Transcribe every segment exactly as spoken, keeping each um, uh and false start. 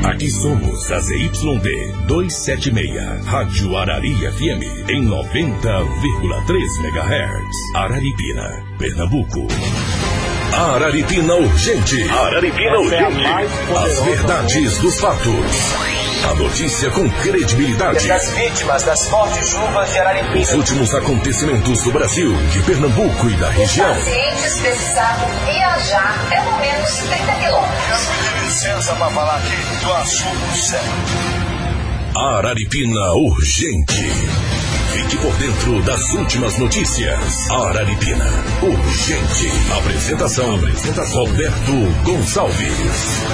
Aqui somos a Z Y D duzentos e setenta e seis, Rádio Arari F M, em noventa vírgula três megahertz. Araripina, Pernambuco. Araripina Urgente. Araripina Urgente. As verdades dos fatos. A notícia com credibilidade. Das vítimas das fortes chuvas de Araripina. Os últimos acontecimentos do Brasil, de Pernambuco e da região. Os pacientes precisavam viajar pelo menos trinta quilômetros. Licença para falar aqui do assunto sério. Araripina Urgente. Fique por dentro das últimas notícias. Araripina Urgente. Apresentação, Apresentação. Roberto Gonçalves.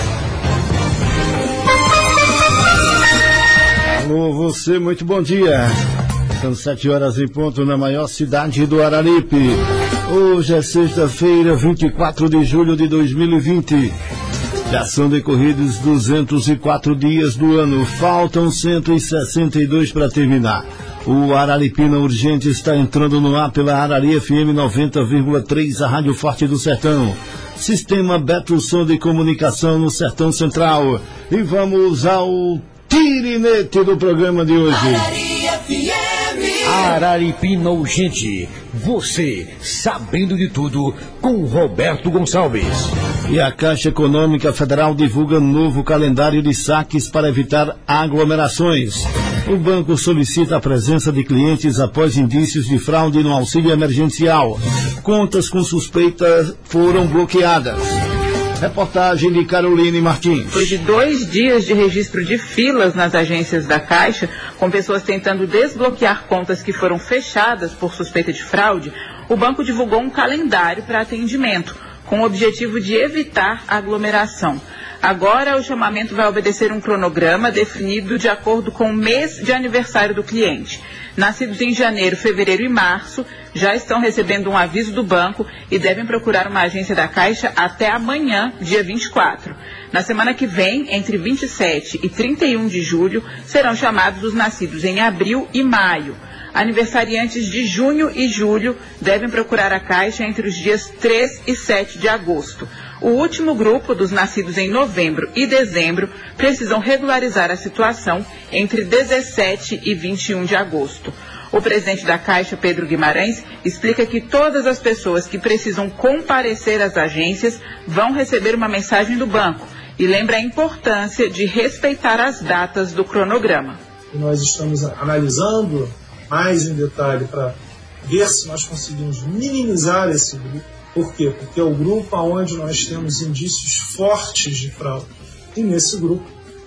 Alô, você, muito bom dia. São sete horas em ponto na maior cidade do Araripe. Hoje é sexta-feira, vinte e quatro de julho de dois mil e vinte. Já são decorridos duzentos e quatro dias do ano. Faltam cento e sessenta e dois para terminar. O Araripina Urgente está entrando no ar pela Arari F M noventa vírgula três, a Rádio Forte do Sertão. Sistema Beto Som de Comunicação no Sertão Central. E vamos ao tirinete do programa de hoje. Arari F M. Araripina Urgente. Você sabendo de tudo com Roberto Gonçalves. E a Caixa Econômica Federal divulga novo calendário de saques para evitar aglomerações. O banco solicita a presença de clientes após indícios de fraude no auxílio emergencial. Contas com suspeita foram bloqueadas. Reportagem de Caroline Martins. Depois de dois dias de registro de filas nas agências da Caixa, com pessoas tentando desbloquear contas que foram fechadas por suspeita de fraude, o banco divulgou um calendário para atendimento, com o objetivo de evitar aglomeração. Agora, o chamamento vai obedecer um cronograma definido de acordo com o mês de aniversário do cliente. Nascidos em janeiro, fevereiro e março, já estão recebendo um aviso do banco e devem procurar uma agência da Caixa até amanhã, dia vinte e quatro. Na semana que vem, entre vinte e sete e trinta e um de julho, serão chamados os nascidos em abril e maio. Aniversariantes de junho e julho devem procurar a Caixa entre os dias três e sete de agosto. O último grupo, dos nascidos em novembro e dezembro, precisam regularizar a situação entre dezessete e vinte e um de agosto. O presidente da Caixa, Pedro Guimarães, explica que todas as pessoas que precisam comparecer às agências vão receber uma mensagem do banco e lembra a importância de respeitar as datas do cronograma. Nós estamos analisando mais em detalhe para ver se nós conseguimos minimizar esse grupo. Por quê? Porque é o grupo onde nós temos indícios fortes de fraude. E nesse grupo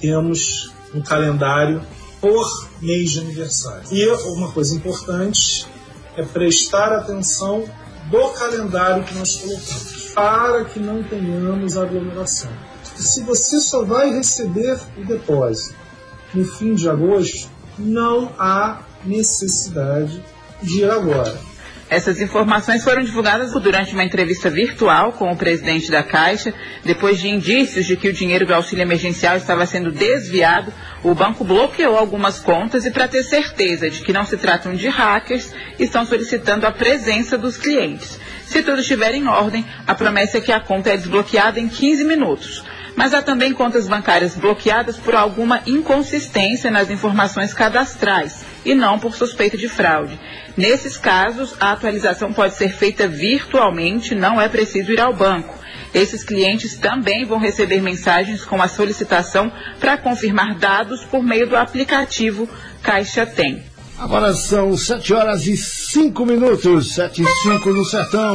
temos um calendário por mês de aniversário. E uma coisa importante é prestar atenção do calendário que nós colocamos, para que não tenhamos aglomeração. E se você só vai receber o depósito no fim de agosto, não há necessidade de ir agora. Essas informações foram divulgadas durante uma entrevista virtual com o presidente da Caixa. Depois de indícios de que o dinheiro do auxílio emergencial estava sendo desviado, o banco bloqueou algumas contas e, para ter certeza de que não se tratam de hackers, estão solicitando a presença dos clientes. Se tudo estiver em ordem, a promessa é que a conta é desbloqueada em quinze minutos. Mas há também contas bancárias bloqueadas por alguma inconsistência nas informações cadastrais e não por suspeita de fraude. Nesses casos, a atualização pode ser feita virtualmente, não é preciso ir ao banco. Esses clientes também vão receber mensagens com a solicitação para confirmar dados por meio do aplicativo Caixa Tem. Agora são sete horas e cinco minutos, sete e cinco no Sertão.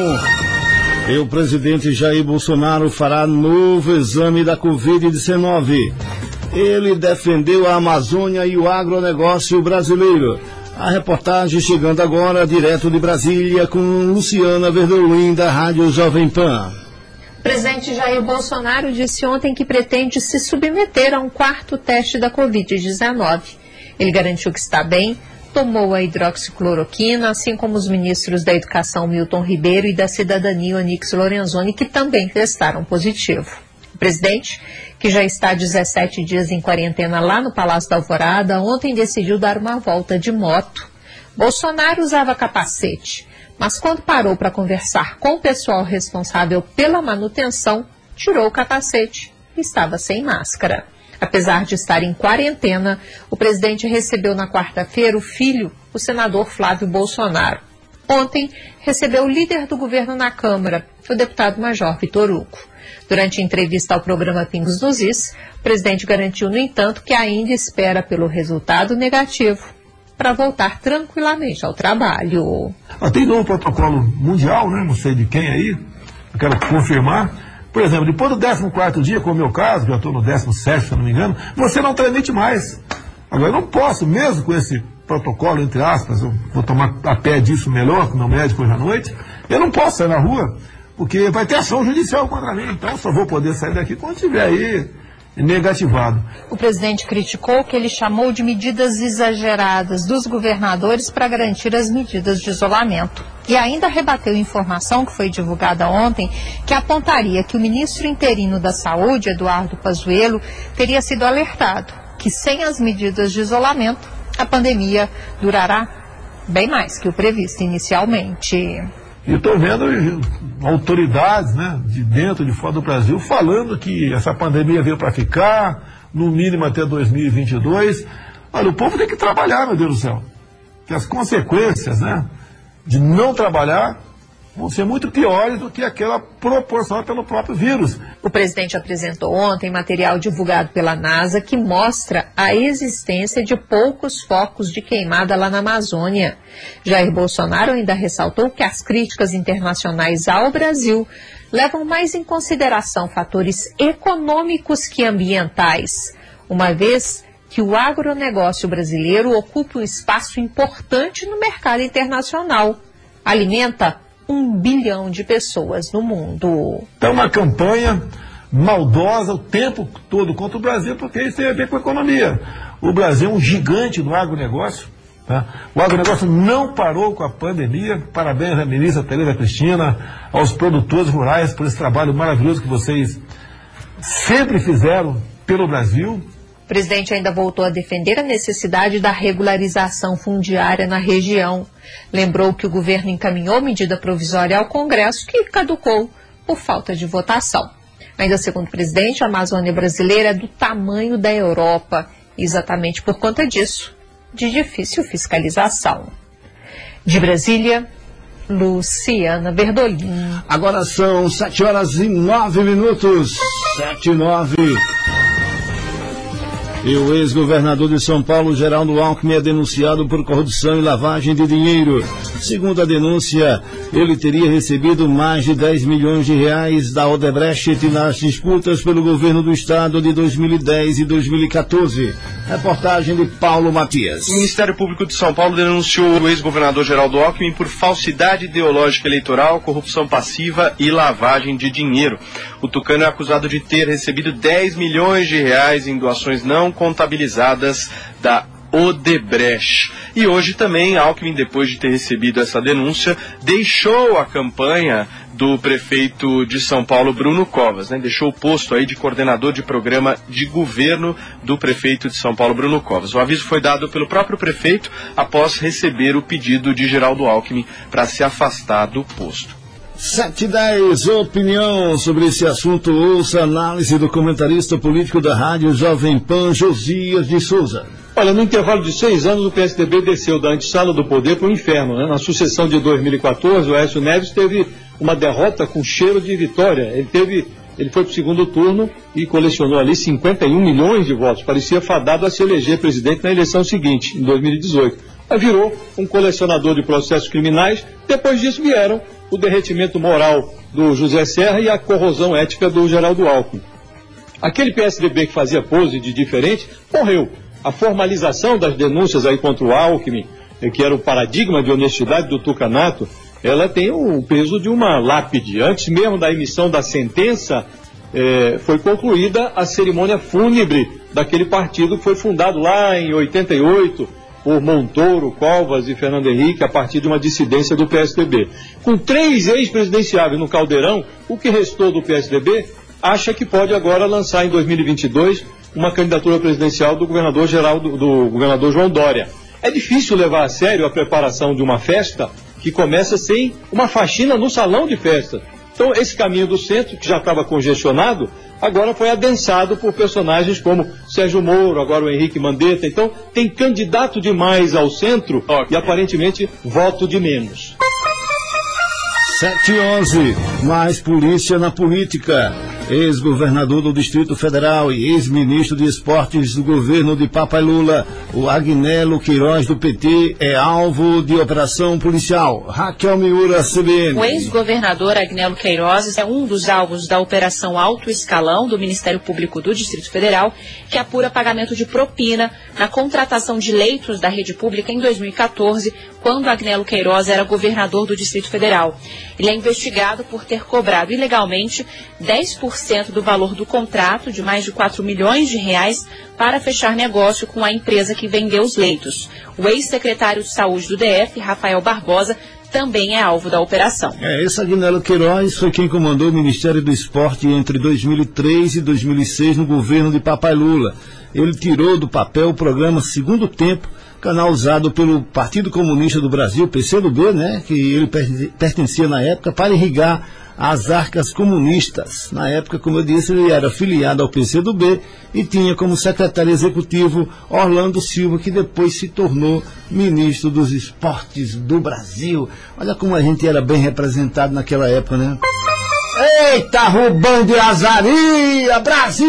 E o presidente Jair Bolsonaro fará novo exame da covid dezenove. Ele defendeu a Amazônia e o agronegócio brasileiro. A reportagem chegando agora direto de Brasília com Luciana Verdolim, da Rádio Jovem Pan. O presidente Jair Bolsonaro disse ontem que pretende se submeter a um quarto teste da covid dezenove. Ele garantiu que está bem, tomou a hidroxicloroquina, assim como os ministros da Educação Milton Ribeiro e da Cidadania Onyx Lorenzoni, que também testaram positivo. O presidente, que já está há dezessete dias em quarentena lá no Palácio da Alvorada, ontem decidiu dar uma volta de moto. Bolsonaro usava capacete, mas quando parou para conversar com o pessoal responsável pela manutenção, tirou o capacete e estava sem máscara. Apesar de estar em quarentena, o presidente recebeu na quarta-feira o filho, o senador Flávio Bolsonaro. Ontem, recebeu o líder do governo na Câmara, o deputado Major Vitor Hugo. Durante entrevista ao programa Pingos nos Is, o presidente garantiu, no entanto, que ainda espera pelo resultado negativo para voltar tranquilamente ao trabalho. Ah, tem novo protocolo mundial, né? Não sei de quem aí, eu quero confirmar. Por exemplo, depois do décimo quarto dia, como é o meu caso, que eu estou no décimo sétimo, se eu não me engano, você não transmite mais. Agora, eu não posso, mesmo com esse protocolo, entre aspas, eu vou tomar a pé disso melhor, com o meu médico hoje à noite, eu não posso sair na rua, porque vai ter ação judicial contra mim, então só vou poder sair daqui quando estiver aí negativado. O presidente criticou o que ele chamou de medidas exageradas dos governadores para garantir as medidas de isolamento. E ainda rebateu informação que foi divulgada ontem, que apontaria que o ministro interino da Saúde, Eduardo Pazuello, teria sido alertado que sem as medidas de isolamento, a pandemia durará bem mais que o previsto inicialmente. E estou vendo autoridades, né, de dentro e de fora do Brasil falando que essa pandemia veio para ficar, no mínimo até dois mil e vinte e dois. Olha, o povo tem que trabalhar, meu Deus do céu. Que as consequências, né, de não trabalhar vão ser muito piores do que aquela proporcionada pelo próprio vírus. O presidente apresentou ontem material divulgado pela NASA que mostra a existência de poucos focos de queimada lá na Amazônia. Jair Bolsonaro ainda ressaltou que as críticas internacionais ao Brasil levam mais em consideração fatores econômicos que ambientais, uma vez que o agronegócio brasileiro ocupa um espaço importante no mercado internacional. Alimenta um bilhão de pessoas no mundo. É uma campanha maldosa o tempo todo contra o Brasil, porque isso tem a ver com a economia. O Brasil é um gigante do agronegócio. Tá? O agronegócio não parou com a pandemia. Parabéns à ministra Tereza Cristina, aos produtores rurais por esse trabalho maravilhoso que vocês sempre fizeram pelo Brasil. O presidente ainda voltou a defender a necessidade da regularização fundiária na região. Lembrou que o governo encaminhou medida provisória ao Congresso que caducou por falta de votação. Ainda segundo o presidente, a Amazônia brasileira é do tamanho da Europa, exatamente por conta disso, de difícil fiscalização. De Brasília, Luciana Berdolim. Agora são sete horas e nove minutos. Sete e nove. E o ex-governador de São Paulo, Geraldo Alckmin, é denunciado por corrupção e lavagem de dinheiro. Segundo a denúncia, ele teria recebido mais de dez milhões de reais da Odebrecht nas disputas pelo governo do estado de dois mil e dez e dois mil e quatorze. Reportagem de Paulo Matias. O Ministério Público de São Paulo denunciou o ex-governador Geraldo Alckmin por falsidade ideológica eleitoral, corrupção passiva e lavagem de dinheiro. O tucano é acusado de ter recebido dez milhões de reais em doações não contabilizadas da Odebrecht. E hoje também Alckmin, depois de ter recebido essa denúncia, deixou a campanha do prefeito de São Paulo, Bruno Covas, né? Deixou o posto aí de coordenador de programa de governo do prefeito de São Paulo, Bruno Covas. O aviso foi dado pelo próprio prefeito após receber o pedido de Geraldo Alckmin para se afastar do posto. sete e dez, opinião sobre esse assunto. Ouça a análise do comentarista político da Rádio Jovem Pan, Josias de Souza. Olha, no intervalo de seis anos, o P S D B desceu da antessala do poder para o inferno, né? Na sucessão de dois mil e quatorze, o Aécio Neves teve uma derrota com cheiro de vitória. Ele teve, ele foi para o segundo turno e colecionou ali cinquenta e um milhões de votos. Parecia fadado a se eleger presidente na eleição seguinte, em dois mil e dezoito. Mas virou um colecionador de processos criminais. Depois disso vieram o derretimento moral do José Serra e a corrosão ética do Geraldo Alckmin. Aquele P S D B que fazia pose de diferente, morreu. A formalização das denúncias aí contra o Alckmin, que era o paradigma de honestidade do tucanato, ela tem o peso de uma lápide. Antes mesmo da emissão da sentença, eh, foi concluída a cerimônia fúnebre daquele partido que foi fundado lá em oitenta e oito, por Montoro, Covas e Fernando Henrique, a partir de uma dissidência do P S D B. Com três ex-presidenciáveis no caldeirão, o que restou do P S D B acha que pode agora lançar em dois mil e vinte e dois uma candidatura presidencial do governador Geraldo, do governador João Dória. É difícil levar a sério a preparação de uma festa que começa sem uma faxina no salão de festa. Então, esse caminho do centro, que já estava congestionado, agora foi adensado por personagens como Sérgio Moro, agora o Henrique Mandetta. Então, tem candidato demais ao centro okay. e aparentemente voto de menos. sete e onze, mais polícia na política. Ex-governador do Distrito Federal e ex-ministro de Esportes do governo de Papai Lula, o Agnello Queiroz do P T, é alvo de operação policial. Raquel Miura, C B N. O ex-governador Agnello Queiroz é um dos alvos da operação Alto Escalão do Ministério Público do Distrito Federal, que apura pagamento de propina na contratação de leitos da rede pública em dois mil e quatorze, quando Agnello Queiroz era governador do Distrito Federal. Ele é investigado por ter cobrado ilegalmente dez por cento do valor do contrato, de mais de quatro milhões de reais, para fechar negócio com a empresa que vendeu os leitos. O ex-secretário de Saúde do D F, Rafael Barbosa, também é alvo da operação. É, esse Agnello Queiroz foi quem comandou o Ministério do Esporte entre dois mil e três e dois mil e seis no governo de Papai Lula. Ele tirou do papel o programa Segundo Tempo, canal usado pelo Partido Comunista do Brasil, P C do B, né, que ele pertencia na época, para irrigar as arcas comunistas. Na época, como eu disse, ele era filiado ao P C do B e tinha como secretário executivo Orlando Silva, que depois se tornou ministro dos Esportes do Brasil. Olha como a gente era bem representado naquela época, né? Eita, Rubão de Azaria, Brasil!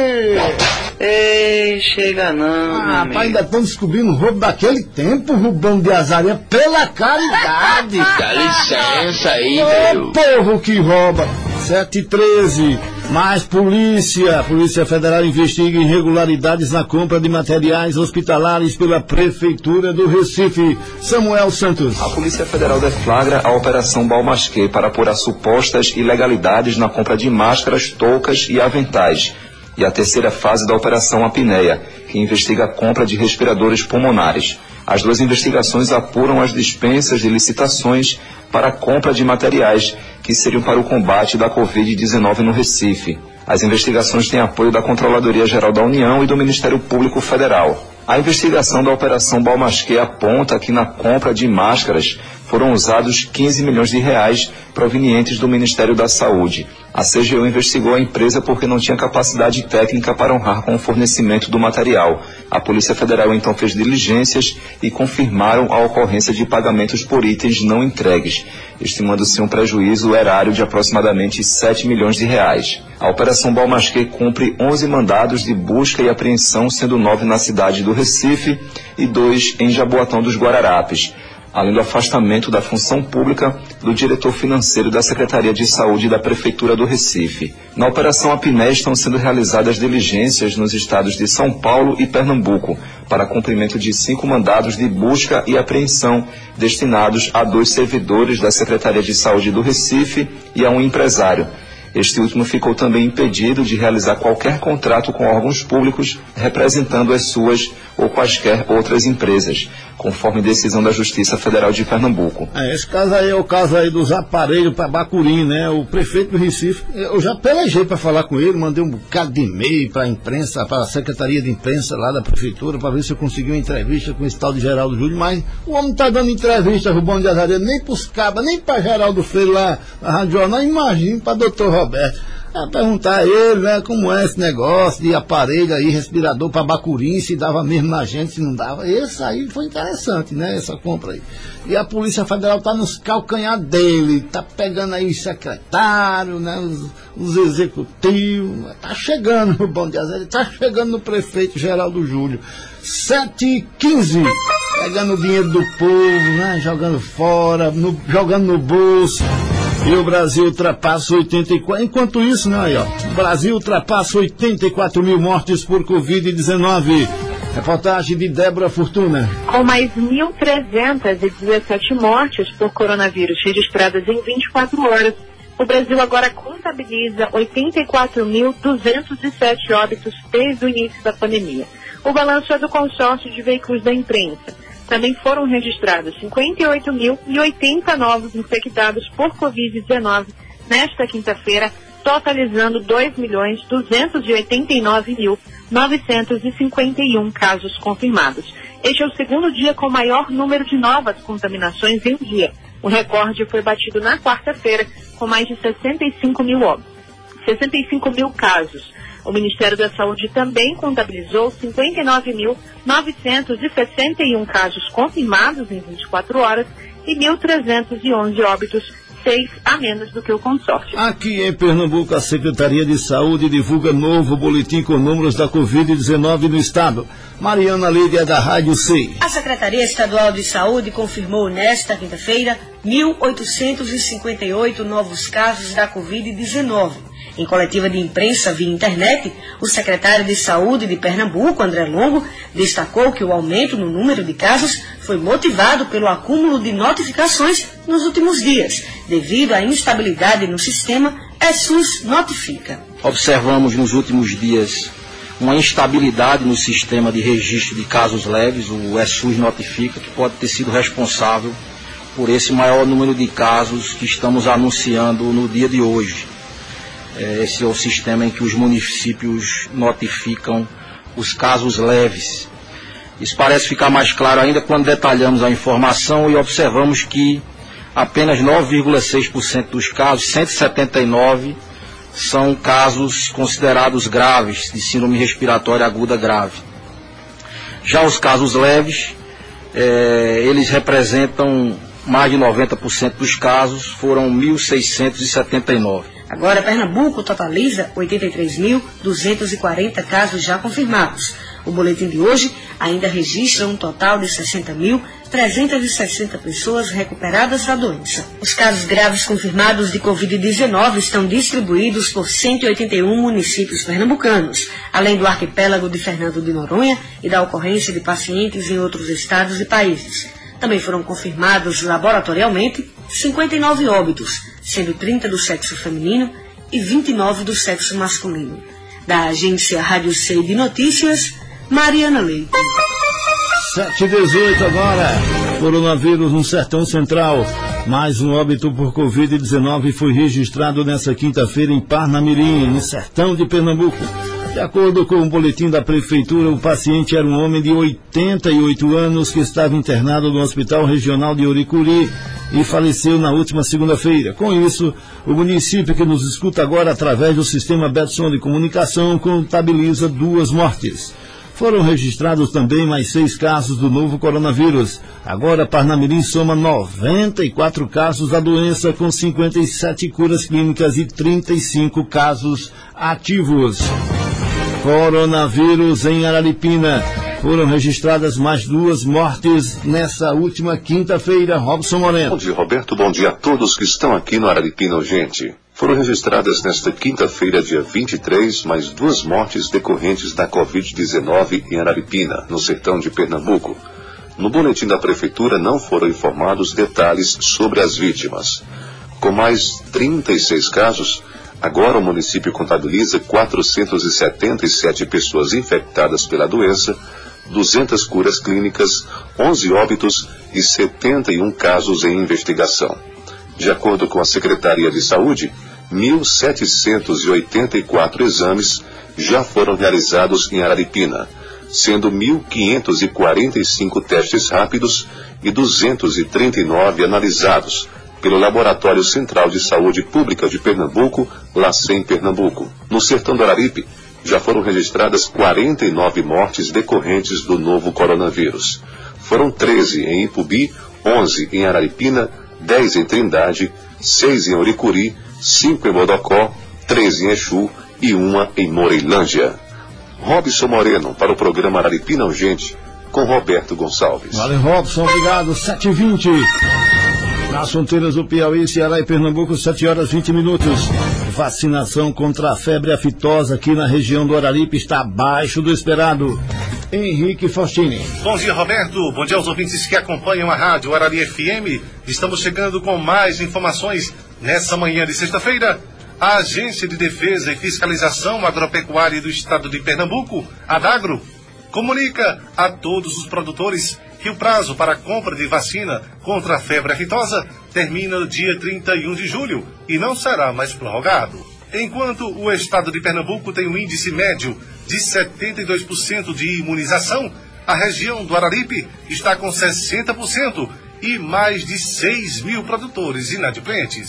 Ei, chega não, ah, rapaz, ainda estamos descobrindo o roubo daquele tempo, Rubão de Azaria, pela caridade. Dá licença aí, velho. Povo que rouba. sete e treze, mais polícia. Polícia Federal investiga irregularidades na compra de materiais hospitalares pela Prefeitura do Recife. Samuel Santos. A Polícia Federal deflagra a Operação Balmasquê para apurar supostas ilegalidades na compra de máscaras, toucas e aventais. E a terceira fase da Operação Apneia, que investiga a compra de respiradores pulmonares. As duas investigações apuram as dispensas de licitações para a compra de materiais que seriam para o combate da covid dezenove no Recife. As investigações têm apoio da Controladoria Geral da União e do Ministério Público Federal. A investigação da Operação Balmasquê aponta que na compra de máscaras foram usados quinze milhões de reais provenientes do Ministério da Saúde. A C G U investigou a empresa porque não tinha capacidade técnica para honrar com o fornecimento do material. A Polícia Federal então fez diligências e confirmaram a ocorrência de pagamentos por itens não entregues, estimando-se um prejuízo erário de aproximadamente sete milhões de reais. A Operação Balmasquê cumpre onze mandados de busca e apreensão, sendo nove na cidade do Recife e dois em Jaboatão dos Guararapes, além do afastamento da função pública do diretor financeiro da Secretaria de Saúde da Prefeitura do Recife. Na Operação Apneia estão sendo realizadas diligências nos estados de São Paulo e Pernambuco para cumprimento de cinco mandados de busca e apreensão destinados a dois servidores da Secretaria de Saúde do Recife e a um empresário. Este último ficou também impedido de realizar qualquer contrato com órgãos públicos representando as suas ou quaisquer outras empresas, conforme decisão da Justiça Federal de Pernambuco. É, esse caso aí é o caso aí dos aparelhos para Bacuri, né? O prefeito do Recife, eu já pelejei para falar com ele, mandei um bocado de e-mail para a imprensa, para a Secretaria de Imprensa lá da Prefeitura, para ver se eu consegui uma entrevista com esse tal de Geraldo Júlio, mas o homem está dando entrevista, Rubão de Azaria, nem para os cabas, nem para Geraldo Freire lá na Rádio Jornal, imagina para doutor Roberto. A perguntar a ele, né, como é esse negócio de aparelho aí, respirador para Bacuri, se dava mesmo na gente, se não dava. Esse aí foi interessante, né, essa compra aí. E a Polícia Federal tá nos calcanhar dele, tá pegando aí os secretários, né, os, os executivos, tá chegando no Bom Dia Zé, tá chegando no prefeito Geraldo Júlio. sete e quinze, pegando o dinheiro do povo, né, jogando fora, no, jogando no bolso. E o Brasil ultrapassa oitenta e quatro. Enquanto isso, né, aí, ó, o Brasil ultrapassa oitenta e quatro mil mortes por covid dezenove. Reportagem de Débora Fortuna. Com mais mil trezentas e dezessete mortes por coronavírus registradas em vinte e quatro horas, o Brasil agora contabiliza oitenta e quatro mil duzentos e sete óbitos desde o início da pandemia. O balanço é do consórcio de veículos da imprensa. Também foram registrados cinquenta e oito mil e oitenta novos infectados por covid dezenove nesta quinta-feira, totalizando dois milhões duzentos e oitenta e nove mil novecentos e cinquenta e um casos confirmados. Este é o segundo dia com maior número de novas contaminações em um dia. O recorde foi batido na quarta-feira, com mais de sessenta e cinco mil óbitos. sessenta e cinco mil casos. O Ministério da Saúde também contabilizou cinquenta e nove mil novecentos e sessenta e um casos confirmados em vinte e quatro horas e mil trezentos e onze óbitos, seis a menos do que o consórcio. Aqui em Pernambuco, a Secretaria de Saúde divulga novo boletim com números da covid dezenove no estado. Mariana Lídia, da Rádio C. A Secretaria Estadual de Saúde confirmou nesta quinta-feira mil oitocentos e cinquenta e oito novos casos da covid dezenove. Em coletiva de imprensa via internet, o secretário de Saúde de Pernambuco, André Longo, destacou que o aumento no número de casos foi motivado pelo acúmulo de notificações nos últimos dias, devido à instabilidade no sistema ESUS Notifica. Observamos nos últimos dias uma instabilidade no sistema de registro de casos leves, o ESUS Notifica, que pode ter sido responsável por esse maior número de casos que estamos anunciando no dia de hoje. Esse é o sistema em que os municípios notificam os casos leves. Isso parece ficar mais claro ainda quando detalhamos a informação e observamos que apenas nove vírgula seis por cento dos casos, cento e setenta e nove, são casos considerados graves, de síndrome respiratória aguda grave. Já os casos leves, eh, eles representam mais de noventa por cento dos casos, foram mil seiscentos e setenta e nove. Agora, Pernambuco totaliza oitenta e três mil duzentos e quarenta casos já confirmados. O boletim de hoje ainda registra um total de sessenta mil trezentas e sessenta pessoas recuperadas da doença. Os casos graves confirmados de covid dezenove estão distribuídos por cento e oitenta e um municípios pernambucanos, além do arquipélago de Fernando de Noronha e da ocorrência de pacientes em outros estados e países. Também foram confirmados laboratorialmente cinquenta e nove óbitos, sendo trinta do sexo feminino e vinte e nove do sexo masculino. Da agência Rádio C de Notícias, Mariana Leite. sete e dezoito agora. Coronavírus no Sertão Central. Mais um óbito por covid dezenove foi registrado nesta quinta-feira em Parnamirim, no sertão de Pernambuco. De acordo com o boletim da Prefeitura, o paciente era um homem de oitenta e oito anos que estava internado no Hospital Regional de Oricuri e faleceu na última segunda-feira. Com isso, o município que nos escuta agora através do sistema Betson de comunicação contabiliza duas mortes. Foram registrados também mais seis casos do novo coronavírus. Agora, Parnamirim soma noventa e quatro casos da doença, com cinquenta e sete curas clínicas e trinta e cinco casos ativos. Coronavírus em Araripina. Foram registradas mais duas mortes nessa última quinta-feira. Robson Moreno. Bom dia, Roberto. Bom dia a todos que estão aqui no Araripina Urgente. Foram registradas nesta quinta-feira, dia vinte e três, mais duas mortes decorrentes da covid dezenove em Araripina, no sertão de Pernambuco. No boletim da Prefeitura não foram informados detalhes sobre as vítimas. Com mais trinta e seis casos, agora o município contabiliza quatrocentas e setenta e sete pessoas infectadas pela doença, duzentas curas clínicas, onze óbitos e setenta e um casos em investigação. De acordo com a Secretaria de Saúde, mil setecentos e oitenta e quatro exames já foram realizados em Araripina, sendo mil quinhentos e quarenta e cinco testes rápidos e duzentos e trinta e nove analisados pelo Laboratório Central de Saúde Pública de Pernambuco, LACEN Pernambuco. No sertão do Araripe, já foram registradas quarenta e nove mortes decorrentes do novo coronavírus. Foram treze em Ipubi, onze em Araripina, dez em Trindade, seis em Oricuri, cinco em Bodocó, treze em Exu e uma em Moreilândia. Robson Moreno, para o programa Araripina Urgente, com Roberto Gonçalves. Valeu, Robson, obrigado. sete e vinte. Nas fronteiras do Piauí, Ceará e Pernambuco, sete horas e vinte minutos. Vacinação contra a febre aftosa aqui na região do Araripe está abaixo do esperado. Henrique Faustini. Bom dia, Roberto. Bom dia aos ouvintes que acompanham a rádio Arari F M. Estamos chegando com mais informações nessa manhã de sexta-feira. A Agência de Defesa e Fiscalização Agropecuária do Estado de Pernambuco, ADAGRO, comunica a todos os produtores que o prazo para a compra de vacina contra a febre aftosa termina no dia trinta e um de julho e não será mais prorrogado. Enquanto o Estado de Pernambuco tem um índice médio de setenta e dois por cento de imunização, a região do Araripe está com sessenta por cento e mais de seis mil produtores inadimplentes.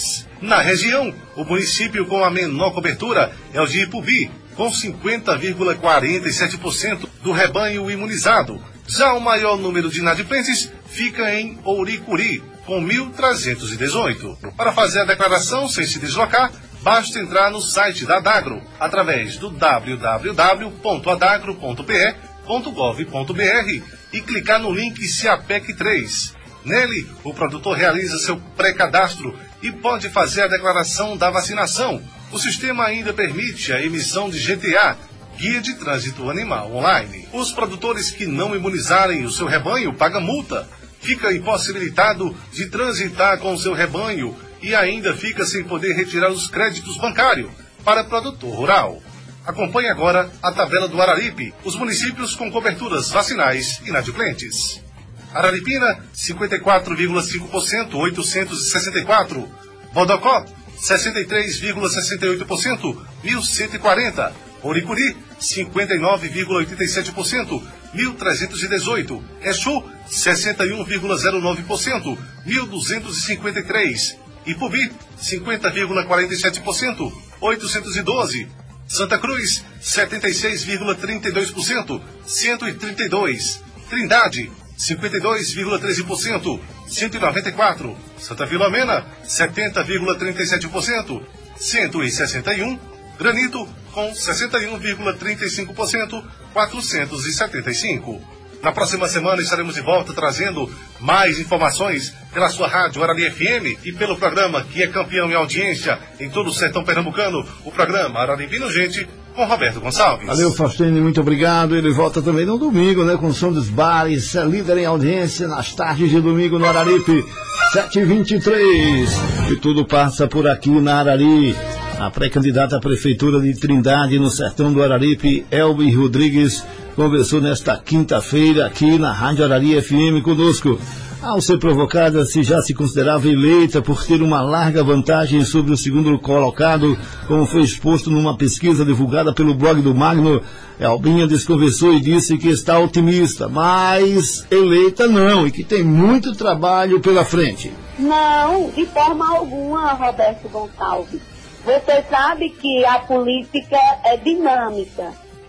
Na região, o município com a menor cobertura é o de Ipubi, com cinquenta vírgula quarenta e sete por cento do rebanho imunizado. Já o maior número de inadimplentes fica em Ouricuri, com mil trezentos e dezoito. Para fazer a declaração sem se deslocar, basta entrar no site da Adagro, através do w w w ponto adagro ponto p e ponto gov ponto b r e clicar no link SEAPEC três. Nele, o produtor realiza seu pré-cadastro e pode fazer a declaração da vacinação. O sistema ainda permite a emissão de G T A, Guia de Trânsito Animal Online. Os produtores que não imunizarem o seu rebanho pagam multa. Fica impossibilitado de transitar com o seu rebanho e ainda fica sem poder retirar os créditos bancários para produtor rural. Acompanhe agora a tabela do Araripe, os municípios com coberturas vacinais inadimplentes. Araripina, cinquenta e quatro vírgula cinco por cento, oitocentos e sessenta e quatro. Bodocó, sessenta e três vírgula sessenta e oito por cento, mil cento e quarenta. Ouricuri, cinquenta e nove vírgula oitenta e sete por cento, mil trezentos e dezoito. Exu, sessenta e um vírgula zero nove por cento, mil duzentos e cinquenta e três. Ipubi, cinquenta vírgula quarenta e sete por cento, oitocentos e doze. Santa Cruz, setenta e seis vírgula trinta e dois por cento, cento e trinta e dois. Trindade, cinquenta e dois vírgula treze por cento, cento e noventa e quatro. Santa Filomena, setenta vírgula trinta e sete por cento, cento e sessenta e um. Granito, com sessenta e um vírgula trinta e cinco por cento, quatrocentos e setenta e cinco. Na próxima semana estaremos de volta trazendo mais informações pela sua rádio Arari F M e pelo programa que é campeão em audiência em todo o sertão pernambucano, o programa Araripina Urgente, com Roberto Gonçalves. Valeu, Faustino, muito obrigado. Ele volta também no domingo, né, com o Som dos Bares, é líder em audiência nas tardes de domingo no Araripe, sete e vinte e três. E tudo passa por aqui na Arari. A pré-candidata à Prefeitura de Trindade, no sertão do Araripe, Elbi Rodrigues, conversou nesta quinta-feira aqui na Rádio Arari F M conosco. Ao ser provocada se já se considerava eleita por ter uma larga vantagem sobre o segundo colocado, como foi exposto numa pesquisa divulgada pelo blog do Magno, Elbinha desconversou e disse que está otimista, mas eleita não, e que tem muito trabalho pela frente. Não, de forma alguma, Roberto Gonçalves. Você sabe que a política é dinâmica.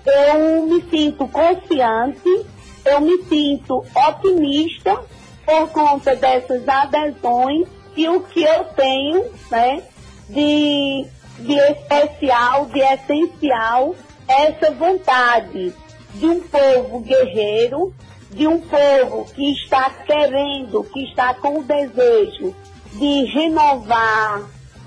Eu me sinto confiante, eu me sinto otimista por conta dessas adesões e o que eu tenho, né, de, de especial, de essencial, essa vontade de um povo guerreiro, de um povo que está querendo, que está com o desejo de renovar,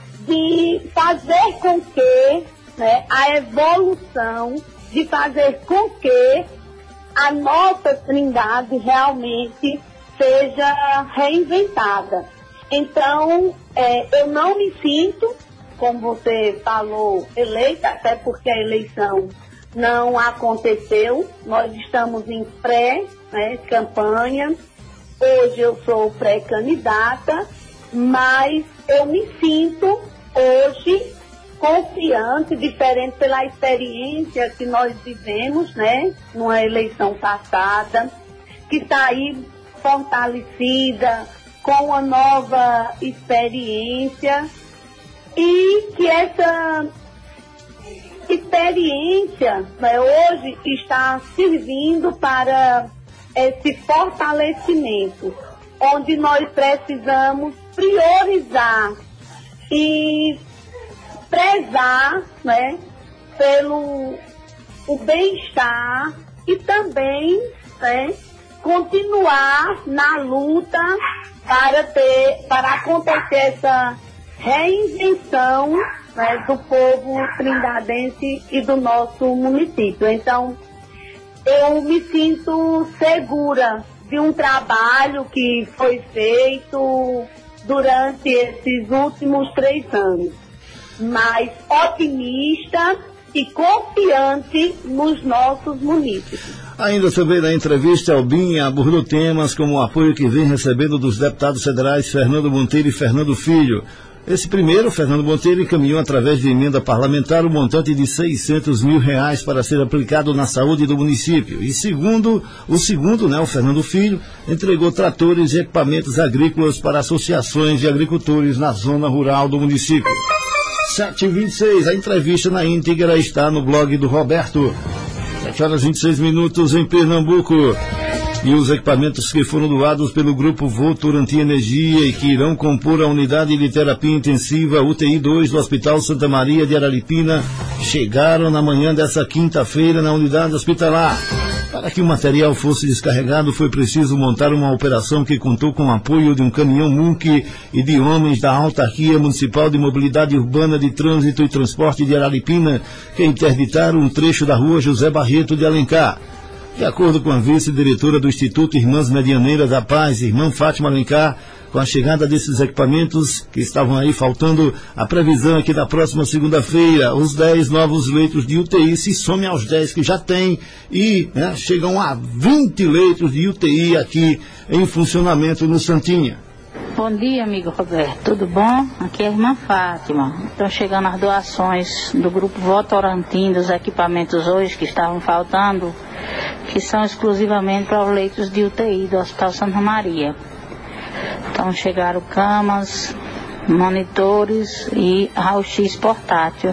de fazer com que, né, a evolução, de fazer com que a nossa Trindade realmente seja reinventada. Então, é, eu não me sinto, como você falou, eleita, até porque a eleição não aconteceu. Nós estamos em pré-campanha. Né, hoje eu sou pré-candidata, mas eu me sinto hoje confiante, diferente pela experiência que nós vivemos, né, numa eleição passada, que está aí fortalecida com uma nova experiência e que essa experiência, né, hoje está servindo para esse fortalecimento, onde nós precisamos priorizar e prezar, né, pelo o bem-estar e também, né, continuar na luta para ter, para acontecer essa reinvenção, né, do povo trindadense e do nosso município. Então, eu me sinto segura de um trabalho que foi feito durante esses últimos três anos, mas otimista e confiante nos nossos munícipes. Ainda sobre a entrevista, Elbinha abordou temas como o apoio que vem recebendo dos deputados federais Fernando Monteiro e Fernando Filho. Esse primeiro, Fernando Monteiro, encaminhou através de emenda parlamentar o montante de seiscentos mil reais para ser aplicado na saúde do município. E segundo, o segundo, né, o Fernando Filho, entregou tratores e equipamentos agrícolas para associações de agricultores na zona rural do município. sete e vinte e seis, a entrevista na íntegra está no blog do Roberto. sete horas e vinte e seis minutos em Pernambuco. E os equipamentos que foram doados pelo Grupo Votorantim Energia e que irão compor a unidade de terapia intensiva U T I dois do Hospital Santa Maria de Araripina chegaram na manhã dessa quinta-feira na unidade hospitalar. Para que o material fosse descarregado, foi preciso montar uma operação que contou com o apoio de um caminhão M U N C e de homens da Autarquia Municipal de Mobilidade Urbana de Trânsito e Transporte de Araripina, que interditaram um trecho da rua José Barreto de Alencar. De acordo com a vice-diretora do Instituto Irmãs Medianeiras da Paz, irmã Fátima Alencar, com a chegada desses equipamentos que estavam aí faltando, a previsão é que da próxima segunda-feira os dez novos leitos de U T I se somem aos dez que já tem e né, chegam a vinte leitos de U T I aqui em funcionamento no Santinha. Bom dia, amigo Roberto, tudo bom? Aqui é a irmã Fátima. Estão chegando as doações do Grupo Votorantim dos equipamentos hoje que estavam faltando, que são exclusivamente para os leitos de U T I do Hospital Santa Maria. Então chegaram camas, monitores e raio-x portátil.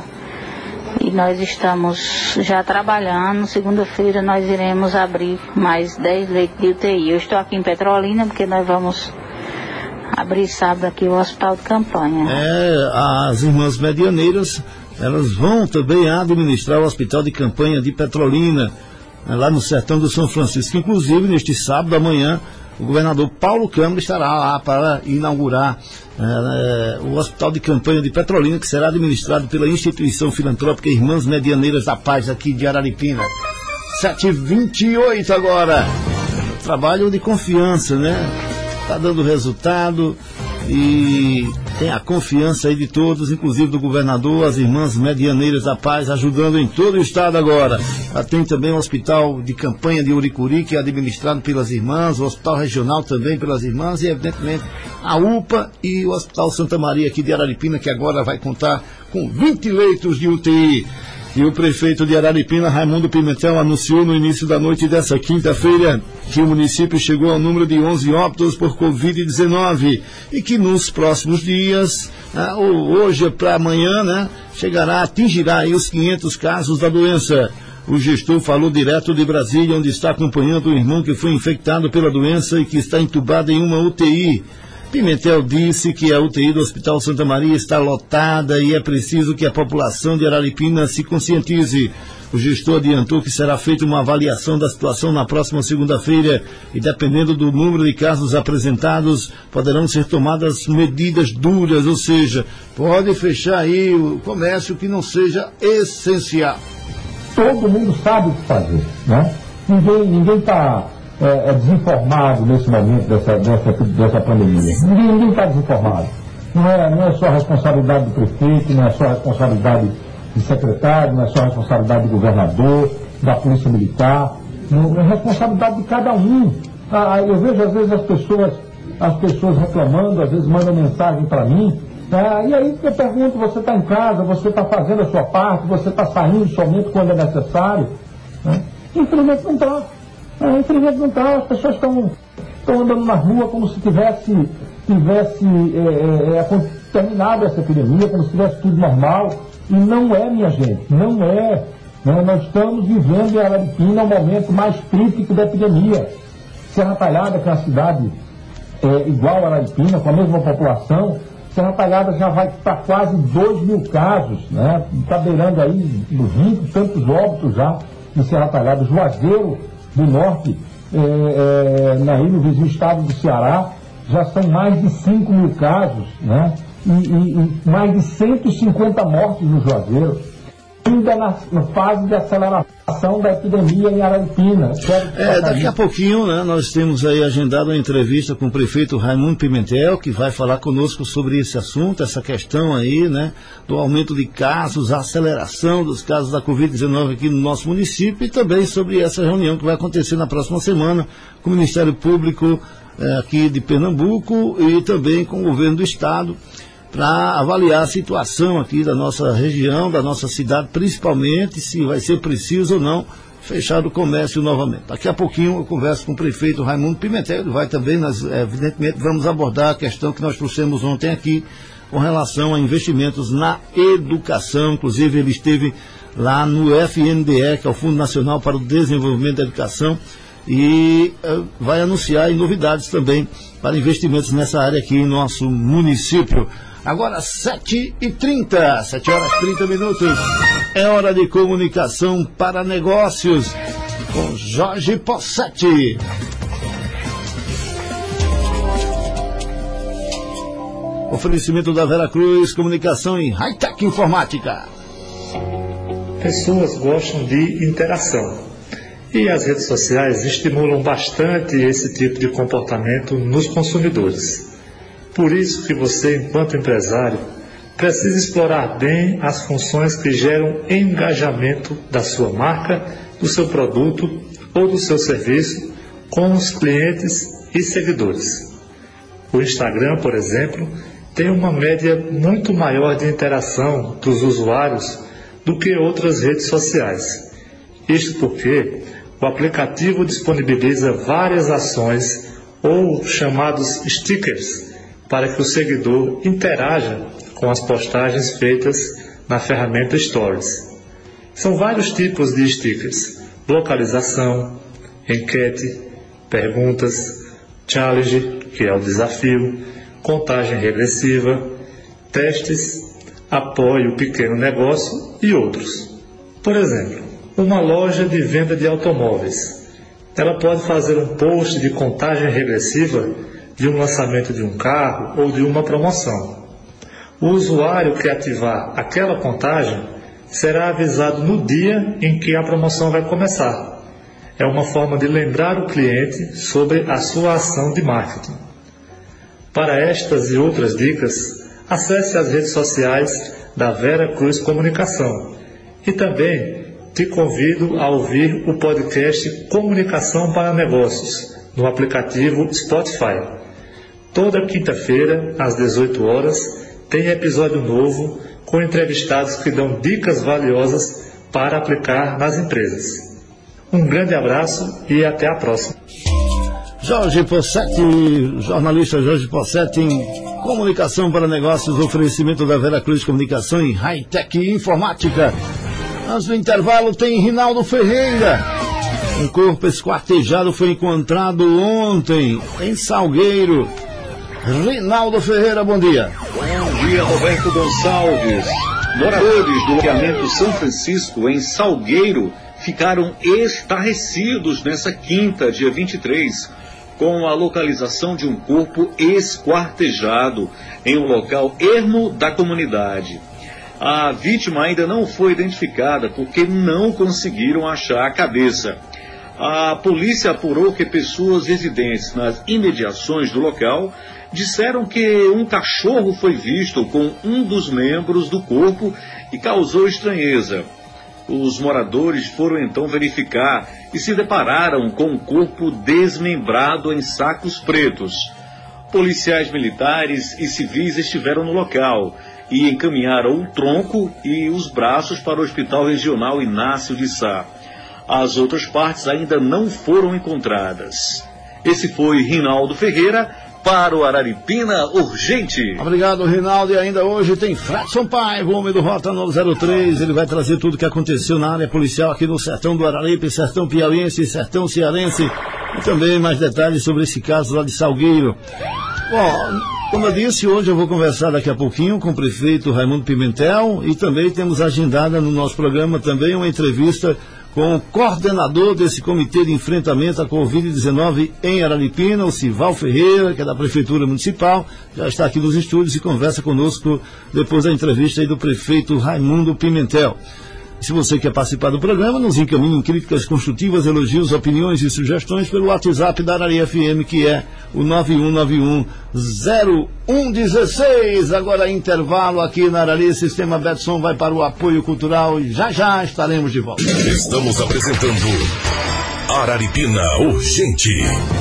E nós estamos já trabalhando. Segunda-feira nós iremos abrir mais dez leitos de U T I. Eu estou aqui em Petrolina porque nós vamos abrir sábado aqui o hospital de campanha. É, as irmãs medianeiras, elas vão também administrar o hospital de campanha de Petrolina, lá no sertão do São Francisco. Inclusive, neste sábado, amanhã, o governador Paulo Câmara estará lá para inaugurar é, o hospital de campanha de Petrolina, que será administrado pela instituição filantrópica Irmãs Medianeiras da Paz, aqui de Araripina. sete e vinte e oito agora. Trabalho de confiança, né? Está dando resultado e tem a confiança aí de todos, inclusive do governador, as Irmãs Medianeiras da Paz, ajudando em todo o estado agora. Tem também o hospital de campanha de Uricuri, que é administrado pelas irmãs, o hospital regional também pelas irmãs e, evidentemente, a U P A e o Hospital Santa Maria aqui de Araripina, que agora vai contar com vinte leitos de U T I. E o prefeito de Araripina, Raimundo Pimentel, anunciou no início da noite dessa quinta-feira que o município chegou ao número de onze óbitos por covid dezenove e que nos próximos dias, né, ou hoje para amanhã, né, chegará, atingirá aí os quinhentos casos da doença. O gestor falou direto de Brasília, onde está acompanhando o irmão que foi infectado pela doença e que está entubado em uma U T I. Pimentel disse que a U T I do Hospital Santa Maria está lotada e é preciso que a população de Araripina se conscientize. O gestor adiantou que será feita uma avaliação da situação na próxima segunda-feira e, dependendo do número de casos apresentados, poderão ser tomadas medidas duras, ou seja, pode fechar aí o comércio que não seja essencial. Todo mundo sabe o que fazer, né? Ninguém está... É, é desinformado nesse momento dessa, dessa, dessa pandemia. Ninguém está desinformado. Não é, não é só responsabilidade do prefeito, não é só responsabilidade do secretário, não é só responsabilidade do governador, da polícia militar, não, é responsabilidade de cada um. Ah, eu vejo às vezes as pessoas, as pessoas reclamando, às vezes mandam mensagem para mim, ah, e aí eu pergunto, você está em casa, você está fazendo a sua parte, você está saindo somente quando é necessário? Né? Infelizmente não está. É, infelizmente não está, as pessoas estão andando na rua como se tivesse, tivesse é, é, terminado essa epidemia, como se tivesse tudo normal, e não é, minha gente, não é. Né? Nós estamos vivendo em Araripina o momento mais crítico da epidemia. Serra Talhada, que é uma cidade é, igual a Araripina, com a mesma população, Serra Talhada já vai para quase dois mil casos, né? Está beirando aí nos vinte tantos óbitos já em Serra Talhada. Juazeiro do Norte, é, é, aí no vizinho estado do Ceará, já são mais de cinco mil casos, né? E, e, e mais de cento e cinquenta mortes no Juazeiro, ainda na, na fase de aceleração da epidemia em Araripina. É, daqui a pouquinho, né, nós temos aí agendado uma entrevista com o prefeito Raimundo Pimentel, que vai falar conosco sobre esse assunto, essa questão aí, né, do aumento de casos, a aceleração dos casos da covid dezenove aqui no nosso município e também sobre essa reunião que vai acontecer na próxima semana com o Ministério Público é, aqui de Pernambuco e também com o governo do estado. para avaliar a situação aqui da nossa região, da nossa cidade, principalmente se vai ser preciso ou não fechar o comércio novamente. Daqui a pouquinho eu converso com o prefeito Raimundo Pimentel, ele vai também, nós, evidentemente, vamos abordar a questão que nós trouxemos ontem aqui com relação a investimentos na educação. Inclusive ele esteve lá no F N D E, que é o Fundo Nacional para o Desenvolvimento da Educação, e uh, vai anunciar novidades também para investimentos nessa área aqui em nosso município. Agora sete e trinta, sete horas e trinta minutos, é hora de comunicação para negócios com Jorge Possetti. Oferecimento da Vera Cruz, comunicação em high-tech informática. Pessoas gostam de interação e as redes sociais estimulam bastante esse tipo de comportamento nos consumidores. Por isso que você, enquanto empresário, precisa explorar bem as funções que geram engajamento da sua marca, do seu produto ou do seu serviço com os clientes e seguidores. O Instagram, por exemplo, tem uma média muito maior de interação dos usuários do que outras redes sociais. Isto porque o aplicativo disponibiliza várias ações ou chamados stickers para que o seguidor interaja com as postagens feitas na ferramenta Stories. São vários tipos de stickers: localização, enquete, perguntas, challenge, que é o desafio, contagem regressiva, testes, apoio pequeno negócio e outros. Por exemplo, uma loja de venda de automóveis. Ela pode fazer um post de contagem regressiva de um lançamento de um carro ou de uma promoção. O usuário que ativar aquela contagem será avisado no dia em que a promoção vai começar. É uma forma de lembrar o cliente sobre a sua ação de marketing. Para estas e outras dicas, acesse as redes sociais da Vera Cruz Comunicação e também te convido a ouvir o podcast Comunicação para Negócios no aplicativo Spotify. Toda quinta-feira, às dezoito horas, tem episódio novo com entrevistados que dão dicas valiosas para aplicar nas empresas. Um grande abraço e até a próxima. Jorge Possetti, jornalista Jorge Possetti em Comunicação para Negócios, oferecimento da Vera Cruz Comunicação em high-tech informática. Antes do intervalo tem Rinaldo Ferreira. Um corpo esquartejado foi encontrado ontem em Salgueiro. Rinaldo Ferreira, bom dia. Bom dia, Roberto Gonçalves. Moradores do loteamento São Francisco, em Salgueiro, ficaram estarrecidos nessa quinta, dia vinte e três, com a localização de um corpo esquartejado em um local ermo da comunidade. A vítima ainda não foi identificada porque não conseguiram achar a cabeça. A polícia apurou que pessoas residentes nas imediações do local disseram que um cachorro foi visto com um dos membros do corpo e causou estranheza. Os moradores foram então verificar e se depararam com o corpo desmembrado em sacos pretos. Policiais militares e civis estiveram no local e encaminharam o tronco e os braços para o Hospital Regional Inácio de Sá. As outras partes ainda não foram encontradas. Esse foi Rinaldo Ferreira para o Araripina Urgente. Obrigado, Rinaldo. E ainda hoje tem Fredson Paiva, o homem do Rota nove zero três. Ele vai trazer tudo o que aconteceu na área policial aqui no sertão do Araripe, sertão piauiense, sertão cearense. E também mais detalhes sobre esse caso lá de Salgueiro. Bom, como eu disse, hoje eu vou conversar daqui a pouquinho com o prefeito Raimundo Pimentel e também temos agendada no nosso programa também uma entrevista com o coordenador desse comitê de enfrentamento à covid dezenove em Araripina, o Sival Ferreira, que é da Prefeitura Municipal, já está aqui nos estúdios e conversa conosco depois da entrevista aí do prefeito Raimundo Pimentel. Se você quer participar do programa, nos encaminhe críticas construtivas, elogios, opiniões e sugestões pelo WhatsApp da Arari F M, que é o nove um nove um zero um um seis. Agora intervalo aqui na Arari, Sistema Betson vai para o apoio cultural e já já estaremos de volta. Estamos apresentando Araripina Urgente.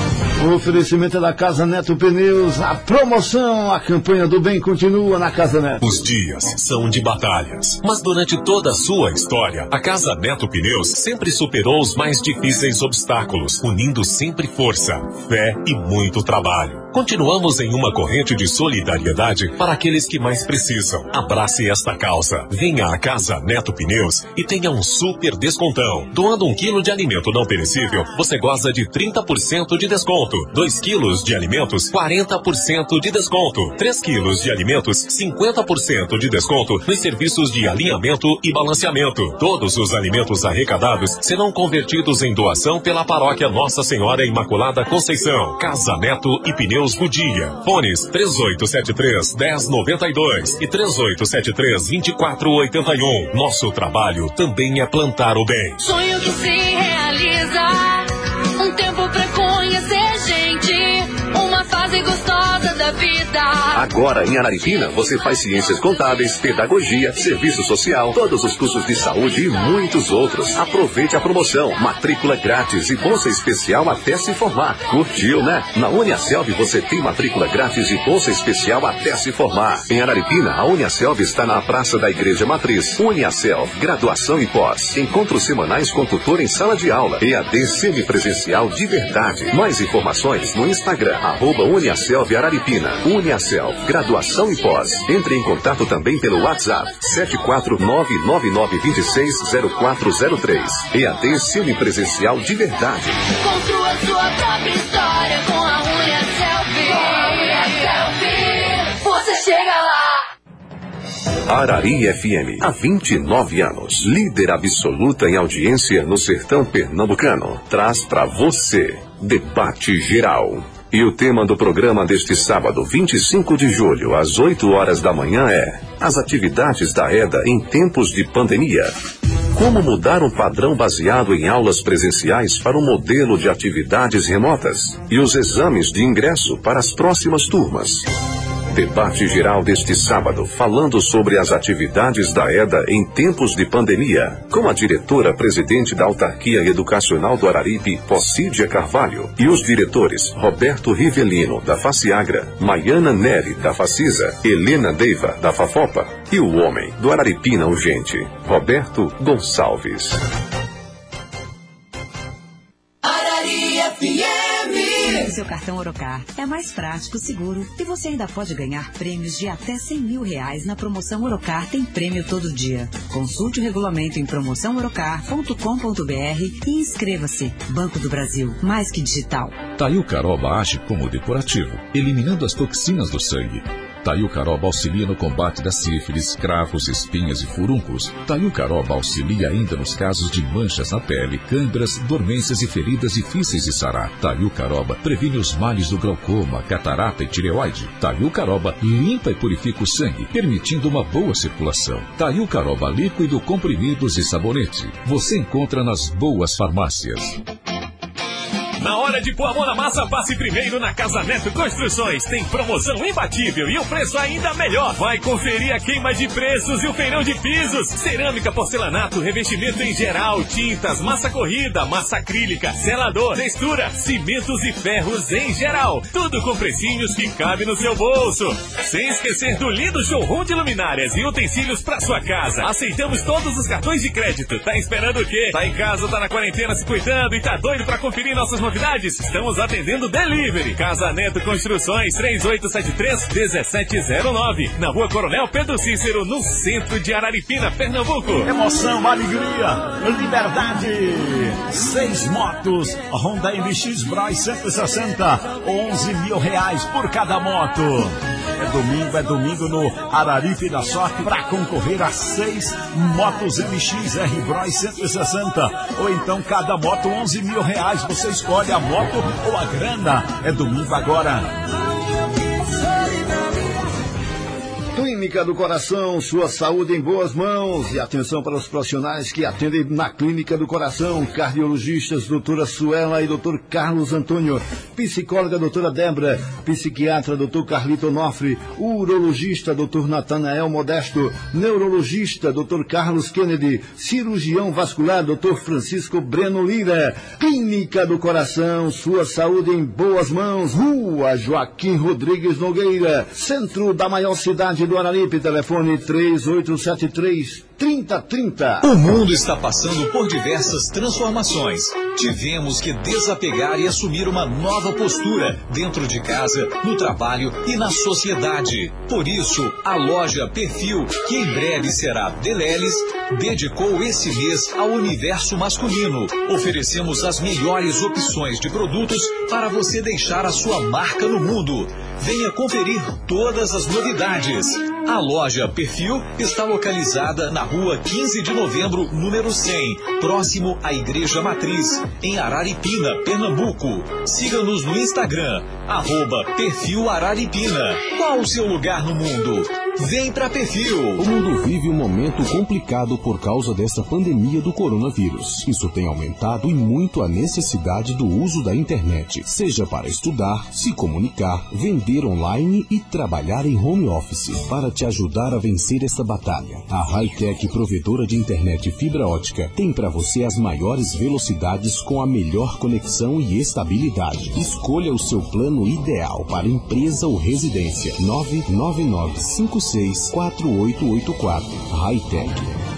O oferecimento é da Casa Neto Pneus, a promoção, a campanha do bem continua na Casa Neto. Os dias são de batalhas, mas durante toda a sua história, a Casa Neto Pneus sempre superou os mais difíceis obstáculos, unindo sempre força, fé e muito trabalho. Continuamos em uma corrente de solidariedade para aqueles que mais precisam. Abrace esta causa. Venha à Casa Neto Pneus e tenha um super descontão. Doando um quilo de alimento não perecível, você goza de trinta por cento de desconto. dois quilos de alimentos, quarenta por cento de desconto. três quilos de alimentos, cinquenta por cento de desconto nos serviços de alinhamento e balanceamento. Todos os alimentos arrecadados serão convertidos em doação pela Paróquia Nossa Senhora Imaculada Conceição. Casa Neto e Pneus Goodyear. Fones três oito sete três, um zero nove dois e três oito sete três, dois quatro oito um. Nosso trabalho também é plantar o bem. Sonho que se realiza, um tempo pra conhecer gente, uma fase gostosa da vida. Agora em Araripina você faz ciências contábeis, pedagogia, serviço social, todos os cursos de saúde e muitos outros. Aproveite a promoção, matrícula grátis e bolsa especial até se formar. Curtiu, né? Na Uniaselv você tem matrícula grátis e bolsa especial até se formar. Em Araripina, a Uniaselv está na Praça da Igreja Matriz. Uniaselv, graduação e pós. Encontros semanais com tutor em sala de aula. E A D semipresencial de verdade. Mais informações no Instagram, arroba Uniaselv Araripina. Uniaselv, graduação e pós. Entre em contato também pelo WhatsApp sete quatro nove nove nove dois seis zero quatro zero três. E A D semipresencial de verdade. Construa sua própria história com a Uniaselv. Você chega lá. Arari F M, há vinte e nove anos, líder absoluta em audiência no sertão pernambucano, traz para você Debate Geral. E o tema do programa deste sábado, vinte e cinco de julho, às oito horas da manhã é as atividades da EDA em tempos de pandemia. Como mudar um padrão baseado em aulas presenciais para um modelo de atividades remotas? E os exames de ingresso para as próximas turmas. Debate geral deste sábado, falando sobre as atividades da EDA em tempos de pandemia, com a diretora-presidente da Autarquia Educacional do Araripe, Possídia Carvalho, e os diretores Roberto Rivelino, da Faciagra, Maiana Neri, da Facisa, Helena Deiva, da Fafopa, e o homem do Araripina Urgente, Roberto Gonçalves. Arari F M. Seu cartão Orocar é mais prático, seguro e você ainda pode ganhar prêmios de até cem mil reais na promoção Orocar Tem Prêmio Todo Dia. Consulte o regulamento em promoção orocar ponto com ponto b r e inscreva-se. Banco do Brasil, mais que digital. Taiucaroba age como depurativo, eliminando as toxinas do sangue. Taiucaroba auxilia no combate da sífilis, cravos, espinhas e furúnculos. Taiucaroba auxilia ainda nos casos de manchas na pele, câimbras, dormências e feridas difíceis de sarar. Taiucaroba previne os males do glaucoma, catarata e tireoide. Taiucaroba limpa e purifica o sangue, permitindo uma boa circulação. Taiucaroba líquido, comprimidos e sabonete. Você encontra nas boas farmácias. Na hora de pôr a mão na massa, passe primeiro na Casa Neto Construções. Tem promoção imbatível e o preço ainda melhor. Vai conferir a queima de preços e o feirão de pisos. Cerâmica, porcelanato, revestimento em geral, tintas, massa corrida, massa acrílica, selador, textura, cimentos e ferros em geral. Tudo com precinhos que cabe no seu bolso. Sem esquecer do lindo showroom de luminárias e utensílios para sua casa. Aceitamos todos os cartões de crédito. Tá esperando o quê? Tá em casa, tá na quarentena se cuidando e tá doido para conferir nossas novidades? Estamos atendendo delivery. Casa Neto Construções, três oito sete três, um sete zero nove. Na Rua Coronel Pedro Cícero, no centro de Araripina, Pernambuco. Emoção, alegria, liberdade. Seis motos Honda M X Bros cento e sessenta, onze mil reais por cada moto. É domingo, é domingo no Araripe da Sorte para concorrer a seis motos M X R Bros cento e sessenta. Ou então cada moto onze mil reais. Você escolhe a moto ou a grana. É domingo agora. Twin Clínica do Coração, sua saúde em boas mãos. E atenção para os profissionais que atendem na Clínica do Coração: cardiologistas, doutora Suela e doutor Carlos Antônio, psicóloga, doutora Débora, psiquiatra, doutor Carlito Onofre, urologista, doutor Natanael Modesto, neurologista, doutor Carlos Kennedy, cirurgião vascular, doutor Francisco Breno Lira. Clínica do Coração, sua saúde em boas mãos. Rua Joaquim Rodrigues Nogueira, centro da maior cidade do Araripe. Telefone três oito sete três, três zero três zero. O mundo está passando por diversas transformações. Tivemos que desapegar e assumir uma nova postura dentro de casa, no trabalho e na sociedade. Por isso, a loja Perfil, que em breve será Deleles, dedicou esse mês ao universo masculino. Oferecemos as melhores opções de produtos para você deixar a sua marca no mundo. Venha conferir todas as novidades. A loja Perfil está localizada na rua quinze de novembro, número cem, próximo à Igreja Matriz, em Araripina, Pernambuco. Siga-nos no Instagram, arroba Perfil Araripina. Qual o seu lugar no mundo? Vem pra Perfil. O mundo vive um momento complicado por causa dessa pandemia do coronavírus. Isso tem aumentado e muito a necessidade do uso da internet, seja para estudar, se comunicar, vender online e trabalhar em home office. Para te ajudar a vencer essa batalha, a Hightech, provedora de internet fibra ótica, tem para você as maiores velocidades com a melhor conexão e estabilidade. Escolha o seu plano ideal para empresa ou residência. nove nove nove cinco seis quatro oito oito quatro. Hightech.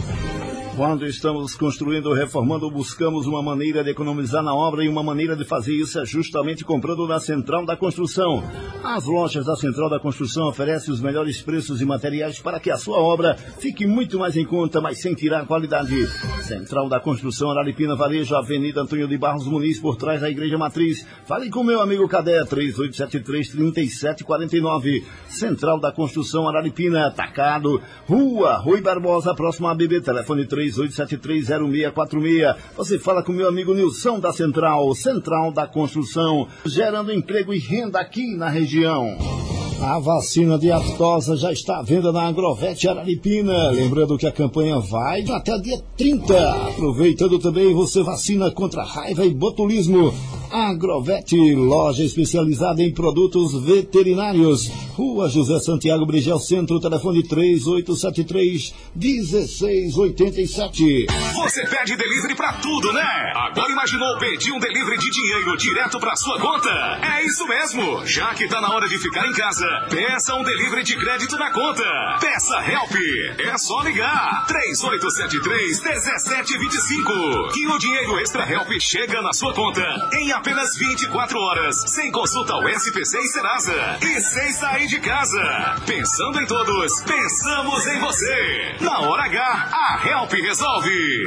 Quando estamos construindo ou reformando, buscamos uma maneira de economizar na obra, e uma maneira de fazer isso é justamente comprando na Central da Construção. As lojas da Central da Construção oferecem os melhores preços e materiais para que a sua obra fique muito mais em conta, mas sem tirar qualidade. Central da Construção, Araripina, Varejo, Avenida Antônio de Barros Muniz, por trás da Igreja Matriz. Fale com meu amigo Cadé, três oito sete três, três sete quatro nove. Central da Construção, Araripina, Atacado, Rua Rui Barbosa, próximo a B B, telefone três oito sete três zero seis quatro seis. Você fala com meu amigo Nilson da Central, Central da Construção, gerando emprego e renda aqui na região. A vacina de aftosa já está à venda na Agrovete Araripina. Lembrando que a campanha vai até dia trinta. Aproveitando também, você vacina contra raiva e botulismo. Agrovete, loja especializada em produtos veterinários. Rua José Santiago Brigel Centro, telefone três oito sete três, um seis oito sete. Você pede delivery pra tudo, né? Agora imaginou pedir um delivery de dinheiro direto pra sua conta? É isso mesmo! Já que tá na hora de ficar em casa, peça um delivery de crédito na conta. Peça Help! É só ligar três oito sete três, um sete dois cinco que o dinheiro extra Help chega na sua conta em apenas vinte e quatro horas, sem consulta ao S P C e Serasa e sem sair de casa. Pensando em todos, pensamos em você. Na hora H, a Help resolve.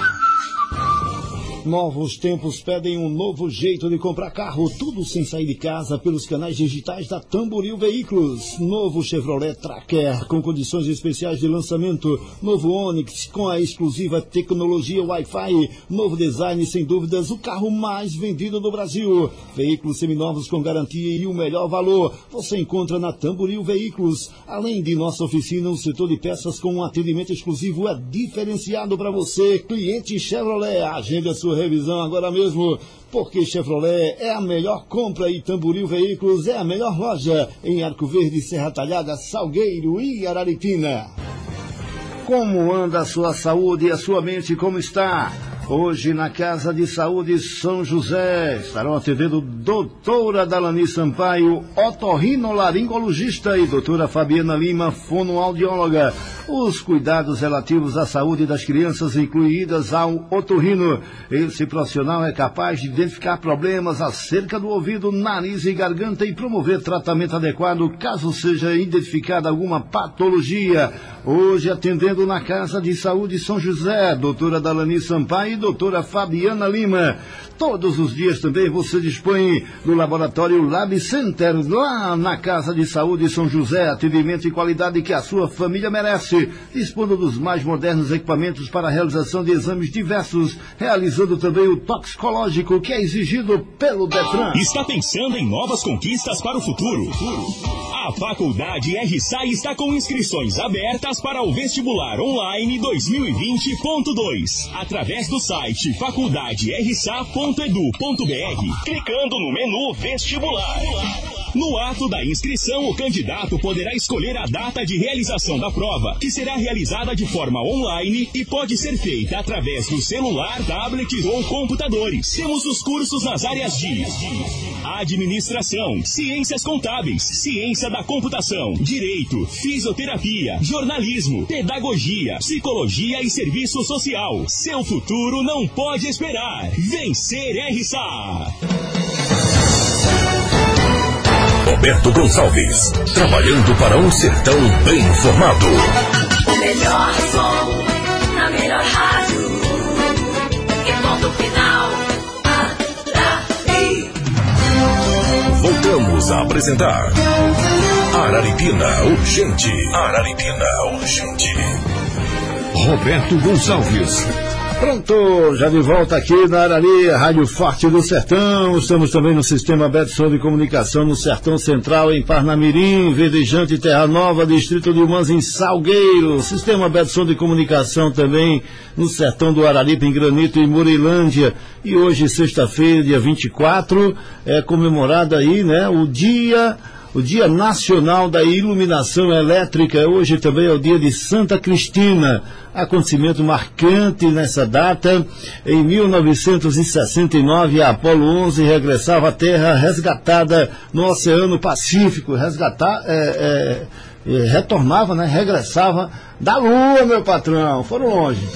Novos tempos pedem um novo jeito de comprar carro, tudo sem sair de casa, pelos canais digitais da Tamboril Veículos. Novo Chevrolet Tracker com condições especiais de lançamento, novo Onix com a exclusiva tecnologia Wi-Fi, novo design, sem dúvidas o carro mais vendido do Brasil. Veículos seminovos com garantia e o melhor valor você encontra na Tamboril Veículos. Além de nossa oficina, o setor de peças com um atendimento exclusivo é diferenciado para você, cliente Chevrolet. Agende a sua revisão agora mesmo, porque Chevrolet é a melhor compra e Tamboril Veículos é a melhor loja em Arco Verde, Serra Talhada, Salgueiro e Araripina. Como anda a sua saúde e a sua mente, como está? Hoje na Casa de Saúde São José estarão atendendo doutora Dalani Sampaio, otorrinolaringologista, e doutora Fabiana Lima, fonoaudióloga. Os cuidados relativos à saúde das crianças incluídas ao otorrino. Esse profissional é capaz de identificar problemas acerca do ouvido, nariz e garganta e promover tratamento adequado caso seja identificada alguma patologia. Hoje atendendo na Casa de Saúde São José, doutora Dalani Sampaio e doutora Fabiana Lima. Todos os dias também você dispõe do laboratório Lab Center, lá na Casa de Saúde São José. Atendimento e qualidade que a sua família merece. você, dispondo dos mais modernos equipamentos para a realização de exames diversos, realizando também o toxicológico que é exigido pelo Detran. Está pensando em novas conquistas para o futuro? A Faculdade R S A está com inscrições abertas para o vestibular online dois mil e vinte ponto dois, através do site faculdade r s a ponto edu ponto b r, clicando no menu Vestibular. No ato da inscrição, o candidato poderá escolher a data de realização da prova, que será realizada de forma online e pode ser feita através do celular, tablet ou computadores. Temos os cursos nas áreas de administração, ciências contábeis, ciência da computação, direito, fisioterapia, jornalismo, pedagogia, psicologia e serviço social. Seu futuro não pode esperar. Vencer R S A. Roberto Gonçalves, trabalhando para um sertão bem informado. O melhor som, na melhor rádio. E ponto final. Arari. Voltamos a apresentar Araripina Urgente. Araripina Urgente. Roberto Gonçalves. Pronto, já de volta aqui na Arari, Rádio Forte do Sertão. Estamos também no Sistema Betson de Comunicação no Sertão Central, em Parnamirim, Verdejante, Terra Nova, Distrito de Humãs, em Salgueiro. Sistema Betson de Comunicação também no Sertão do Araripe, em Granito e Murilândia. E hoje, sexta-feira, dia vinte e quatro, é comemorado aí, né, o dia... O Dia Nacional da Iluminação Elétrica. Hoje também é o dia de Santa Cristina. Acontecimento marcante nessa data. Em mil novecentos e sessenta e nove, a Apolo onze regressava à Terra resgatada no Oceano Pacífico. Resgatar, é, é, é, retornava, né? Regressava da Lua, meu patrão. Foram longe.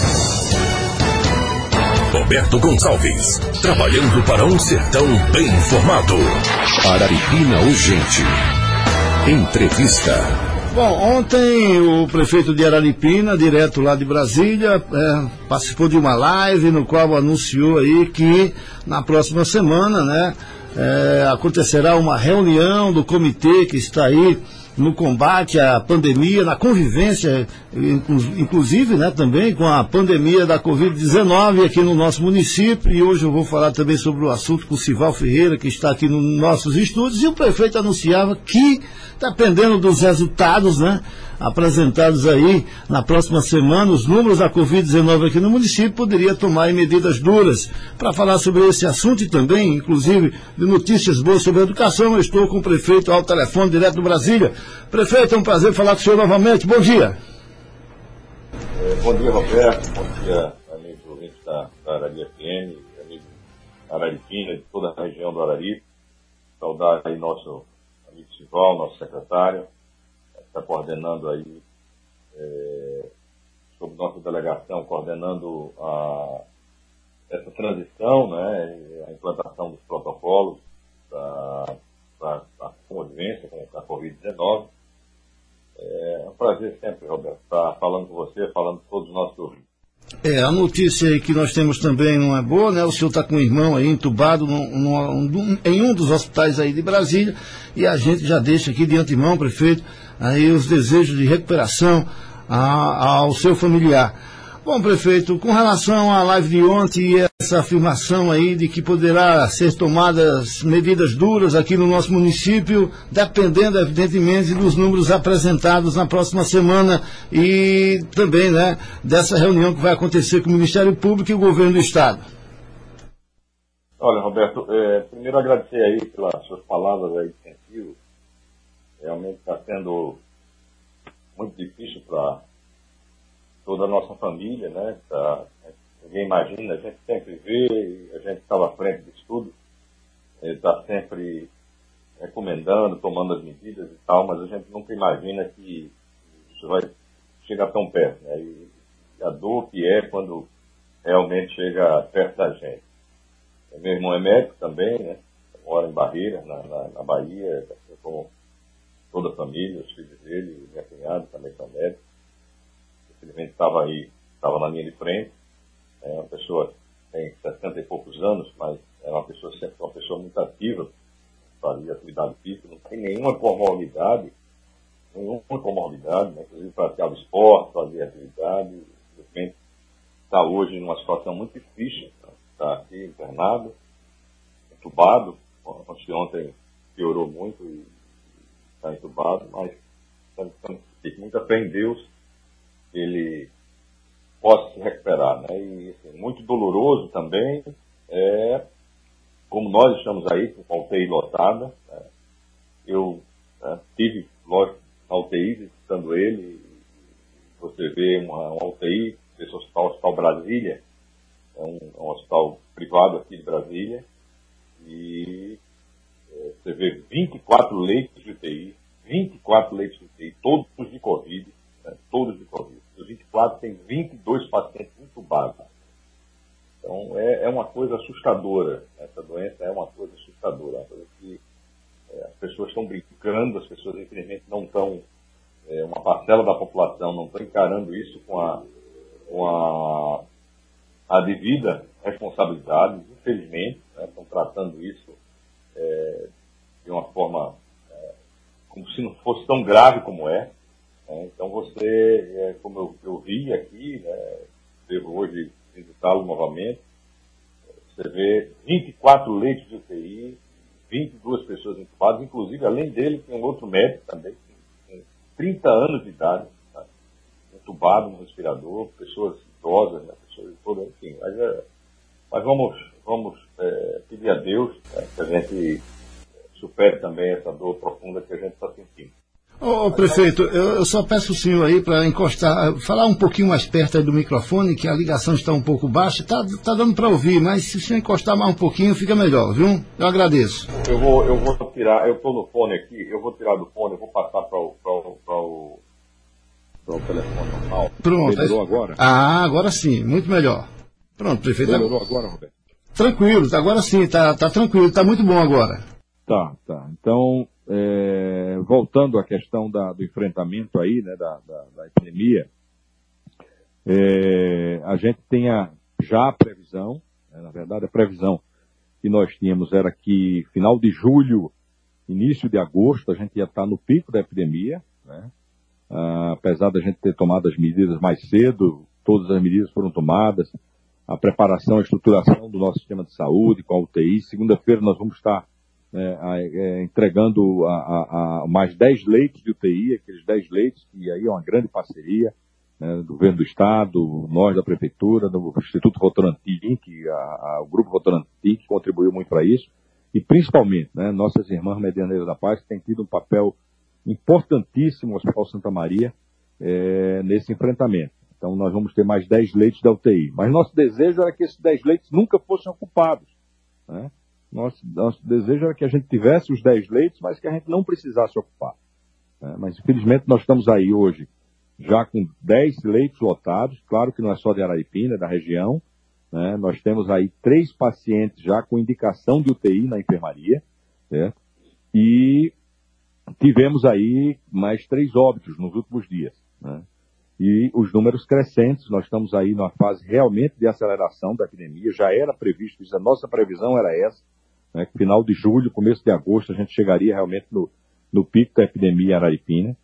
Roberto Gonçalves, trabalhando para um sertão bem informado. Araripina Urgente. Entrevista. Bom, ontem o prefeito de Araripina, direto lá de Brasília, é, participou de uma live no qual anunciou aí que na próxima semana, né, é, acontecerá uma reunião do comitê que está aí no combate à pandemia, na convivência, inclusive, né, também com a pandemia da covid dezenove aqui no nosso município. E hoje eu vou falar também sobre o assunto com o Sival Ferreira, que está aqui nos nossos estúdios. E o prefeito anunciava que, dependendo dos resultados, né, apresentados aí na próxima semana, os números da covid dezenove aqui no município, poderia tomar medidas duras. Para falar sobre esse assunto e também, inclusive, de notícias boas sobre a educação, eu estou com o prefeito ao telefone, direto do Brasília. Prefeito, é um prazer falar com o senhor novamente. Bom dia. É, bom dia, Roberto. Bom dia, amigos ouvintes da, da Arari F M, amigos Araripina, de toda a região do Araripe. Saudar aí nosso amigo Sival, nosso secretário, está coordenando aí, é, sob nossa delegação, coordenando a, essa transição, né, a implantação dos protocolos para a convivência com a covid dezenove. É um prazer sempre, Roberto, estar falando com você, falando com todos os nossos ouvintes. É, a notícia aí que nós temos também não é boa, né? O senhor está com um irmão aí entubado no, no, em um dos hospitais aí de Brasília, e a gente já deixa aqui de antemão, prefeito, aí os desejos de recuperação a, ao seu familiar. Bom, prefeito, com relação à live de ontem e essa afirmação aí de que poderá ser tomadas medidas duras aqui no nosso município, dependendo, evidentemente, dos números apresentados na próxima semana e também, né, dessa reunião que vai acontecer com o Ministério Público e o Governo do Estado. Olha, Roberto, é, primeiro agradecer aí pelas suas palavras aí de incentivo. Realmente está sendo muito difícil para toda a nossa família, né? Tá, ninguém imagina, a gente sempre vê, a gente estava à frente disso tudo, está sempre recomendando, tomando as medidas e tal, mas a gente nunca imagina que isso vai chegar tão perto, né? E a dor que é quando realmente chega perto da gente. Meu irmão é médico também, né? Mora em Barreira, na, na, na Bahia, assim como toda a família, os filhos dele, minha cunhada também são médicos. Infelizmente estava aí, estava na linha de frente. É uma pessoa que tem sessenta e poucos anos, mas é uma pessoa sempre uma pessoa muito ativa, fazia atividade física, não tem nenhuma comorbidade nenhuma comorbidade, né? Inclusive praticava esporte, fazia atividade, simplesmente está hoje numa situação muito difícil, está aqui internado, entubado, antes de ontem piorou muito e está entubado, mas tem muita fé em Deus que ele possa se recuperar, né? E assim, muito doloroso também é como nós estamos aí com a U T I lotada, né? Eu né, tive, lógico, na U T I visitando ele, você vê uma, uma U T I, esse hospital, Hospital Brasília, é um, é um hospital privado aqui de Brasília, e é, você vê vinte e quatro leitos de U T I, vinte e quatro leitos de U T I, todos de Covid, né, todos de Covid. Os vinte e quatro tem vinte e dois pacientes intubados. Então é, é uma coisa assustadora, essa doença é uma coisa assustadora, uma coisa que é, as pessoas estão brincando, as pessoas infelizmente não estão, é, uma parcela da população não está encarando isso com a, com a, a devida responsabilidade, infelizmente, né, estão tratando isso é, de uma forma é, como se não fosse tão grave como é. Né? Então você, é, como eu, eu vi aqui, né, devo hoje visitá-lo novamente, você vê vinte e quatro leitos de U T I, vinte e duas pessoas entubadas, inclusive além dele tem um outro médico também, com trinta anos de idade, tá? Entubado no respirador, pessoas idosas, né? Pessoas de todo, enfim, mas, é, mas vamos, vamos é, pedir a Deus, né, que a gente supere também essa dor profunda que a gente está sentindo. Ô, prefeito, eu, eu só peço o senhor aí para encostar, falar um pouquinho mais perto aí do microfone, que a ligação está um pouco baixa, tá, tá dando para ouvir, mas se o senhor encostar mais um pouquinho fica melhor, viu? Eu agradeço. Eu vou, eu vou tirar, eu estou no fone aqui, eu vou tirar do fone, eu vou passar para o, para o, para o, para o telefone normal. Pronto. Melhorou agora? Ah, agora sim, muito melhor. Pronto, prefeito. Melhorou agora, Roberto? Tranquilo, agora sim, tá, tá tranquilo, tá muito bom agora. Tá, tá. Então, é, voltando à questão da, do enfrentamento aí, né, da, da, da epidemia, é, a gente tem a, já a previsão, né, na verdade a previsão que nós tínhamos era que final de julho, início de agosto, a gente ia estar no pico da epidemia, né, ah, apesar da gente ter tomado as medidas mais cedo, todas as medidas foram tomadas, a preparação, a estruturação do nosso sistema de saúde com a U T I. Segunda-feira nós vamos estar É, é, entregando a, a, a mais dez leitos de U T I, aqueles dez leitos, que aí é uma grande parceria, né, do governo do Estado, nós da Prefeitura, do Instituto Votorantim, que a, a, o Grupo Votorantim, que contribuiu muito para isso, e principalmente, né, nossas irmãs Medianeiras da Paz, que têm tido um papel importantíssimo no Hospital Santa Maria é, nesse enfrentamento. Então nós vamos ter mais dez leitos da U T I. Mas nosso desejo era que esses dez leitos nunca fossem ocupados, né? Nosso, nosso desejo era que a gente tivesse os dez leitos, mas que a gente não precisasse ocupar. Né? Mas, infelizmente, nós estamos aí hoje já com dez leitos lotados. Claro que não é só de Araripina, é da região. Né? Nós temos aí três pacientes já com indicação de U T I na enfermaria. Certo? E tivemos aí mais três óbitos nos últimos dias. Né? E os números crescentes, nós estamos aí numa fase realmente de aceleração da epidemia. Já era previsto isso, a nossa previsão era essa. Né, que final de julho, começo de agosto, a gente chegaria realmente no, no pico da epidemia em Araripina.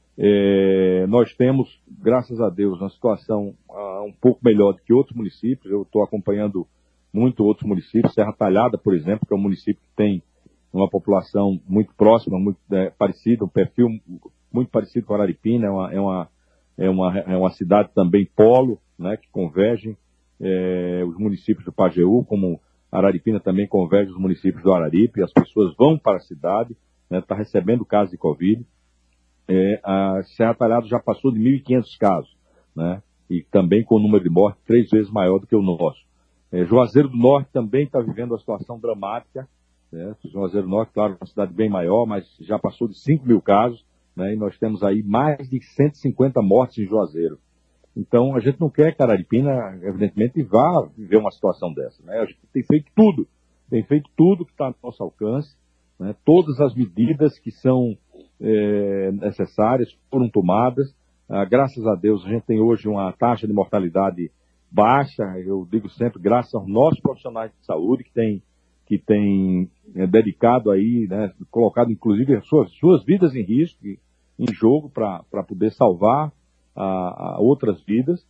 É, nós temos, graças a Deus, uma situação uh, um pouco melhor do que outros municípios. Eu estou acompanhando muito outros municípios. Serra Talhada, por exemplo, que é um município que tem uma população muito próxima, muito é, parecida, um perfil muito parecido com Araripina. É uma, é uma, é uma, é uma cidade também polo, né, que convergem é, os municípios do Pajeú, como Araripina também converge os municípios do Araripe, as pessoas vão para a cidade, está, né, recebendo casos de Covid. É, a Serra Talhada já passou de mil e quinhentos casos, né, e também com o número de mortes três vezes maior do que o nosso. É, Juazeiro do Norte também está vivendo uma situação dramática. Né, Juazeiro do Norte, claro, é uma cidade bem maior, mas já passou de cinco mil casos, né, e nós temos aí mais de cento e cinquenta mortes em Juazeiro. Então, a gente não quer que a Araripina, evidentemente, vá viver uma situação dessa. Né? A gente tem feito tudo, tem feito tudo que está ao nosso alcance, né? Todas as medidas que são é, necessárias foram tomadas. Ah, graças a Deus, a gente tem hoje uma taxa de mortalidade baixa, eu digo sempre, graças aos nossos profissionais de saúde, que têm que tem, é, dedicado aí, né, colocado inclusive as suas, suas vidas em risco, e, em jogo para poder salvar a, a outras vidas,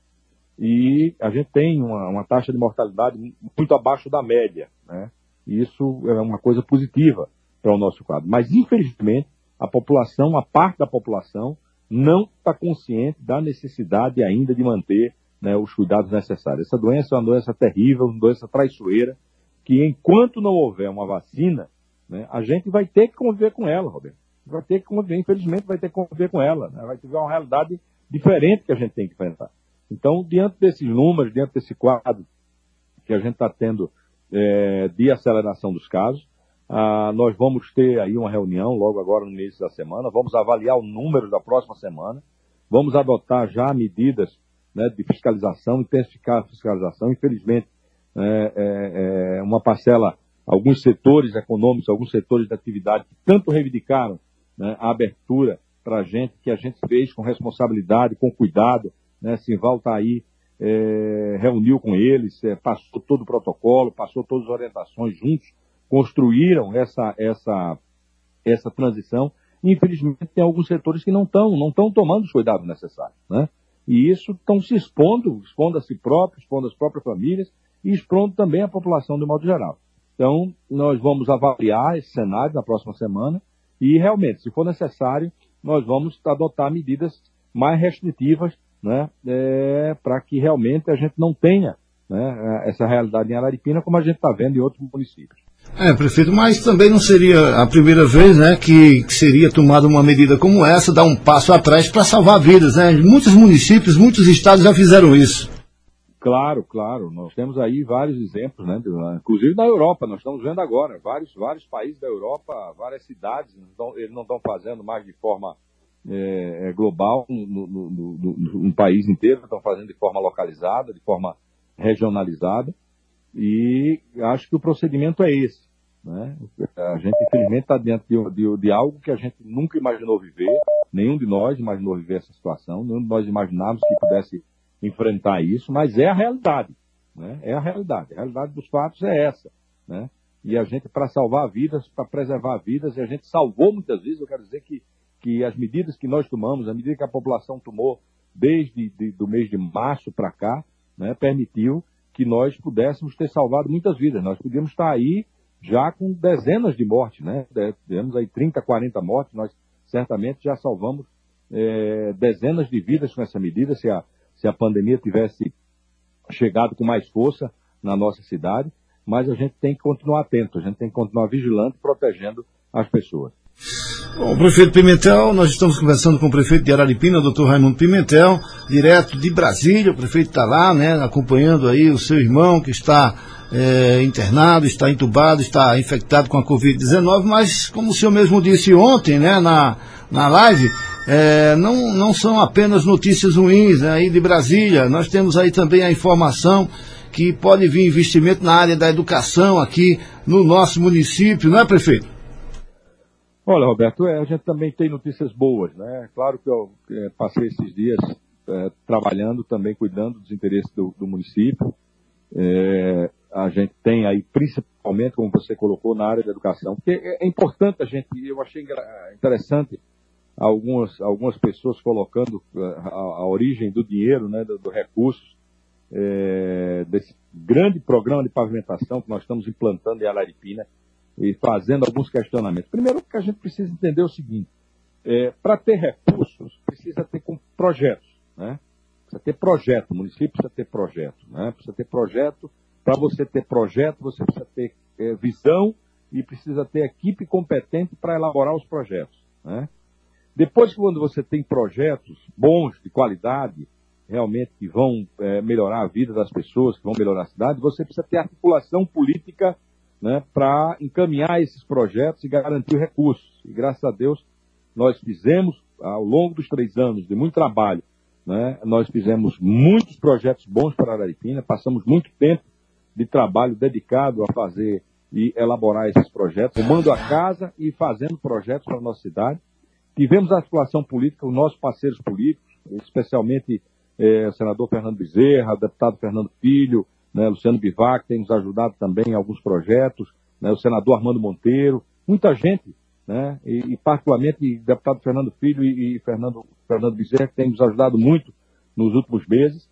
e a gente tem uma, uma taxa de mortalidade muito abaixo da média, né? E isso é uma coisa positiva para o nosso quadro. Mas, infelizmente, a população, a parte da população, não está consciente da necessidade ainda de manter, né, os cuidados necessários. Essa doença é uma doença terrível, uma doença traiçoeira, que enquanto não houver uma vacina, né, a gente vai ter que conviver com ela, Roberto. Vai ter que conviver, infelizmente, vai ter que conviver com ela, né? Vai ter uma realidade diferente que a gente tem que enfrentar. Então, diante desses números, diante desse quadro que a gente está tendo é, de aceleração dos casos, ah, nós vamos ter aí uma reunião logo agora no início da semana, vamos avaliar o número da próxima semana, vamos adotar já medidas, né, de fiscalização, intensificar a fiscalização. Infelizmente, é, é, é uma parcela, alguns setores econômicos, alguns setores de atividade que tanto reivindicaram, né, a abertura para a gente, que a gente fez com responsabilidade, com cuidado, né? Simval está aí, é, reuniu com eles, é, passou todo o protocolo, passou todas as orientações juntos, construíram essa, essa, essa transição. E, infelizmente, tem alguns setores que não estão não estão tomando os cuidados necessários, né? E isso estão se expondo, expondo a si próprios, expondo as próprias famílias e expondo também a população de modo geral. Então, nós vamos avaliar esse cenário na próxima semana e, realmente, se for necessário, nós vamos adotar medidas mais restritivas, né, é, para que realmente a gente não tenha, né, essa realidade em Araripina como a gente está vendo em outros municípios. É, prefeito, mas também não seria a primeira vez, né, que, que seria tomada uma medida como essa, dar um passo atrás para salvar vidas, né? Muitos municípios, muitos estados já fizeram isso. Claro, claro. Nós temos aí vários exemplos, né? Inclusive na Europa, nós estamos vendo agora, vários, vários países da Europa, várias cidades, então, eles não estão fazendo mais de forma É, é global, no, no, no, no, no país inteiro, estão fazendo de forma localizada, de forma regionalizada, e acho que o procedimento é esse, né? A gente, infelizmente, está diante de, de, de algo que a gente nunca imaginou viver, nenhum de nós imaginou viver essa situação, nenhum de nós imaginávamos que pudesse enfrentar isso, mas é a realidade, né? É a realidade, a realidade dos fatos é essa, né? E a gente, para salvar vidas, para preservar vidas, e a gente salvou muitas vezes, eu quero dizer que que as medidas que nós tomamos, a medida que a população tomou desde de, do mês de março para cá, né, permitiu que nós pudéssemos ter salvado muitas vidas. Nós podíamos estar aí já com dezenas de mortes, né? Tivemos aí trinta, quarenta mortes, nós certamente já salvamos é, dezenas de vidas com essa medida, se a, se a pandemia tivesse chegado com mais força na nossa cidade, mas a gente tem que continuar atento, a gente tem que continuar vigilante, protegendo as pessoas. Bom, prefeito Pimentel, nós estamos conversando com o prefeito de Araripina, doutor Raimundo Pimentel, direto de Brasília. O prefeito está lá, né, acompanhando aí o seu irmão que está é, internado, está entubado, está infectado com a covid dezenove, mas como o senhor mesmo disse ontem, né, na, na live, é, não, não são apenas notícias ruins, né, aí de Brasília. Nós temos aí também a informação que pode vir investimento na área da educação aqui no nosso município, não é, prefeito? Olha, Roberto, é, a gente também tem notícias boas, né? Claro que eu é, passei esses dias é, trabalhando, também cuidando dos interesses do, do município. É, a gente tem aí, principalmente, como você colocou, na área da educação, porque é, é importante a gente, eu achei interessante algumas, algumas pessoas colocando a, a origem do dinheiro, né, do, do recursos, é, desse grande programa de pavimentação que nós estamos implantando em Araripina, e fazendo alguns questionamentos. Primeiro, que a gente precisa entender o seguinte, é, para ter recursos, precisa ter com projetos, né? Precisa ter projeto, o município precisa ter projeto, né? Precisa ter projeto, para você ter projeto, você precisa ter é, visão e precisa ter equipe competente para elaborar os projetos, né? Depois que quando você tem projetos bons, de qualidade, realmente que vão é, melhorar a vida das pessoas, que vão melhorar a cidade, você precisa ter articulação política, né, para encaminhar esses projetos e garantir recursos. E graças a Deus nós fizemos, ao longo dos três anos de muito trabalho, né, nós fizemos muitos projetos bons para Araripina, passamos muito tempo de trabalho dedicado a fazer e elaborar esses projetos, tomando a casa e fazendo projetos para a nossa cidade. Tivemos a articulação política com nossos parceiros políticos, especialmente eh, o senador Fernando Bezerra, o deputado Fernando Filho, né, Luciano Bivac tem nos ajudado também em alguns projetos, né, o senador Armando Monteiro, muita gente né? E, e particularmente o deputado Fernando Filho e, e Fernando, Fernando Bezerra, que têm nos ajudado muito nos últimos meses.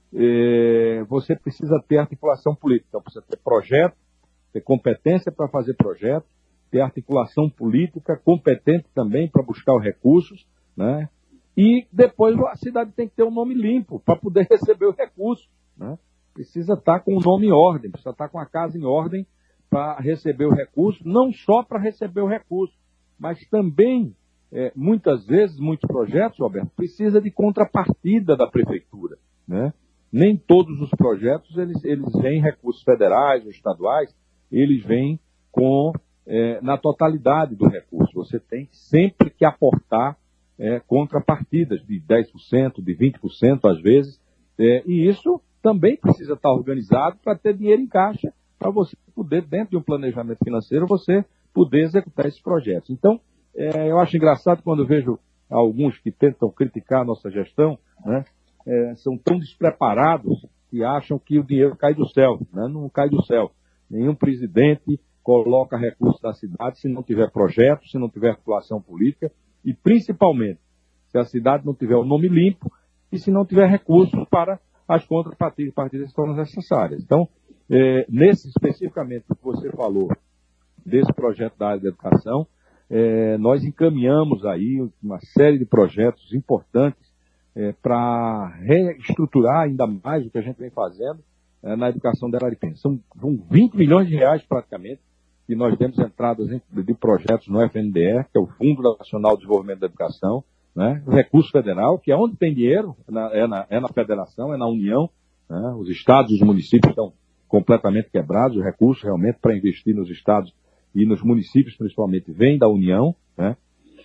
É, você precisa ter articulação política, então precisa ter projeto, ter competência para fazer projeto, ter articulação política, competente também para buscar os recursos, né? E depois a cidade tem que ter um nome limpo para poder receber os recursos, né? Precisa estar com o nome em ordem, precisa estar com a casa em ordem para receber o recurso, não só para receber o recurso, mas também, é, muitas vezes, muitos projetos, Roberto, precisa de contrapartida da prefeitura, né? Nem todos os projetos, eles, eles vêm recursos federais ou estaduais, eles vêm com, é, na totalidade do recurso. Você tem sempre que aportar é, contrapartidas de dez por cento, de vinte por cento às vezes, é, e isso também precisa estar organizado para ter dinheiro em caixa, para você poder, dentro de um planejamento financeiro, você poder executar esses projetos. Então, é, eu acho engraçado quando eu vejo alguns que tentam criticar a nossa gestão, né, é, são tão despreparados que acham que o dinheiro cai do céu, né? Não cai do céu. Nenhum presidente coloca recursos na cidade se não tiver projeto, se não tiver articulação política e, principalmente, se a cidade não tiver o nome limpo e se não tiver recursos para as contrapartidas partidas que foram necessárias. Então, é, nesse especificamente que você falou, desse projeto da área da educação, é, nós encaminhamos aí uma série de projetos importantes é, para reestruturar ainda mais o que a gente vem fazendo é, na educação da Araripina. São, são vinte milhões de reais praticamente que nós temos entradas de projetos no F N D E, que é o Fundo Nacional de Desenvolvimento da Educação, né? O recurso federal, que é onde tem dinheiro, é na, é na, é na federação, é na União, né? Os estados e os municípios estão completamente quebrados, o recurso realmente para investir nos estados e nos municípios principalmente vem da União, né?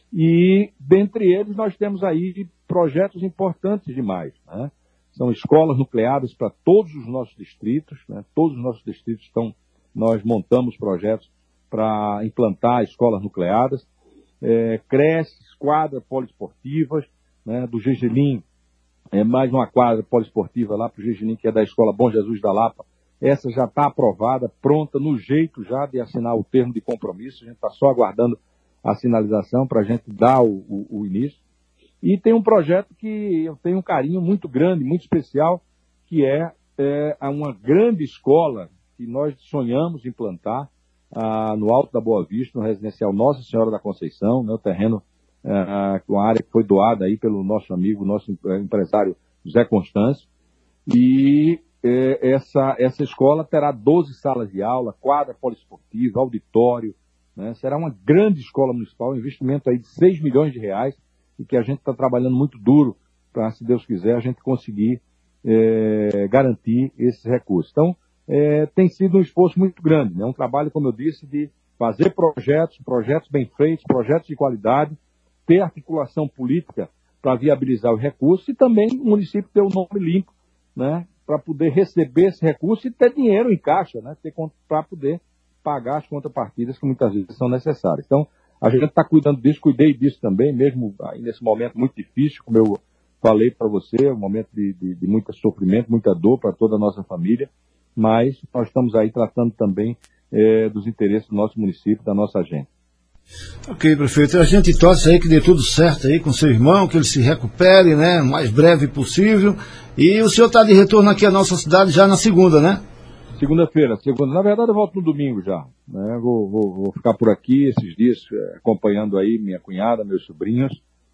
E dentre eles nós temos aí projetos importantes demais, né? São escolas nucleares para todos os nossos distritos, né? Todos os nossos distritos estão, nós montamos projetos para implantar escolas nucleares, é, creches, quadras poliesportivas, né? Do Gergelim, é, mais uma quadra poliesportiva lá para o Gergelim, que é da Escola Bom Jesus da Lapa. Essa já está aprovada, pronta, no jeito já de assinar o termo de compromisso. A gente está só aguardando a sinalização para a gente dar o, o, o início. E tem um projeto que eu tenho um carinho muito grande, muito especial, que é, é uma grande escola que nós sonhamos implantar ah, no Alto da Boa Vista, no residencial Nossa Senhora da Conceição, né, o terreno, ah, uma área que foi doada aí pelo nosso amigo, nosso empresário José Constâncio. E é, essa, essa escola terá doze salas de aula, quadra poliesportiva, auditório, né, será uma grande escola municipal, um investimento aí de seis milhões de reais, e que a gente está trabalhando muito duro para, se Deus quiser, a gente conseguir é, garantir esses recursos. Então, é, tem sido um esforço muito grande, né? Um trabalho, como eu disse, de fazer projetos, projetos bem feitos, projetos de qualidade, ter articulação política para viabilizar os recursos e também o município ter o nome limpo, né? Para poder receber esse recurso e ter dinheiro em caixa, né? Para poder pagar as contrapartidas que muitas vezes são necessárias. Então, a gente está cuidando disso, cuidei disso também, mesmo aí nesse momento muito difícil, como eu falei para você, um momento de, de, de muito sofrimento, muita dor para toda a nossa família, mas nós estamos aí tratando também é, dos interesses do nosso município, da nossa gente. Ok, prefeito, a gente torce aí que dê tudo certo aí com seu irmão, que ele se recupere, né, o mais breve possível, e o senhor está de retorno aqui à nossa cidade já na segunda, né? Segunda-feira, segunda. Na verdade eu volto no domingo já, né? Vou, vou, vou ficar por aqui esses dias acompanhando aí minha cunhada, meus sobrinhos,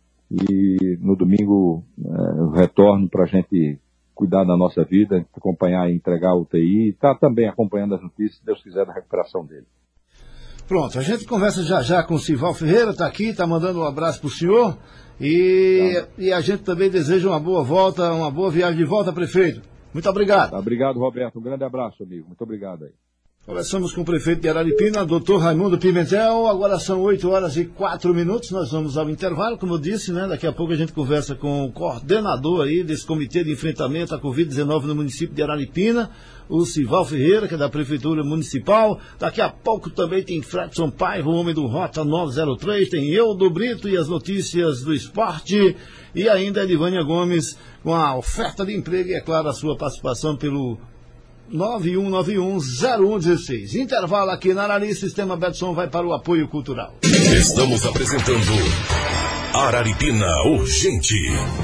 e no domingo é, eu retorno para a gente cuidar da nossa vida, acompanhar e entregar a U T I, e tá também acompanhando as notícias, se Deus quiser, da recuperação dele. Pronto, a gente conversa já já com o Sival Ferreira, está aqui, está mandando um abraço para o senhor, e, tá. e a gente também deseja uma boa volta, uma boa viagem de volta, prefeito. Muito obrigado. Obrigado, Roberto. Um grande abraço, amigo. Muito obrigado aí. Conversamos com o prefeito de Araripina, doutor Raimundo Pimentel. Agora são oito horas e quatro minutos. Nós vamos ao intervalo, como eu disse, né? Daqui a pouco a gente conversa com o coordenador aí desse comitê de enfrentamento à covid dezenove no município de Araripina, o Sival Ferreira, que é da Prefeitura Municipal. Daqui a pouco também tem Fredson Paiva, o homem do Rota nove zero três. Tem eu, do Brito, e as notícias do esporte. E ainda a Edivânia Gomes com a oferta de emprego e, é claro, a sua participação pelo nove um nove um zero um um seis. Intervalo aqui na Arari, Sistema Betson vai para o apoio cultural. Estamos apresentando Araripina Urgente.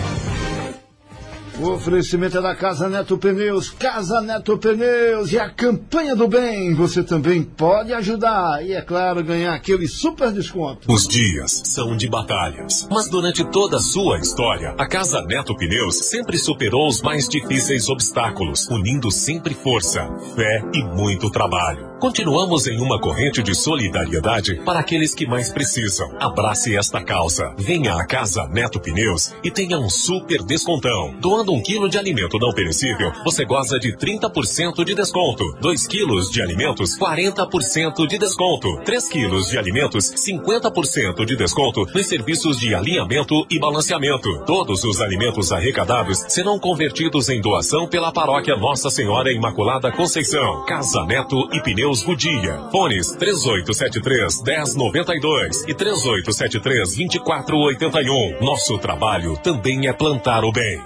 O oferecimento é da Casa Neto Pneus, Casa Neto Pneus e a campanha do bem. Você também pode ajudar e, é claro, ganhar aquele super desconto. Os dias são de batalhas, mas durante toda a sua história, a Casa Neto Pneus sempre superou os mais difíceis obstáculos, unindo sempre força, fé e muito trabalho. Continuamos em uma corrente de solidariedade para aqueles que mais precisam. Abrace esta causa. Venha à Casa Neto Pneus e tenha um super descontão. Doando um quilo de alimento não perecível, você goza de trinta por cento de desconto. Dois quilos de alimentos, quarenta por cento de desconto. Três quilos de alimentos, cinquenta por cento de desconto nos serviços de alinhamento e balanceamento. Todos os alimentos arrecadados serão convertidos em doação pela paróquia Nossa Senhora Imaculada Conceição. Casa Neto e Pneus Godia. Fones três oito sete três, um zero nove dois e três oito sete três, dois quatro oito um. Nosso trabalho também é plantar o bem.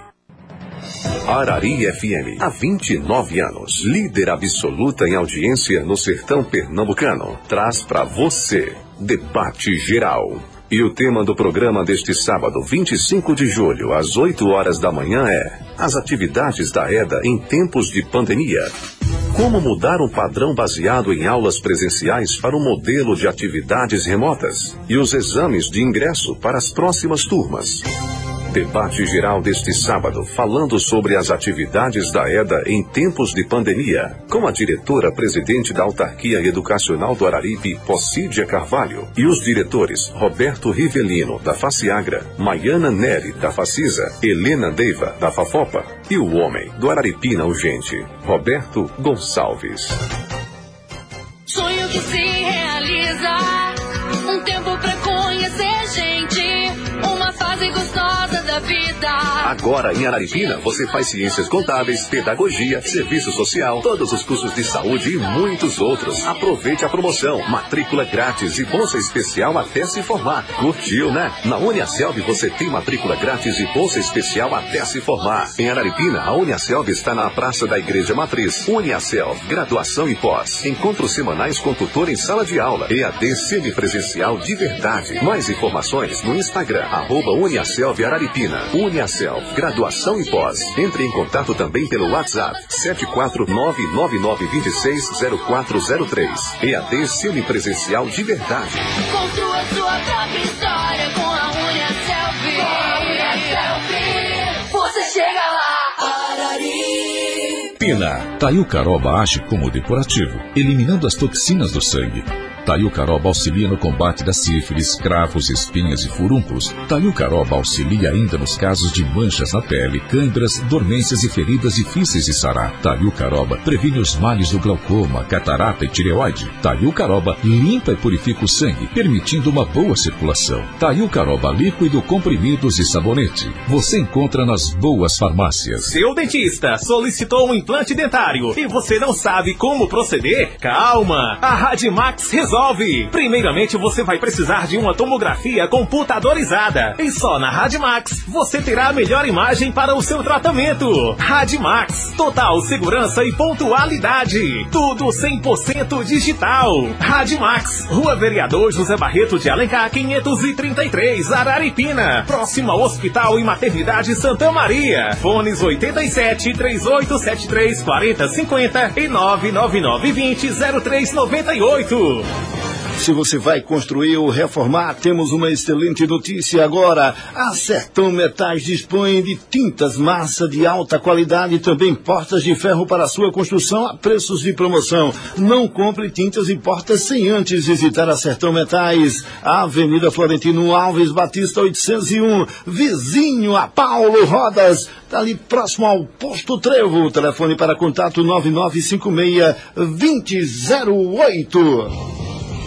Arari F M, há vinte e nove anos, líder absoluta em audiência no sertão pernambucano, traz para você Debate Geral. E o tema do programa deste sábado, vinte e cinco de julho, às oito horas da manhã é as atividades da EDA em tempos de pandemia. Como mudar um padrão baseado em aulas presenciais para um modelo de atividades remotas? E os exames de ingresso para as próximas turmas. Debate geral deste sábado, falando sobre as atividades da EDA em tempos de pandemia, com a diretora-presidente da Autarquia Educacional do Araripe, Possídia Carvalho, e os diretores Roberto Rivelino, da Faciagra, Maiana Neri, da Facisa, Helena Deiva, da Fafopa, e o homem do Araripina Urgente, Roberto Gonçalves. Sonho que se realiza, um tempo pra conhecer gente, uma fase gostosa da vida. Agora em Araripina você faz ciências contábeis, pedagogia, serviço social, todos os cursos de saúde e muitos outros. Aproveite a promoção, matrícula grátis e bolsa especial até se formar. Curtiu, né? Na Uniaselv você tem matrícula grátis e bolsa especial até se formar. Em Araripina, a Uniaselv está na Praça da Igreja Matriz. Uniaselv, graduação e pós. Encontros semanais com tutor em sala de aula. E A D semipresencial de verdade. Mais informações no Instagram, arroba Uniaselv Araripina. Uniaselv, graduação e pós. Entre em contato também pelo WhatsApp sete quatro nove nove nove dois seis zero quatro zero três. E A D semipresencial de verdade. Construa sua própria história com a Uniaselv. Com a Uniaselv, você chega lá. Arari. Pina. Taiucaroba age como depurativo, eliminando as toxinas do sangue. Taiucaroba auxilia no combate da sífilis, cravos, espinhas e furúnculos. Taiucaroba auxilia ainda nos casos de manchas na pele, câimbras, dormências e feridas difíceis de sarar. Taiucaroba previne os males do glaucoma, catarata e tireoide. Taiucaroba limpa e purifica o sangue, permitindo uma boa circulação. Taiucaroba líquido, comprimidos e sabonete. Você encontra nas boas farmácias. Seu dentista solicitou um implante dentário e você não sabe como proceder? Calma! A Radimax resolve. Primeiramente, você vai precisar de uma tomografia computadorizada. E só na Radimax você terá a melhor imagem para o seu tratamento. Radimax, total segurança e pontualidade. Tudo cem por cento digital. Radimax, Rua Vereador José Barreto de Alencar, quinhentos e trinta e três, Araripina. Próximo ao Hospital e Maternidade Santa Maria. Fones oitenta e sete, três oito sete três, quarenta cinquenta e nove nove nove vinte, zero três noventa e oito. Se você vai construir ou reformar, temos uma excelente notícia agora. A Sertão Metais dispõe de tintas massa de alta qualidade e também portas de ferro para sua construção a preços de promoção. Não compre tintas e portas sem antes visitar a Sertão Metais. A Avenida Florentino Alves Batista oitocentos e um, vizinho a Paulo Rodas. Está ali próximo ao Posto Trevo. Telefone para contato nove nove cinco seis, dois zero zero oito.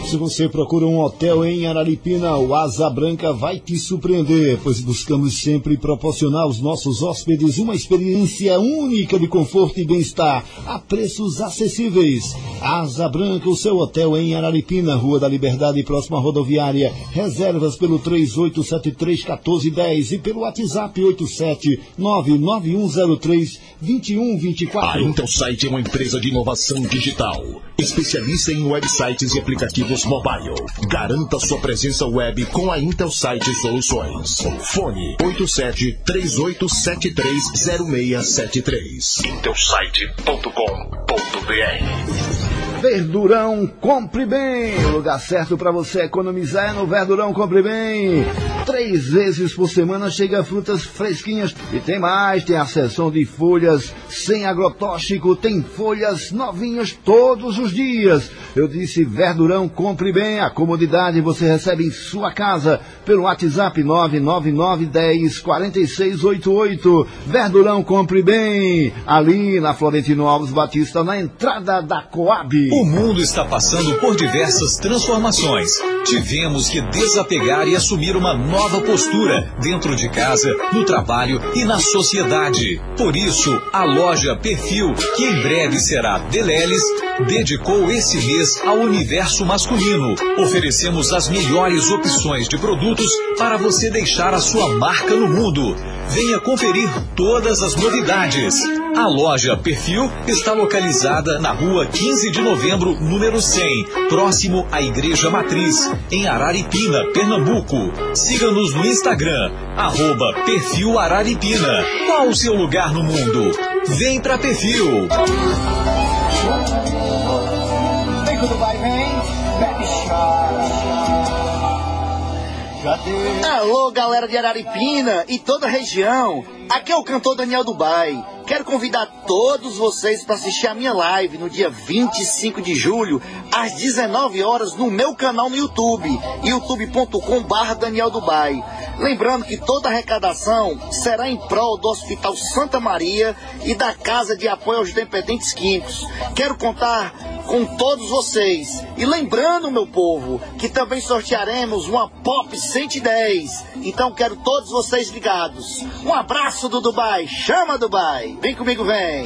Se você procura um hotel em Araripina, o Asa Branca vai te surpreender, pois buscamos sempre proporcionar aos nossos hóspedes uma experiência única de conforto e bem-estar a preços acessíveis. Asa Branca, o seu hotel em Araripina, Rua da Liberdade, próxima à rodoviária. Reservas pelo três oito sete três, um quatro um zero e pelo WhatsApp oito sete nove nove um zero três, dois um dois quatro. A Intelsite é uma empresa de inovação digital, especialista em websites e aplicativos mobile. Garanta sua presença web com a Intelsite Soluções. Fone oito sete três oito sete três zero seis sete três. intelsite ponto com ponto b r. Verdurão Compre Bem, o lugar certo para você economizar é no Verdurão Compre Bem. Três vezes por semana chega frutas fresquinhas e tem mais, tem a seção de folhas sem agrotóxico, tem folhas novinhas todos os dias. Eu disse Verdurão Compre Bem, a comodidade você recebe em sua casa pelo WhatsApp nove nove nove um zero quatro seis oito oito. Verdurão Compre Bem, ali na Florentino Alves Batista, na entrada da Coab. O mundo está passando por diversas transformações. Tivemos que desapegar e assumir uma nova postura dentro de casa, no trabalho e na sociedade. Por isso, a loja Perfil, que em breve será Deleles, dedicou esse mês ao universo masculino. Oferecemos as melhores opções de produtos para você deixar a sua marca no mundo. Venha conferir todas as novidades. A loja Perfil está localizada na rua quinze de novembro, número cem, próximo à Igreja Matriz, em Araripina, Pernambuco. Siga-nos no Instagram, arroba Perfil Araripina. Qual o seu lugar no mundo? Vem pra Perfil! Vem quando vai, vem, bebe chá. Alô, galera de Araripina e toda a região. Aqui é o cantor Daniel Dubai. Quero convidar todos vocês para assistir a minha live no dia vinte e cinco de julho, às dezenove horas, no meu canal no YouTube, youtube ponto com barra Daniel Dubai. Lembrando que toda a arrecadação será em prol do Hospital Santa Maria e da Casa de Apoio aos Dependentes Químicos. Quero contar com todos vocês. E lembrando, meu povo, que também sortearemos uma Pop cento e dez. Então quero todos vocês ligados. Um abraço do Dubai. Chama, Dubai. Vem comigo, vem.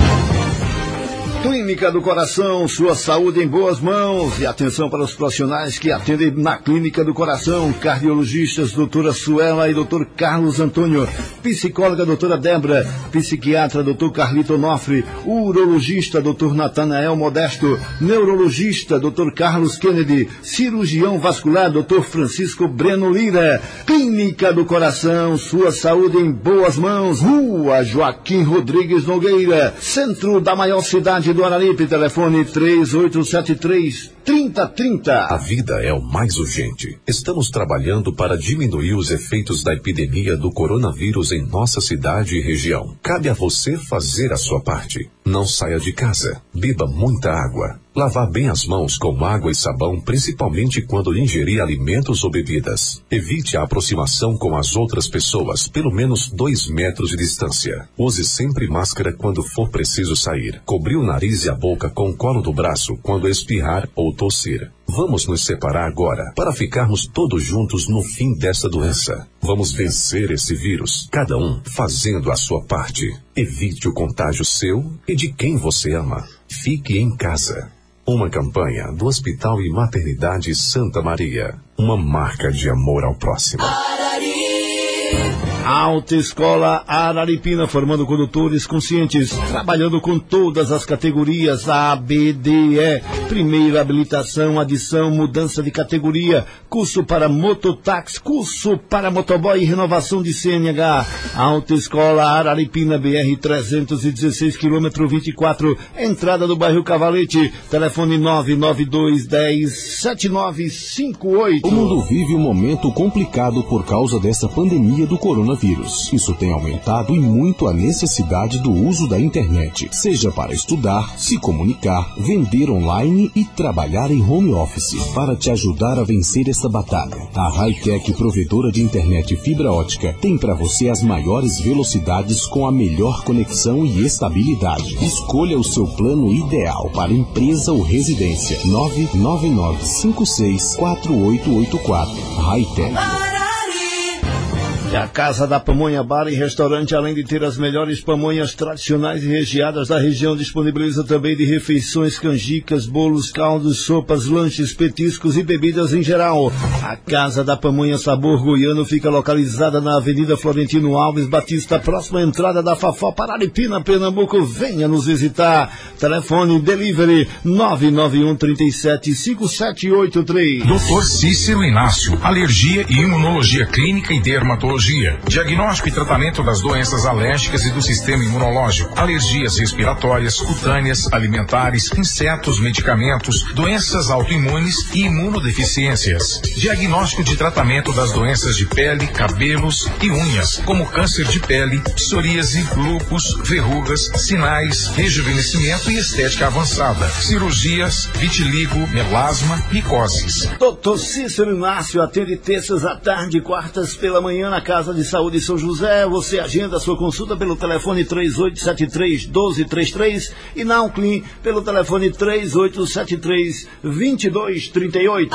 Clínica do Coração, sua saúde em boas mãos. E atenção para os profissionais que atendem na Clínica do Coração: cardiologistas, doutora Suela e doutor Carlos Antônio, psicóloga, doutora Débora, psiquiatra, doutor Carlito Onofre, urologista, doutor Natanael Modesto, neurologista, doutor Carlos Kennedy, cirurgião vascular, doutor Francisco Breno Lira. Clínica do Coração, sua saúde em boas mãos. Rua Joaquim Rodrigues Nogueira, centro da maior cidade do Araripe. Telefone três oito sete três, três zero três zero. A vida é o mais urgente. Estamos trabalhando para diminuir os efeitos da epidemia do coronavírus em nossa cidade e região. Cabe a você fazer a sua parte. Não saia de casa. Beba muita água. Lavar bem as mãos com água e sabão, principalmente quando ingerir alimentos ou bebidas. Evite a aproximação com as outras pessoas, pelo menos dois metros de distância. Use sempre máscara quando for preciso sair. Cobrir o nariz e a boca com o colo do braço quando espirrar ou tossir. Vamos nos separar agora para ficarmos todos juntos no fim desta doença. Vamos vencer esse vírus, cada um fazendo a sua parte. Evite o contágio seu e de quem você ama. Fique em casa. Uma campanha do Hospital e Maternidade Santa Maria. Uma marca de amor ao próximo. Autoescola Araripina, formando condutores conscientes, trabalhando com todas as categorias A, B, D, E, primeira habilitação, adição, mudança de categoria, curso para mototáxi, curso para motoboy e renovação de C N H. Autoescola Araripina, B R trezentos e dezesseis, quilômetro vinte e quatro, entrada do bairro Cavalete, telefone nove nove dois, dez, sete nove cinco oito. O mundo vive um momento complicado por causa dessa pandemia pandemia do coronavírus. Isso tem aumentado e muito a necessidade do uso da internet, seja para estudar, se comunicar, vender online e trabalhar em home office. Para te ajudar a vencer essa batalha, a Hightech, provedora de internet fibra ótica, tem para você as maiores velocidades com a melhor conexão e estabilidade. Escolha o seu plano ideal para empresa ou residência. nove nove nove cinco seis quatro oito oito quatro. Hightech. É a Casa da Pamonha Bar e Restaurante, além de ter as melhores pamonhas tradicionais e recheadas da região, disponibiliza também de refeições, canjicas, bolos, caldos, sopas, lanches, petiscos e bebidas em geral. A Casa da Pamonha Sabor Goiano fica localizada na Avenida Florentino Alves Batista, próxima à entrada da Fafó, Araripina, Pernambuco. Venha nos visitar. Telefone Delivery nove nove um três sete cinco sete oito três. doutor Cícero Inácio, alergia e imunologia clínica e dermatologia. Diagnóstico e tratamento das doenças alérgicas e do sistema imunológico, alergias respiratórias, cutâneas, alimentares, insetos, medicamentos, doenças autoimunes e imunodeficiências. Diagnóstico de tratamento das doenças de pele, cabelos e unhas, como câncer de pele, psoríase, lúpus, verrugas, sinais, rejuvenescimento e estética avançada, cirurgias, vitiligo, melasma, micoses. doutor Cícero Inácio atende terças à tarde e quartas pela manhã na Casa de Saúde São José. Você agenda a sua consulta pelo telefone três oito sete três, um dois três três e na Unclin pelo telefone três oito sete três, dois dois três oito.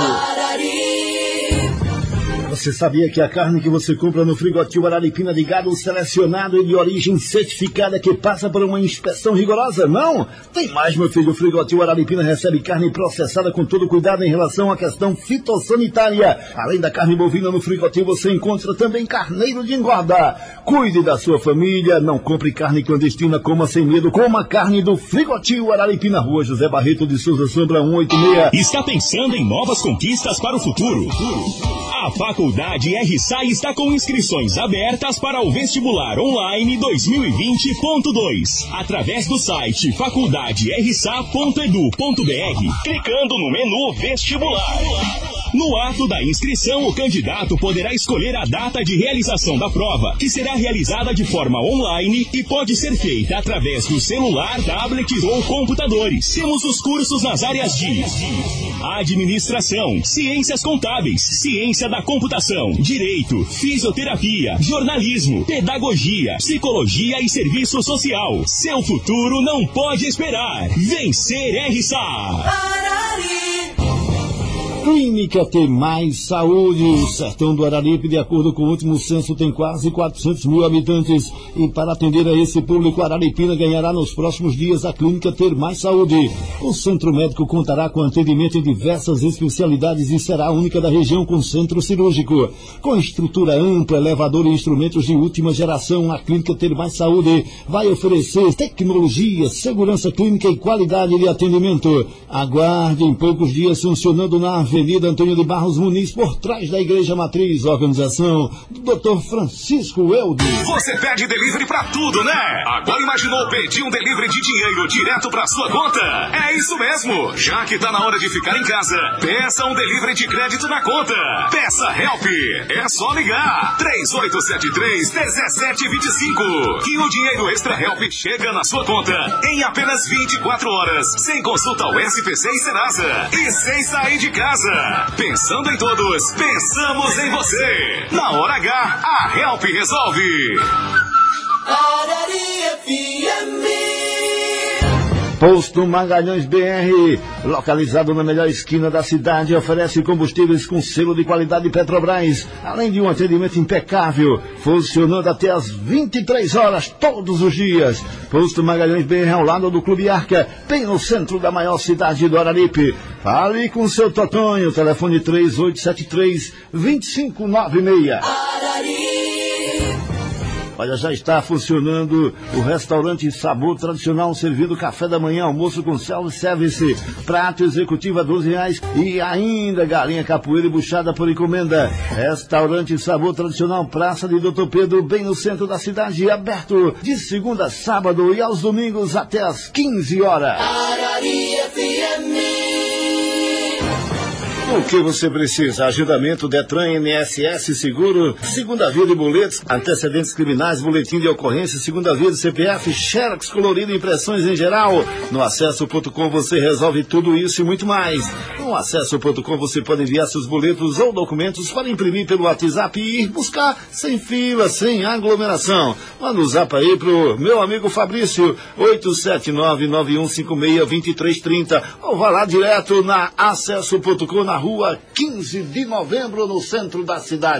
Você sabia que a carne que você compra no Frigotil Araripina de gado selecionado e de origem certificada que passa por uma inspeção rigorosa? Não! Tem mais, meu filho. O Frigotil Araripina recebe carne processada com todo cuidado em relação à questão fitossanitária. Além da carne bovina no Frigotil, você encontra também carneiro de engorda. Cuide da sua família, não compre carne clandestina, coma sem medo, coma carne do Frigotil Araripina, Rua José Barreto de Souza Sombra cento e oitenta e seis. Está pensando em novas conquistas para o futuro? A Faculdade R S A está com inscrições abertas para o vestibular online dois mil e vinte ponto dois, através do site faculdade r s a ponto edu ponto b r, clicando no menu vestibular. No ato da inscrição, o candidato poderá escolher a data de realização da prova, que será realizada de forma online e pode ser feita através do celular, tablets ou computadores. Temos os cursos nas áreas de administração, ciências contábeis, ciência da computação, direito, fisioterapia, jornalismo, pedagogia, psicologia e serviço social. Seu futuro não pode esperar. Vencer R S A. Clínica Tem Mais Saúde. O sertão do Araripe, de acordo com o último censo, tem quase quatrocentos mil habitantes. E para atender a esse público, Araripina ganhará nos próximos dias a Clínica Ter Mais Saúde. O centro médico contará com atendimento em diversas especialidades e será a única da região com centro cirúrgico. Com estrutura ampla, elevador e instrumentos de última geração, a Clínica Ter Mais Saúde vai oferecer tecnologia, segurança clínica e qualidade de atendimento. Aguarde em poucos dias funcionando na Avenida Antônio de Barros Muniz, por trás da Igreja Matriz. Organização do doutor Francisco Eldo. Você pede delivery pra tudo, né? Agora imaginou pedir um delivery de dinheiro direto pra sua conta? É isso mesmo! Já que tá na hora de ficar em casa, peça um delivery de crédito na conta. Peça Help! É só ligar três oito sete três, um sete dois cinco que o dinheiro extra Help chega na sua conta em apenas vinte e quatro horas, sem consulta ao S P C e Serasa e sem sair de casa. Pensando em todos, pensamos em você. Na hora H, a Help resolve. Arari F M. Posto Magalhães B R, localizado na melhor esquina da cidade, oferece combustíveis com selo de qualidade Petrobras, além de um atendimento impecável, funcionando até às vinte e três horas todos os dias. Posto Magalhães B R, ao lado do Clube Arca, bem no centro da maior cidade do Araripe. Fale com seu Totonho, telefone três oito sete três, dois cinco nove seis. Arari. Olha, já está funcionando o restaurante Sabor Tradicional, servindo café da manhã, almoço com self-service, prato executivo a doze reais e ainda galinha capoeira e buchada por encomenda. Restaurante Sabor Tradicional, Praça de doutor Pedro, bem no centro da cidade, aberto de segunda a sábado e aos domingos até às quinze horas. Arari F M. O que você precisa? Agendamento Detran, N S S, seguro, segunda via de boletos, antecedentes criminais, boletim de ocorrência, segunda via de C P F, xerox colorido, impressões em geral. No acesso ponto com você resolve tudo isso e muito mais. No acesso ponto com você pode enviar seus boletos ou documentos para imprimir pelo WhatsApp e ir buscar sem fila, sem aglomeração. Manda o zap aí pro meu amigo Fabrício, oito sete nove, nove um cinco seis, dois três três zero, ou vá lá direto na acesso ponto com, na rua quinze de novembro, no centro da cidade.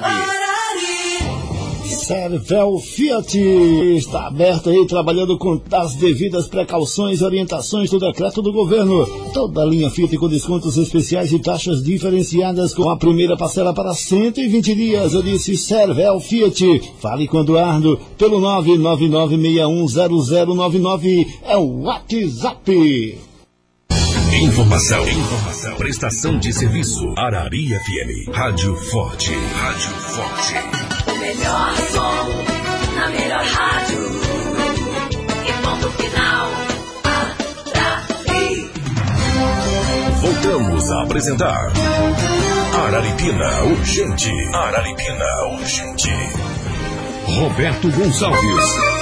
Servel Fiat está aberto aí, trabalhando com as devidas precauções e orientações do decreto do governo. Toda a linha Fiat com descontos especiais e taxas diferenciadas, com a primeira parcela para cento e vinte dias. Eu disse Servel Fiat. Fale com Eduardo pelo nove nove nove seis um zero zero nove nove. É o WhatsApp. Informação, informação, prestação de serviço. Arari F M, Rádio Forte, Rádio Forte. O melhor som, na melhor rádio. E ponto final, Arari. Voltamos a apresentar Araripina Urgente. Araripina Urgente. Roberto Gonçalves.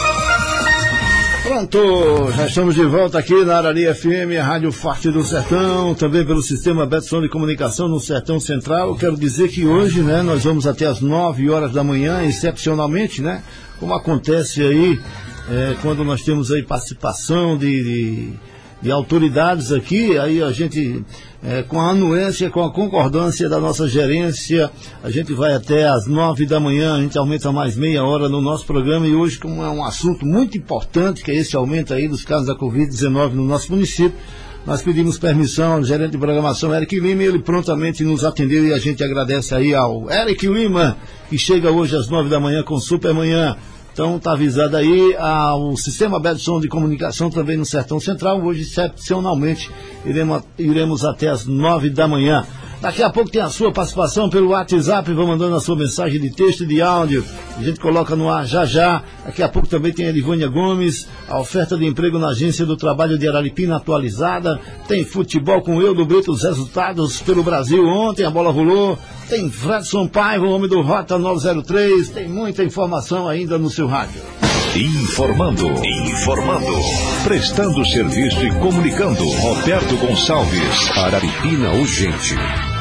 Pronto, já estamos de volta aqui na Arari F M, a Rádio Forte do Sertão, também pelo sistema Betson de Comunicação no Sertão Central. Eu quero dizer que hoje, né, nós vamos até as nove horas da manhã, excepcionalmente, né, como acontece aí, é, quando nós temos aí participação de, de, de autoridades aqui, aí a gente, é, com a anuência, com a concordância da nossa gerência, a gente vai até as nove da manhã, a gente aumenta mais meia hora no nosso programa, e hoje, como é um assunto muito importante, que é esse aumento aí dos casos da covid dezenove no nosso município, nós pedimos permissão ao gerente de programação, Eric Lima, e ele prontamente nos atendeu, e a gente agradece aí ao Eric Lima, que chega hoje às nove da manhã com Supermanhã. Então está avisado aí ah, o sistema Betson de Comunicação também no Sertão Central. Hoje, excepcionalmente, iremos, iremos até as nove da manhã. Daqui a pouco tem a sua participação pelo WhatsApp, vão mandando a sua mensagem de texto e de áudio. A gente coloca no ar já já. Daqui a pouco também tem a Livânia Gomes, a oferta de emprego na Agência do Trabalho de Araripina atualizada. Tem futebol com eu do Brito, os resultados pelo Brasil ontem, a bola rolou. Tem Fredson Paiva, o homem do Rota nove zero três. Tem muita informação ainda no seu rádio. Informando, informando, prestando serviço e comunicando. Roberto Gonçalves, Araripina Urgente.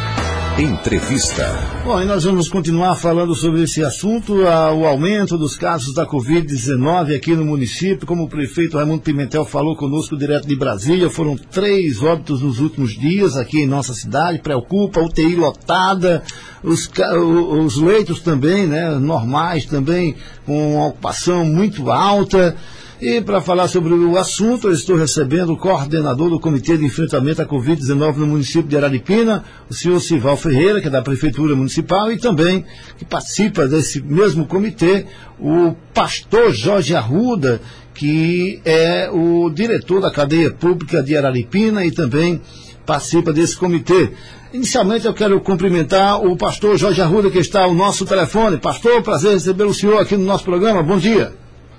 Entrevista. Bom, e nós vamos continuar falando sobre esse assunto, a, o aumento dos casos da covid dezenove aqui no município. Como o prefeito Raimundo Pimentel falou conosco direto de Brasília, foram três óbitos nos últimos dias aqui em nossa cidade, preocupa, U T I lotada, os, os leitos também, né, normais também, com uma ocupação muito alta. E para falar sobre o assunto, eu estou recebendo o coordenador do Comitê de Enfrentamento à covid dezenove no município de Araripina, o senhor Sival Ferreira, que é da Prefeitura Municipal, e também que participa desse mesmo comitê, o pastor Jorge Arruda, que é o diretor da cadeia pública de Araripina e também participa desse comitê. Inicialmente eu quero cumprimentar o pastor Jorge Arruda, que está ao nosso telefone. Pastor, prazer receber o senhor aqui no nosso programa. Bom dia.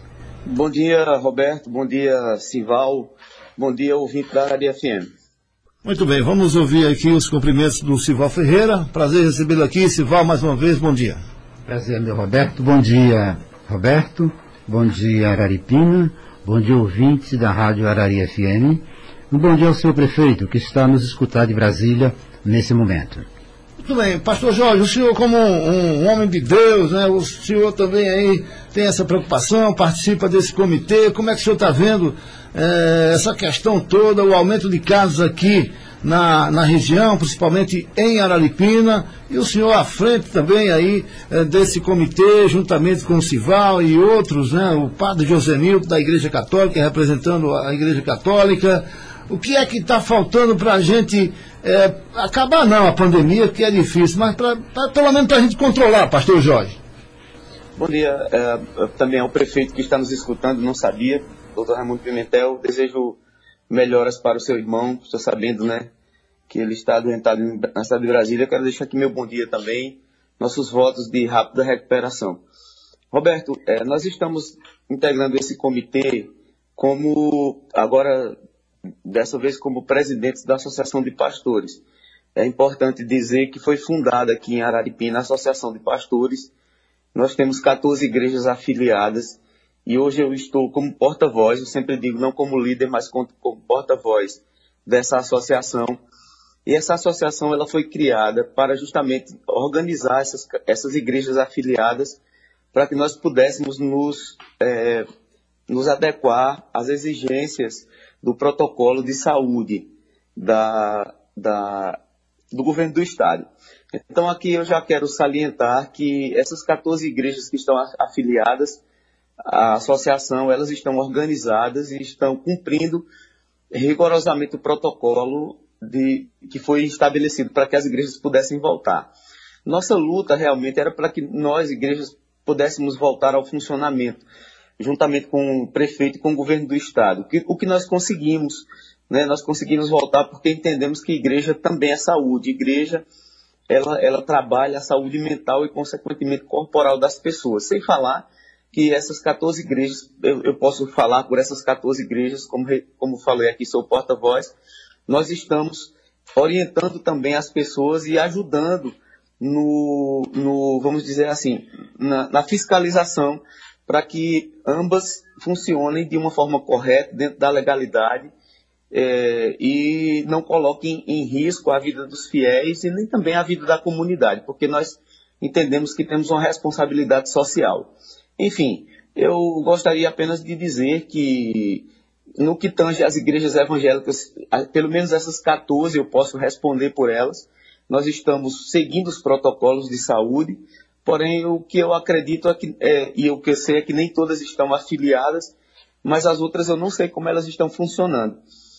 Bom dia, Roberto. Bom dia, Sival. Bom dia, ouvinte da Arari F M. Muito bem, vamos ouvir aqui os cumprimentos do Sival Ferreira. Prazer recebê-lo aqui. Sival, mais uma vez, bom dia. Prazer, meu Roberto. Bom dia, Roberto. Bom dia, Araripina. Bom dia, ouvintes da Rádio Arari F M. Um bom dia ao seu prefeito, que está nos escutar de Brasília nesse momento. Muito bem, pastor Jorge, o senhor como um, um homem de Deus, né, o senhor também aí tem essa preocupação, participa desse comitê, como é que o senhor está vendo é, essa questão toda, o aumento de casos aqui na, na região, principalmente em Araripina, e o senhor à frente também aí é, desse comitê, juntamente com o Sival e outros, né, o padre Josenildo da Igreja Católica, representando a Igreja Católica. O que é que está faltando para a gente é, acabar não a pandemia, que é difícil, mas pra, pra, pelo menos para a gente controlar, pastor Jorge? Bom dia, é, também ao prefeito que está nos escutando, não sabia, doutor Raimundo Pimentel, desejo melhoras para o seu irmão, estou sabendo, né, que ele está adoentado na cidade de Brasília. Quero deixar aqui meu bom dia também, nossos votos de rápida recuperação. Roberto, é, nós estamos integrando esse comitê como agora... dessa vez como presidentes da Associação de Pastores. é importante dizer que foi fundada aqui em Araripina a Associação de Pastores. Nós temos quatorze igrejas afiliadas e hoje eu estou como porta-voz, eu sempre digo não como líder, mas como, como porta-voz dessa associação. E essa associação ela foi criada para justamente organizar essas, essas igrejas afiliadas para que nós pudéssemos nos, é, nos adequar às exigências do protocolo de saúde da, da, do governo do Estado. Então aqui eu já quero salientar que essas quatorze igrejas que estão afiliadas à associação, elas estão organizadas e estão cumprindo rigorosamente o protocolo de, que foi estabelecido para que as igrejas pudessem voltar. Nossa luta realmente era para que nós, igrejas, pudéssemos voltar ao funcionamento, juntamente com o prefeito e com o governo do Estado. O que, o que nós conseguimos, né, nós conseguimos voltar porque entendemos que igreja também é saúde. Igreja, ela, ela trabalha a saúde mental e, consequentemente, corporal das pessoas. Sem falar que essas quatorze igrejas, eu, eu posso falar por essas quatorze igrejas, como, como falei aqui, sou porta-voz, nós estamos orientando também as pessoas e ajudando no, no vamos dizer assim, na, na fiscalização para que ambas funcionem de uma forma correta, dentro da legalidade, é, e não coloquem em risco a vida dos fiéis e nem também a vida da comunidade, porque nós entendemos que temos uma responsabilidade social. Enfim, eu gostaria apenas de dizer que, no que tange às igrejas evangélicas, pelo menos essas quatorze eu posso responder por elas, nós estamos seguindo os protocolos de saúde, porém o que eu acredito é que, é, e o que eu sei é que nem todas estão afiliadas, mas as outras eu não sei como elas estão funcionando.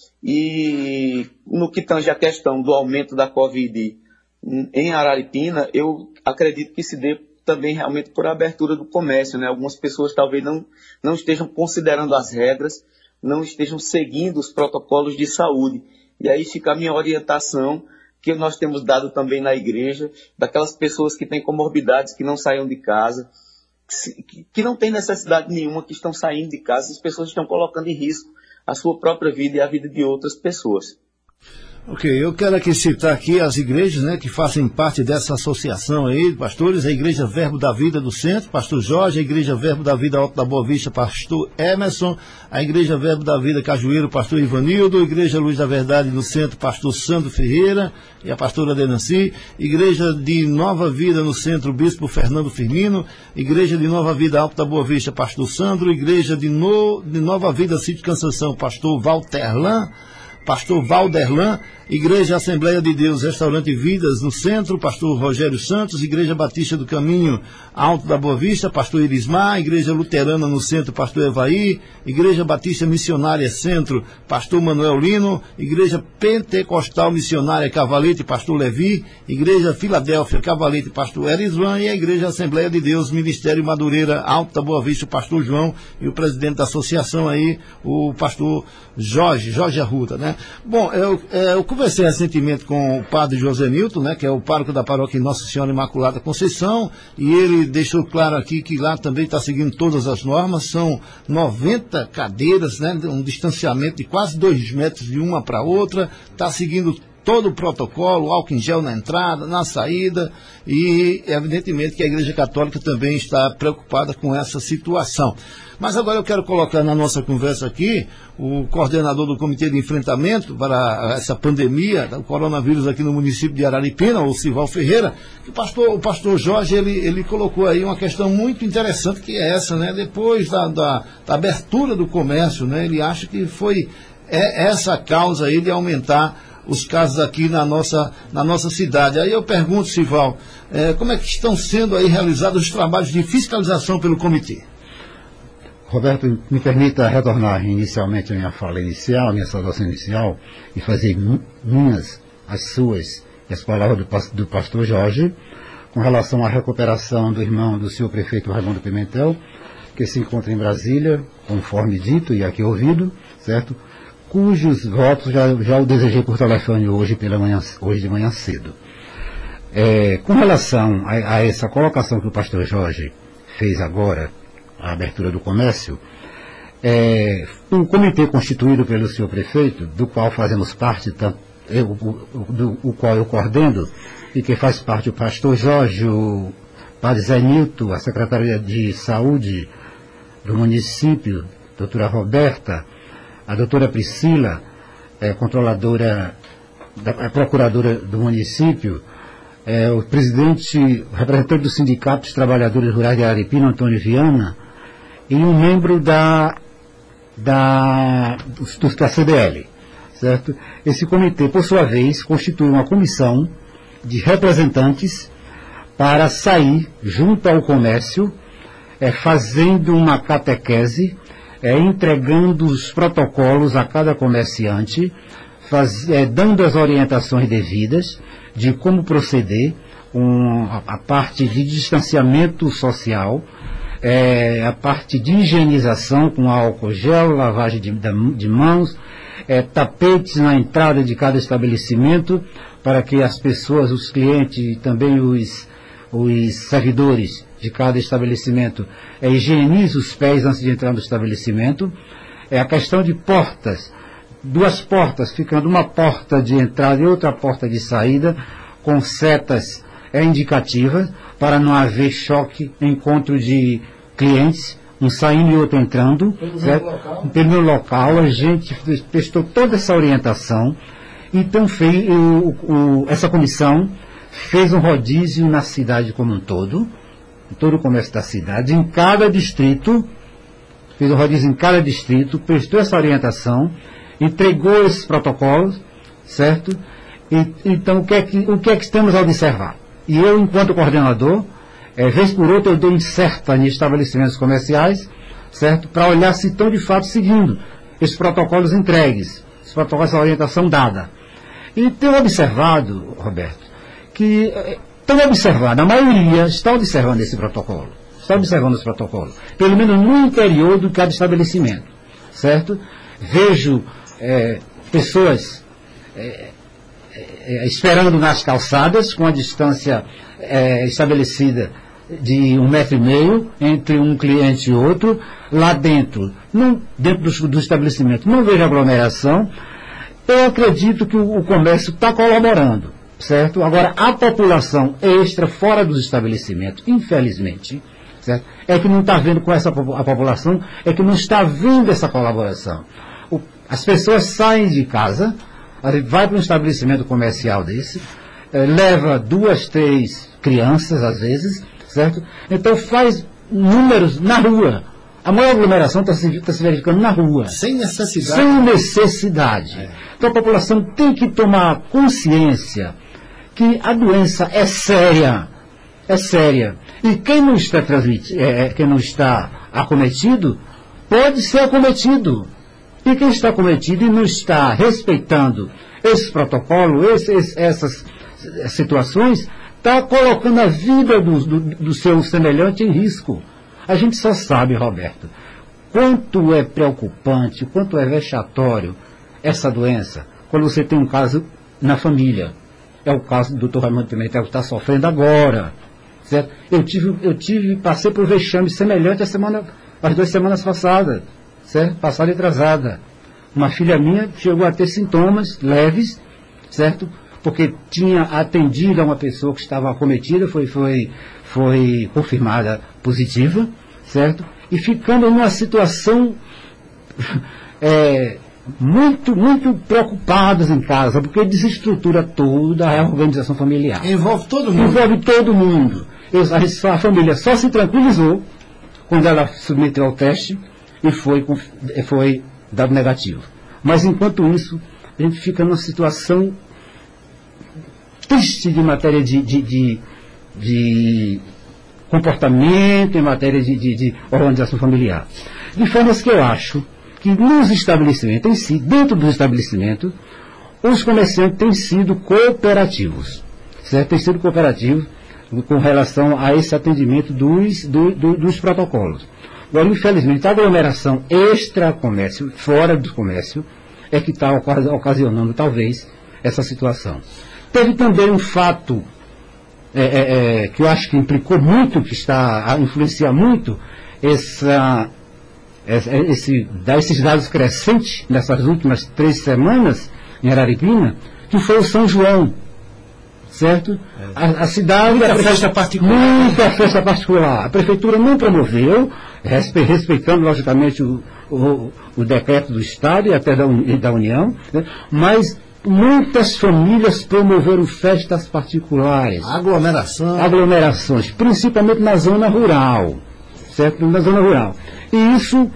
E no que tange a questão do aumento da Covid em Araripina, eu acredito que se dê também realmente por abertura do comércio, né? Algumas pessoas talvez não, não estejam considerando as regras, não estejam seguindo os protocolos de saúde. E aí fica a minha orientação, que nós temos dado também na igreja, daquelas pessoas que têm comorbidades, que não saiam de casa, que, que não têm necessidade nenhuma, que estão saindo de casa, as pessoas estão colocando em risco a sua própria vida e a vida de outras pessoas. Ok, eu quero aqui citar aqui as igrejas, né, que fazem parte dessa associação aí, pastores, a Igreja Verbo da Vida do Centro, pastor Jorge, a Igreja Verbo da Vida Alto da Boa Vista, pastor Emerson, a Igreja Verbo da Vida Cajueiro, pastor Ivanildo, a Igreja Luz da Verdade do Centro, pastor Sandro Ferreira e a pastora Denanci, Igreja de Nova Vida no Centro, bispo Fernando Firmino, Igreja de Nova Vida Alto da Boa Vista, pastor Sandro, Igreja de, no, de Nova Vida Sítio Cansação, pastor Walterlan, pastor Valderlan, Igreja Assembleia de Deus, Restaurante Vidas no Centro, pastor Rogério Santos, Igreja Batista do Caminho Alto da Boa Vista, pastor Irismar, Igreja Luterana no Centro, pastor Evaí, Igreja Batista Missionária Centro, pastor Manuel Lino, Igreja Pentecostal Missionária Cavalete, pastor Levi, Igreja Filadélfia Cavalete, pastor Erisvan, e a Igreja Assembleia de Deus, Ministério Madureira Alto da Boa Vista, pastor João, e o presidente da associação aí, o pastor Jorge, Jorge Arruda, né? Bom, eu, eu conversei recentemente com o padre José Nilton, né, que é o pároco da paróquia Nossa Senhora Imaculada Conceição, e ele deixou claro aqui que lá também está seguindo todas as normas, são noventa cadeiras, né, um distanciamento de quase dois metros de uma para outra, está seguindo todo o protocolo, álcool em gel na entrada, na saída, e evidentemente que a Igreja Católica também está preocupada com essa situação. Mas agora eu quero colocar na nossa conversa aqui o coordenador do Comitê de Enfrentamento para essa pandemia, o coronavírus aqui no município de Araripina, o Sival Ferreira, que o pastor, o pastor Jorge, ele, ele colocou aí uma questão muito interessante, que é essa, né? Depois da, da, da abertura do comércio, né? Ele acha que foi é, essa causa aí de aumentar os casos aqui na nossa, na nossa cidade. Aí eu pergunto, Sival, é, como é que estão sendo aí realizados os trabalhos de fiscalização pelo comitê? Roberto, me permita retornar inicialmente à minha fala inicial, à minha saudação inicial, e fazer minhas, as suas, e as palavras do, do pastor Jorge, com relação à recuperação do irmão do senhor prefeito Raimundo Pimentel, que se encontra em Brasília, conforme dito e aqui ouvido, certo? Cujos votos já, já o desejei por telefone hoje, pela manhã, hoje de manhã cedo. É, com relação a, a essa colocação que o pastor Jorge fez agora, a abertura do comércio, é, um comitê constituído pelo senhor prefeito, do qual fazemos parte, tanto, eu, o, do, o qual eu coordeno, e que faz parte o pastor Jorge, o padre Zé Nilton, a secretária de saúde do município, doutora Roberta, a doutora Priscila, é, controladora, da, a procuradora do município, é, o presidente, o representante do Sindicato dos Trabalhadores Rurais de Araripina, Antônio Viana, e um membro da, da, do, da C D L, certo? Esse comitê, por sua vez, constitui uma comissão de representantes para sair junto ao comércio, é, fazendo uma catequese, é, entregando os protocolos a cada comerciante, faz, é, dando as orientações devidas de como proceder com a, a parte de distanciamento social, é, a parte de higienização com álcool gel, lavagem de, de mãos, é, tapetes na entrada de cada estabelecimento, para que as pessoas, os clientes e também os, os servidores de cada estabelecimento é, higienizem os pés antes de entrar no estabelecimento. É a questão de portas, duas portas, ficando uma porta de entrada e outra porta de saída, com setas é, indicativas, para não haver choque, encontro de clientes, um saindo e outro entrando. Pelo certo? Local. Pelo local, a gente prestou toda essa orientação. Então, fez, o, o, essa comissão fez um rodízio na cidade como um todo, em todo o comércio da cidade, em cada distrito, fez um rodízio em cada distrito, prestou essa orientação, entregou esses protocolos, certo? E, então, o que, é que, o que é que estamos a observar? E eu, enquanto coordenador, é, vez por outra, eu dou incerta em estabelecimentos comerciais, certo? Para olhar se estão, de fato, seguindo esses protocolos entregues, esses protocolos, essa orientação dada. E tenho observado, Roberto, que estão observando, a maioria está observando esse protocolo, está observando esse protocolo, pelo menos no interior do cada estabelecimento, certo? Vejo é, pessoas é, é, esperando nas calçadas, com a distância é, estabelecida de um metro e meio entre um cliente e outro, lá dentro, não, dentro do, do estabelecimento, não vejo aglomeração. Eu acredito que o, o comércio está colaborando, certo? Agora, a população extra, fora dos estabelecimentos, infelizmente, certo? É que não está vendo com essa a população, é que não está vendo essa colaboração. O, as pessoas saem de casa, vai para um estabelecimento comercial desse, é, leva duas, três crianças, às vezes, certo? Então faz números na rua. A maior aglomeração está se, tá se verificando na rua. Sem necessidade. Sem necessidade. É. Então a população tem que tomar consciência que a doença é séria. É séria. E quem não está transmitido, é, quem não está acometido, pode ser acometido. E quem está acometido e não está respeitando esse protocolo, esse, esse, essas situações, está colocando a vida do, do, do seu semelhante em risco. A gente só sabe, Roberto, quanto é preocupante, quanto é vexatório essa doença, quando você tem um caso na família. É o caso do doutor Raimundo Pimentel, que está sofrendo agora. Certo? Eu tive, eu tive, passei por vexame semelhante a semana, as duas semanas passadas, certo? Passada e atrasada. Uma filha minha chegou a ter sintomas leves, certo? Porque tinha atendido a uma pessoa que estava acometida, foi, foi, foi confirmada positiva, certo? E ficando numa situação é, muito, muito preocupados em casa, porque desestrutura toda a organização familiar. Envolve todo mundo. Envolve todo mundo. Eu, a, a família só se tranquilizou quando ela submeteu ao teste e foi, foi dado negativo. Mas enquanto isso, a gente fica numa situação triste de matéria de, de, de, de comportamento, em matéria de, de, de organização familiar. De forma que eu acho que nos estabelecimentos em si, dentro do estabelecimento, os comerciantes têm sido cooperativos, certo? Têm sido cooperativos com relação a esse atendimento dos, do, do, dos protocolos. Agora, infelizmente, a aglomeração extra-comércio, fora do comércio, é que está ocasionando, talvez, essa situação. Teve também um fato é, é, é, que eu acho que implicou muito, que está a influenciar muito essa, esse, esses dados crescentes nessas últimas três semanas em Araripina, que foi o São João, certo? A, a cidade... Muita prefe... festa particular. Muita festa particular. A prefeitura não promoveu, respe... respeitando, logicamente, o, o, o decreto do Estado e até da, Un... da União, né? Mas muitas famílias promoveram festas particulares. Aglomeração. Aglomerações, principalmente na zona rural, certo? Na zona rural. E isso,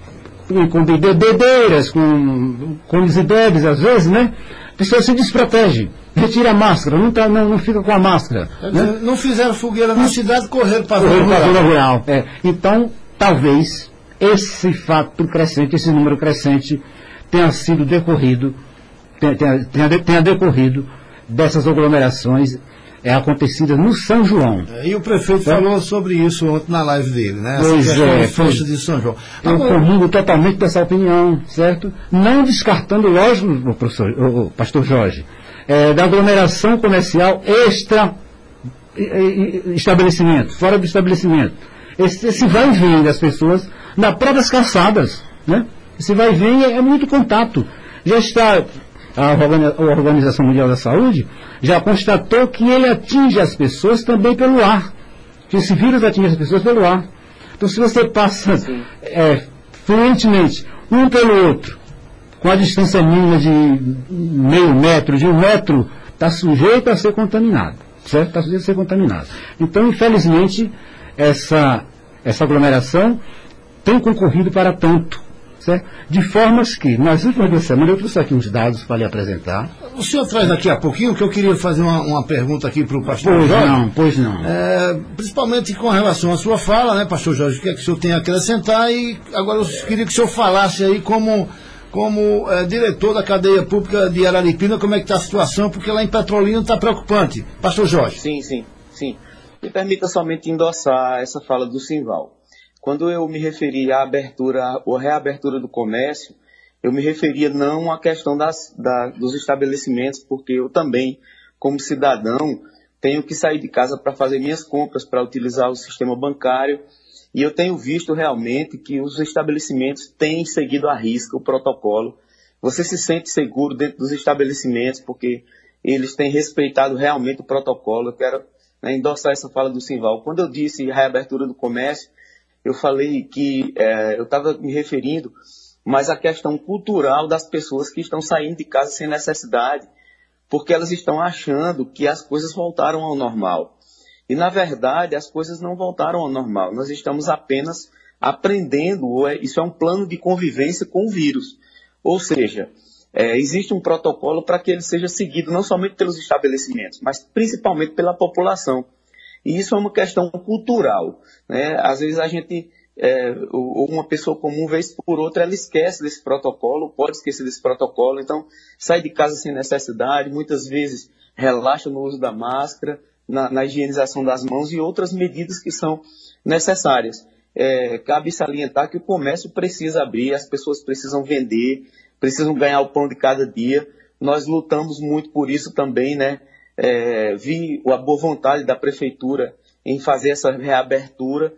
com bebedeiras, com comes e bebes, às vezes, né? A pessoa se desprotege, retira a máscara, não, tá, não, não fica com a máscara. Né? Não fizeram fogueira na cidade, correram para a zona rural. rural. rural. É. Então, talvez esse fato crescente, esse número crescente, tenha sido decorrido Tenha, tenha, tenha decorrido dessas aglomerações é, acontecidas no São João. É, e o prefeito é. falou sobre isso ontem na live dele, né? Pois Essa é, festa de São João. Eu Agora, comungo totalmente dessa opinião, certo? Não descartando, lógico, o, professor, o, o pastor Jorge, é, da aglomeração comercial extra estabelecimento, fora do estabelecimento. Esse, esse vai e vem das pessoas nas próprias calçadas, né? Esse vai e vem é, é muito contato. Já está... A Organização Mundial da Saúde já constatou que ele atinge as pessoas também pelo ar, que esse vírus atinge as pessoas pelo ar. Então, se você passa é, fluentemente um pelo outro, com a distância mínima de meio metro, de um metro, está sujeito a ser contaminado, certo? Está sujeito a ser contaminado. Então, infelizmente, essa, essa aglomeração tem concorrido para tanto. Certo? De formas que, nas últimas duas semanas, eu trouxe aqui uns dados para lhe apresentar. O senhor traz daqui a pouquinho, que eu queria fazer uma, uma pergunta aqui para o pastor pois Jorge. Não, pois não. É, principalmente com relação à sua fala, né, pastor Jorge, o que é que o senhor tem a acrescentar, e agora eu queria que o senhor falasse aí como, como é, diretor da cadeia pública de Araripina, como é que está a situação, porque lá em Petrolina está preocupante. Pastor Jorge. Sim, sim, sim. Me permita somente endossar essa fala do Simval. Quando eu me referi à abertura, ou reabertura do comércio, eu me referia não à questão das, da, dos estabelecimentos, porque eu também, como cidadão, tenho que sair de casa para fazer minhas compras, para utilizar o sistema bancário, e eu tenho visto realmente que os estabelecimentos têm seguido à risca o protocolo. Você se sente seguro dentro dos estabelecimentos, porque eles têm respeitado realmente o protocolo. Eu quero, né, endossar essa fala do Simval. Quando eu disse reabertura do comércio, eu falei que é, eu estava me referindo mais à questão cultural das pessoas que estão saindo de casa sem necessidade, porque elas estão achando que as coisas voltaram ao normal. E, na verdade, as coisas não voltaram ao normal. Nós estamos apenas aprendendo, ou é, isso é um plano de convivência com o vírus. Ou seja, é, existe um protocolo para que ele seja seguido não somente pelos estabelecimentos, mas principalmente pela população. E isso é uma questão cultural, né? Às vezes a gente, é, ou uma pessoa comum, vez por outra, ela esquece desse protocolo, pode esquecer desse protocolo, então sai de casa sem necessidade, muitas vezes relaxa no uso da máscara, na, na higienização das mãos e outras medidas que são necessárias. É, cabe salientar que o comércio precisa abrir, as pessoas precisam vender, precisam ganhar o pão de cada dia. Nós lutamos muito por isso também, né? É, vi a boa vontade da prefeitura em fazer essa reabertura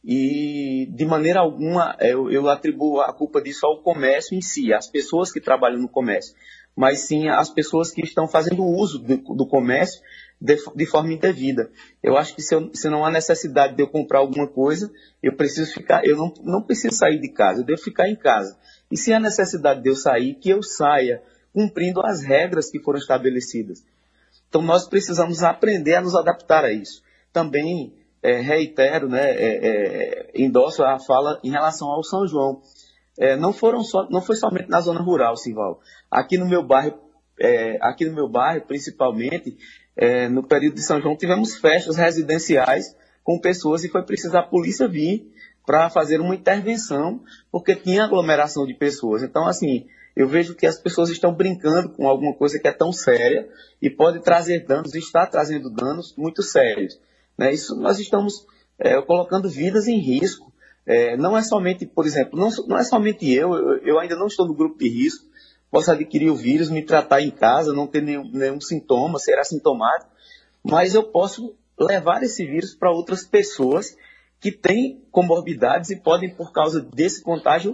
e, de maneira alguma, eu, eu atribuo a culpa disso ao comércio em si, às pessoas que trabalham no comércio, mas sim às pessoas que estão fazendo uso do, do comércio de, de forma indevida. Eu acho que se, eu, se não há necessidade de eu comprar alguma coisa, eu preciso ficar, eu não, não preciso sair de casa, eu devo ficar em casa. E se há necessidade de eu sair, que eu saia cumprindo as regras que foram estabelecidas. Então, nós precisamos aprender a nos adaptar a isso. Também é, reitero, né, é, é, endosso a fala em relação ao São João. É, não, foram só, não foi somente na zona rural, Simval. Aqui no meu bairro, é, aqui no meu bairro, principalmente, é, no período de São João, tivemos festas residenciais com pessoas e foi preciso a polícia vir para fazer uma intervenção, porque tinha aglomeração de pessoas. Então, assim, eu vejo que as pessoas estão brincando com alguma coisa que é tão séria e pode trazer danos, e está trazendo danos muito sérios, né? Isso nós estamos é, colocando vidas em risco. É, não é somente, por exemplo, não, não é somente eu, eu, eu ainda não estou no grupo de risco, posso adquirir o vírus, me tratar em casa, não ter nenhum, nenhum sintoma, ser assintomático, mas eu posso levar esse vírus para outras pessoas que têm comorbidades e podem, por causa desse contágio,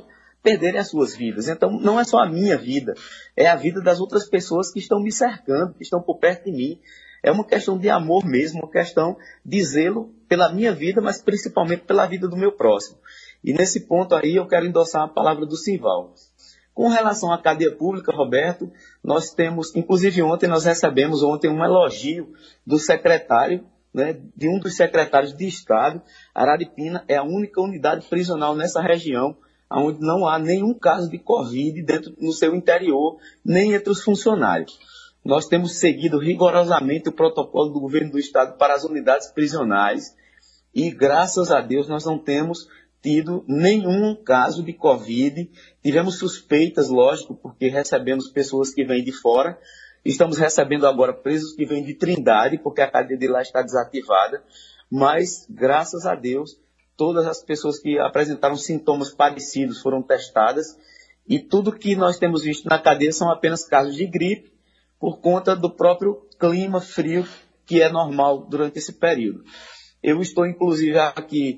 perderem as suas vidas. Então, não é só a minha vida, é a vida das outras pessoas que estão me cercando, que estão por perto de mim. É uma questão de amor mesmo, uma questão de zelo pela minha vida, mas principalmente pela vida do meu próximo. E nesse ponto aí eu quero endossar a palavra do Simval. Com relação à cadeia pública, Roberto, nós temos, inclusive ontem nós recebemos ontem um elogio do secretário, né, de um dos secretários de Estado. Araripina é a única unidade prisional nessa região onde não há nenhum caso de Covid dentro, no seu interior, nem entre os funcionários. Nós temos seguido rigorosamente o protocolo do governo do Estado para as unidades prisionais e, graças a Deus, nós não temos tido nenhum caso de Covid. Tivemos suspeitas, lógico, porque recebemos pessoas que vêm de fora. Estamos recebendo agora presos que vêm de Trindade, porque a cadeia de lá está desativada. Mas, graças a Deus, todas as pessoas que apresentaram sintomas parecidos foram testadas. E tudo que nós temos visto na cadeia são apenas casos de gripe, por conta do próprio clima frio que é normal durante esse período. Eu estou, inclusive, aqui,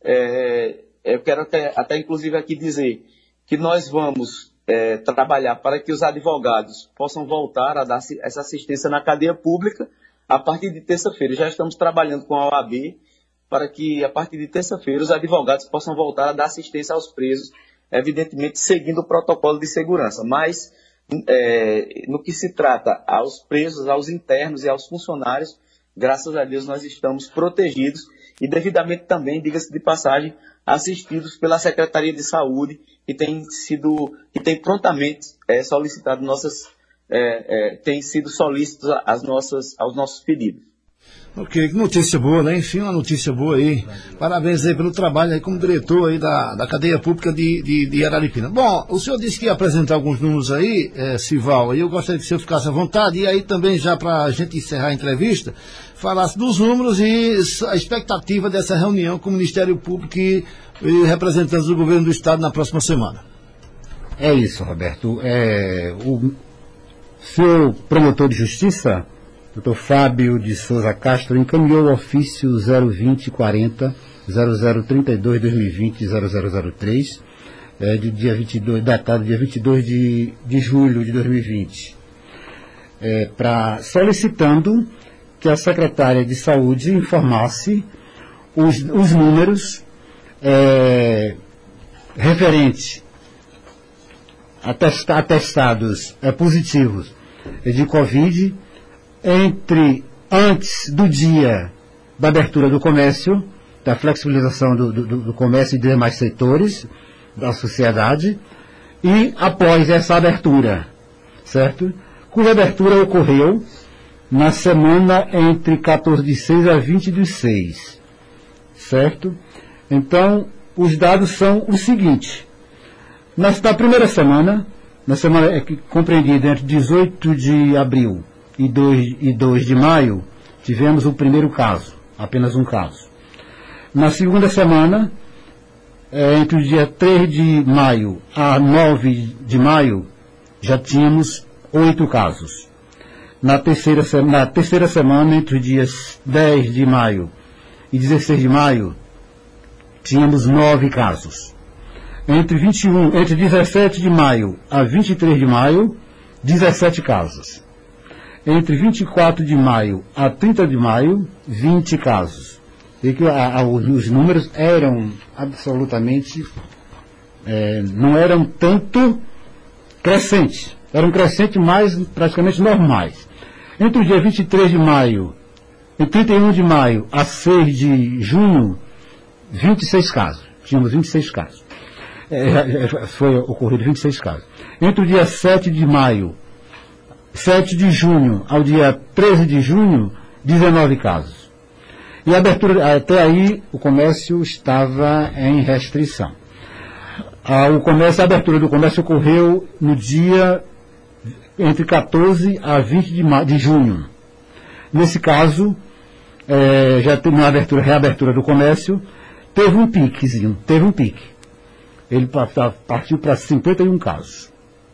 é, eu quero até, até, inclusive, aqui dizer que nós vamos é, trabalhar para que os advogados possam voltar a dar essa assistência na cadeia pública a partir de terça-feira. Já estamos trabalhando com a O A B para que, a partir de terça-feira, os advogados possam voltar a dar assistência aos presos, evidentemente seguindo o protocolo de segurança. Mas, é, no que se trata aos presos, aos internos e aos funcionários, graças a Deus nós estamos protegidos e devidamente também, diga-se de passagem, assistidos pela Secretaria de Saúde, que tem sido, que tem prontamente é, solicitado nossas, é, é, tem sido solícitos às nossas, aos nossos pedidos. Ok, que notícia boa, né? Enfim, uma notícia boa aí. Parabéns aí pelo trabalho aí como diretor aí da, da cadeia pública de, de, de Araripina. Bom, o senhor disse que ia apresentar alguns números aí, é, Sival, e eu gostaria que o senhor ficasse à vontade, e aí também já para a gente encerrar a entrevista, falasse dos números e a expectativa dessa reunião com o Ministério Público e, e representantes do governo do Estado na próxima semana. É isso, Roberto. É, o senhor promotor de justiça, doutor Fábio de Souza Castro, encaminhou o ofício zero vinte quarenta zero zero trinta e dois dois mil e vinte zero zero zero três, é, de dia vinte e dois, datado dia vinte e dois de, de julho de dois mil e vinte, é, pra, solicitando que a secretária de Saúde informasse os, os números é, referentes a testa, atestados é, positivos de Covid entre antes do dia da abertura do comércio, da flexibilização do, do, do comércio e demais setores da sociedade, e após essa abertura, certo? Cuja abertura ocorreu na semana entre quatorze de seis a vinte de seis, certo? Então, os dados são os seguintes. Na, na primeira semana, na semana é que, compreendida entre dezoito de abril e dois de maio, tivemos o primeiro caso, apenas um caso. Na segunda semana, é, entre o dia três de maio a nove de maio, já tínhamos oito casos. Na terceira, na terceira semana, entre os dias dez de maio e dezesseis de maio, tínhamos nove casos. Entre, vinte e um, entre dezessete de maio a vinte e três de maio, dezessete casos. Entre vinte e quatro de maio a trinta de maio, vinte casos. E que a, a, os números eram absolutamente, é, não eram tanto crescentes, eram crescentes mais praticamente normais. Entre o dia vinte e três de maio e trinta e um de maio a seis de junho, vinte e seis casos. Tínhamos vinte e seis casos. É, foi ocorrido vinte e seis casos. Entre o dia sete de maio, sete de junho ao dia treze de junho, dezenove casos. E a abertura, até aí, o comércio estava em restrição. Ah, o comércio, a abertura do comércio ocorreu no dia entre quatorze a vinte de, ma, de junho. Nesse caso, é, já teve uma abertura, reabertura do comércio, teve um piquezinho, teve um pique. Ele partiu para cinquenta e um casos.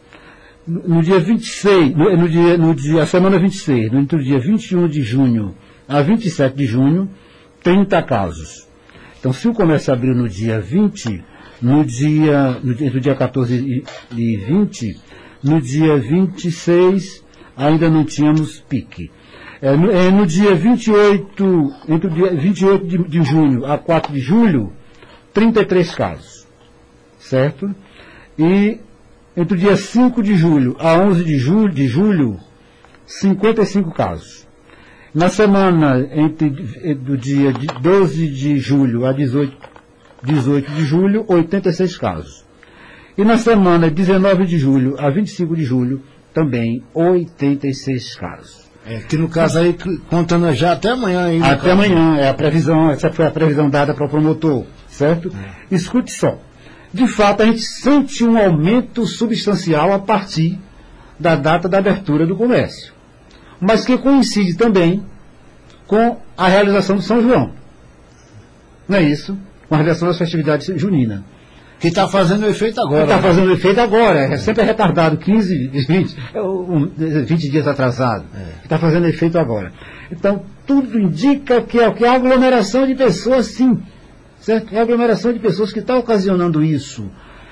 No, no dia vinte e seis, no, no dia, no dia, semana vinte e seis, entre o dia vinte e um de junho a vinte e sete de junho, trinta casos. Então, se o comércio abriu no dia vinte, No dia, no, entre o dia quatorze e vinte, no dia vinte e seis, ainda não tínhamos pique. É, no, é, no dia vinte e oito, entre o dia vinte e oito de, de junho a quatro de julho, trinta e três casos, certo? E entre o dia cinco de julho a onze de julho, de julho cinquenta e cinco casos. Na semana entre do dia doze de julho a dezoito, dezoito de julho, oitenta e seis casos. E na semana dezenove de julho a vinte e cinco de julho, também oitenta e seis casos. É, que no caso aí, contando já até amanhã ainda. Até caso. amanhã, é a previsão, essa foi a previsão dada para o promotor, certo? É. Escute só. De fato, a gente sente um aumento substancial a partir da data da abertura do comércio, mas que coincide também com a realização do São João. Não é isso? Com a realização das festividades juninas. Que está fazendo efeito agora. Que está né? fazendo efeito agora. É sempre retardado, quinze, vinte, vinte dias atrasado. É. Que está fazendo efeito agora. Então, tudo indica que é, que é a aglomeração de pessoas, sim. Certo? É a aglomeração de pessoas que está ocasionando isso.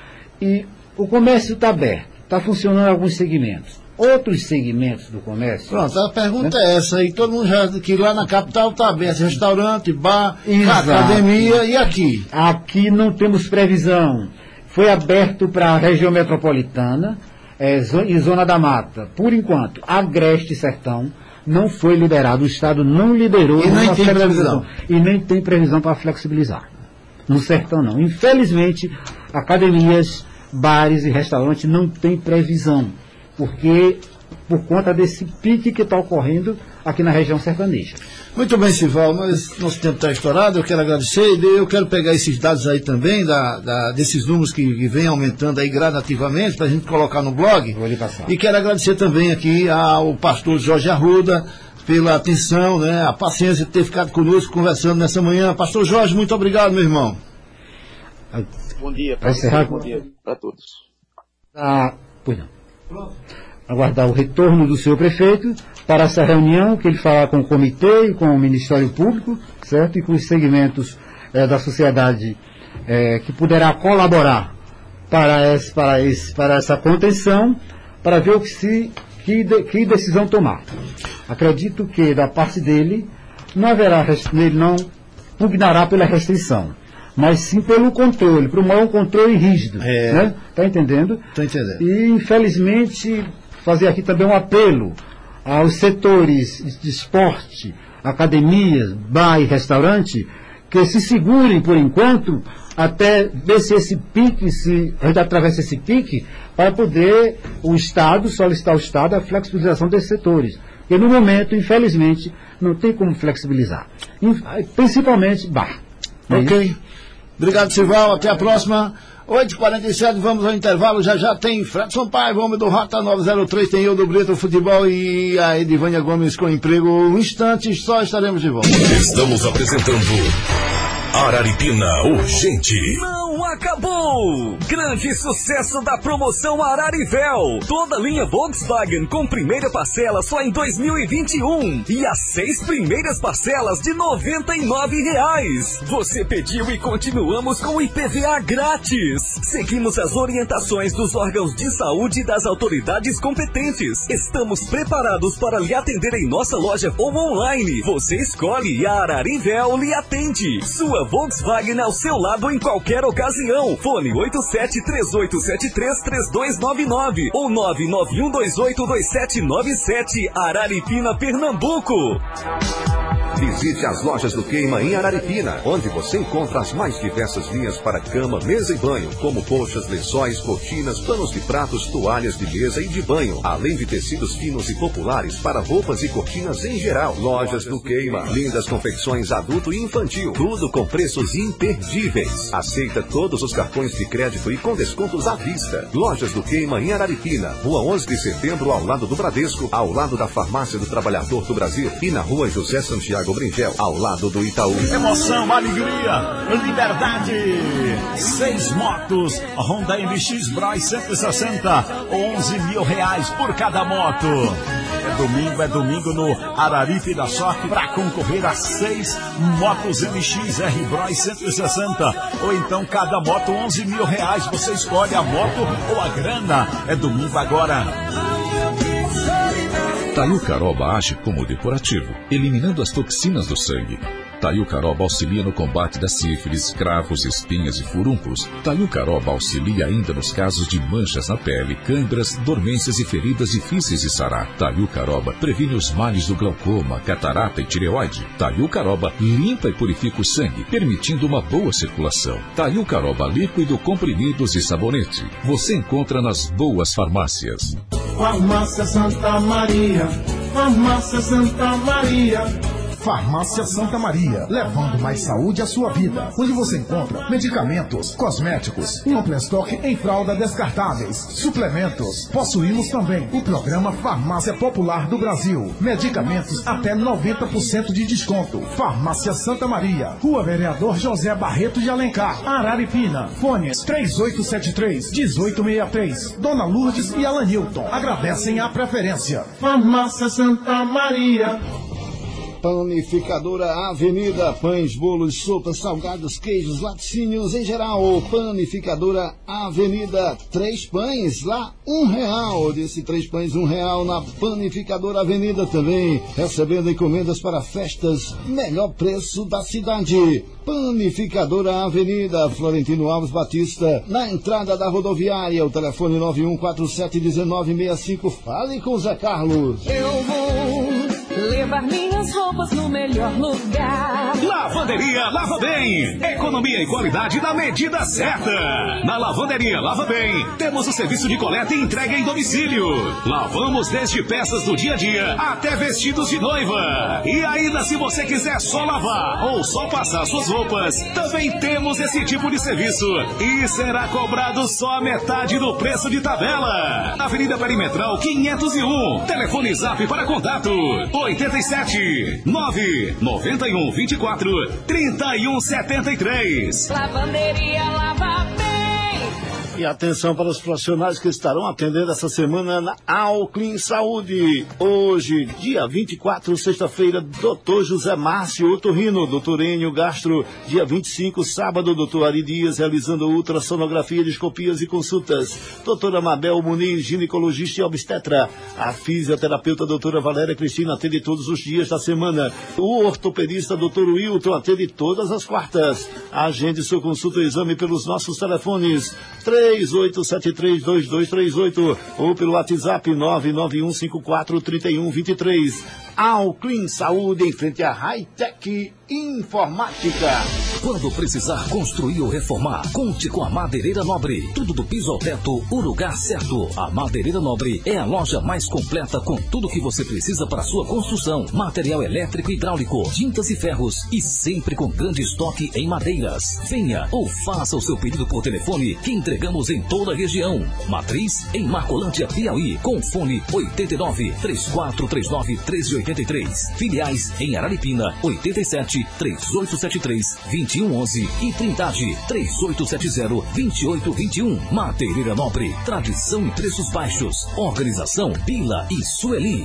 E o comércio está aberto. Está funcionando em alguns segmentos. Outros segmentos do comércio. Pronto, a pergunta né? é essa aí. Todo mundo já, que lá na capital está aberto. Restaurante, bar, Exato. academia e aqui? Aqui não temos previsão. Foi aberto para a região metropolitana é, e Zona da Mata. Por enquanto, Agreste e Sertão não foi liberado. O Estado não liberou. E nem tem previsão. E nem tem previsão para flexibilizar. No Sertão não. Infelizmente, academias, bares e restaurantes não têm previsão. Porque, por conta desse pique que está ocorrendo aqui na região sertaneja. Muito bem, Sival, mas nosso tempo está estourado, eu quero agradecer, e eu quero pegar esses dados aí também, da, da, desses números que, que vêm aumentando aí gradativamente, para a gente colocar no blog. Vou lhe passar. E quero agradecer também aqui ao pastor Jorge Arruda, pela atenção, né, a paciência de ter ficado conosco conversando nessa manhã. Pastor Jorge, muito obrigado, meu irmão. Bom dia para você, bom dia para todos. Ah, pois não. Aguardar o retorno do senhor prefeito para essa reunião, que ele falar com o comitê e com o Ministério Público, certo? E com os segmentos eh, da sociedade eh, que poderá colaborar para, esse, para, esse, para essa contenção, para ver o que, se, que, de, que decisão tomar. Acredito que da parte dele não haverá, ele não pugnará pela restrição, mas sim pelo controle, para o maior controle rígido. É. Né? Está entendendo? Estou entendendo. E, infelizmente, fazer aqui também um apelo aos setores de esporte, academias, bar e restaurante, que se segurem por enquanto, até ver se esse pique, se a gente atravessa esse pique, para poder o Estado, solicitar ao Estado a flexibilização desses setores. Porque no momento, infelizmente, não tem como flexibilizar. Principalmente bar. É ok. Isso? Obrigado, Sival. Até a próxima. oito e quarenta e sete, vamos ao intervalo. Já já tem Fredson Paiva, homem do Rota nove zero três, tem eu do Brito Futebol e a Edivânia Gomes com emprego. Um instante, só estaremos de volta. Estamos apresentando Araripina Urgente. Não acabou! Grande sucesso da promoção Ararivel. Toda linha Volkswagen com primeira parcela só em dois mil e vinte e um. E as seis primeiras parcelas de noventa e nove reais. Você pediu e continuamos com I P V A grátis. Seguimos as orientações dos órgãos de saúde e das autoridades competentes. Estamos preparados para lhe atender em nossa loja ou online. Você escolhe e a Ararivel lhe atende. Sua Volkswagen ao seu lado em qualquer ocasião. Fone oito sete três oito sete três três dois nove nove ou nove nove um dois oito dois sete nove sete. Araripina, Pernambuco. Visite as lojas do Queima em Araripina, onde você encontra as mais diversas linhas para cama, mesa e banho, como colchas, lençóis, cortinas, panos de pratos, toalhas de mesa e de banho, além de tecidos finos e populares para roupas e cortinas em geral. Lojas do Queima, lindas confecções adulto e infantil, tudo com preços imperdíveis. Aceita todos os cartões de crédito e com descontos à vista. Lojas do Queima em Araripina, Rua onze de Setembro, ao lado do Bradesco, ao lado da Farmácia do Trabalhador do Brasil, e na Rua José Santiago Brinjel, ao lado do Itaú. Emoção, alegria, liberdade. Seis motos, Honda M X Bros cento e sessenta, onze mil reais por cada moto. É domingo, é domingo no Araripe da Sorte para concorrer a seis motos M X R Bros cento e sessenta. Ou então cada moto onze mil reais. Você escolhe a moto ou a grana. É domingo agora. Taiu Caroba age como depurativo, eliminando as toxinas do sangue. Taiu Caroba auxilia no combate da sífilis, cravos, espinhas e furúnculos. Taiu Caroba auxilia ainda nos casos de manchas na pele, câimbras, dormências e feridas difíceis de sarar. Taiu Caroba previne os males do glaucoma, catarata e tireoide. Taiu Caroba limpa e purifica o sangue, permitindo uma boa circulação. Taiu Caroba líquido, comprimidos e sabonete. Você encontra nas boas farmácias. Farmácia Santa Maria, Farmácia Santa Maria. Farmácia Santa Maria, levando mais saúde à sua vida. Onde você encontra medicamentos, cosméticos, um amplo estoque em fralda descartáveis, suplementos. Possuímos também o programa Farmácia Popular do Brasil. Medicamentos até noventa por cento de desconto. Farmácia Santa Maria, Rua Vereador José Barreto de Alencar, Araripina. Fones três oito sete três, um oito seis três. Dona Lourdes e Alanilton agradecem a preferência. Farmácia Santa Maria. Panificadora Avenida, pães, bolos, sopas, salgados, queijos, laticínios em geral. Panificadora Avenida, três pães, lá um real. Desse três pães, um real na Panificadora Avenida também. Recebendo encomendas para festas, melhor preço da cidade. Panificadora Avenida, Florentino Alves Batista, na entrada da rodoviária. O telefone nove um quatro sete um nove seis cinco. Fale com o Zé Carlos. Eu vou levar minhas roupas no melhor lugar. Lavanderia Lava Bem. Economia e qualidade na medida certa. Na Lavanderia Lava Bem, temos o serviço de coleta e entrega em domicílio. Lavamos desde peças do dia a dia até vestidos de noiva. E ainda, se você quiser só lavar ou só passar suas roupas, também temos esse tipo de serviço. E será cobrado só a metade do preço de tabela. Avenida Perimetral quinhentos e um. Telefone Zap para contato oitenta e sete, nove, noventa e um, vinte e quatro, trinta e um, setenta e três. Lavanderia Lava Bem. E atenção para os profissionais que estarão atendendo essa semana na Alclin Saúde. Hoje, dia vinte e quatro, sexta-feira, doutor José Márcio Otorrino, doutor Enio Gastro. Dia vinte e cinco, sábado, doutor Ari Dias, realizando ultrassonografia, endoscopias e consultas. Doutora Mabel Muniz, ginecologista e obstetra. A fisioterapeuta doutora Valéria Cristina atende todos os dias da semana. O ortopedista doutor Wilton atende todas as quartas. Agende sua consulta e exame pelos nossos telefones três oito sete três, dois dois três oito ou pelo WhatsApp nove nove um cinco quatro, três um dois três. Alclin Saúde, em frente à Hightech Informática. Quando precisar construir ou reformar, conte com a Madeireira Nobre. Tudo do piso ao teto, o lugar certo. A Madeireira Nobre é a loja mais completa com tudo que você precisa para sua construção. Material elétrico e hidráulico, tintas e ferros e sempre com grande estoque em madeiras. Venha ou faça o seu pedido por telefone que entregamos em toda a região. Matriz em Marcolândia, Piauí, com fone oito nove, três quatro três nove, um três oito três. Filiais em Araripina, oito sete, três oito sete três, dois um um um e Trindade, três oito sete zero, dois oito dois um. Madeireira Nobre, tradição e preços baixos. Organização Bila e Sueli.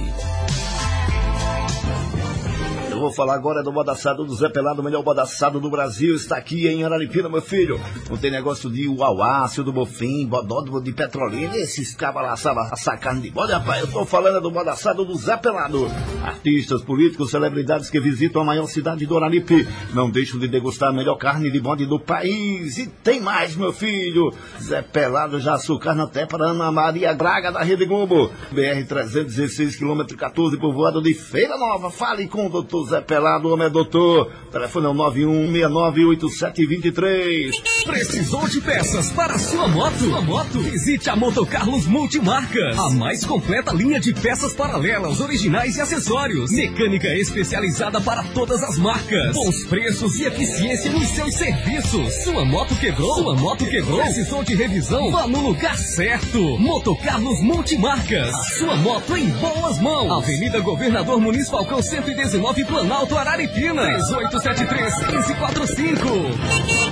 Eu vou falar agora do bodaçado do Zé Pelado, o melhor bodaçado do Brasil. Está aqui em Araripina, meu filho. Não tem negócio de uauácio, do bofim, bodó de petrolina. Esses cabas lá sacando de bode, rapaz. Eu tô falando do bodaçado do Zé Pelado. Artistas, políticos, celebridades que visitam a maior cidade do Araripe não deixam de degustar a melhor carne de bode do país. E tem mais, meu filho. Zé Pelado já açucar até para Ana Maria Braga da Rede Globo. B R trezentos e dezesseis, quilômetro quatorze, povoado de Feira Nova. Fale com o doutor Zé Pelado, homem é doutor. Telefone é o nove um seis nove oito sete dois três. Precisou de peças para a sua moto? Sua moto? Visite a Moto Carlos Multimarcas. A mais completa linha de peças paralelas, originais e acessórios. Mecânica especializada para todas as marcas. Bons preços e eficiência nos seus serviços. Sua moto quebrou? Sua moto quebrou? Precisou de revisão? Vá no lugar certo. Moto Carlos Multimarcas. A sua moto em boas mãos. Avenida Governador Muniz Falcão cento e dezenove, Planalto Araripina. três oito sete três, um cinco quatro cinco.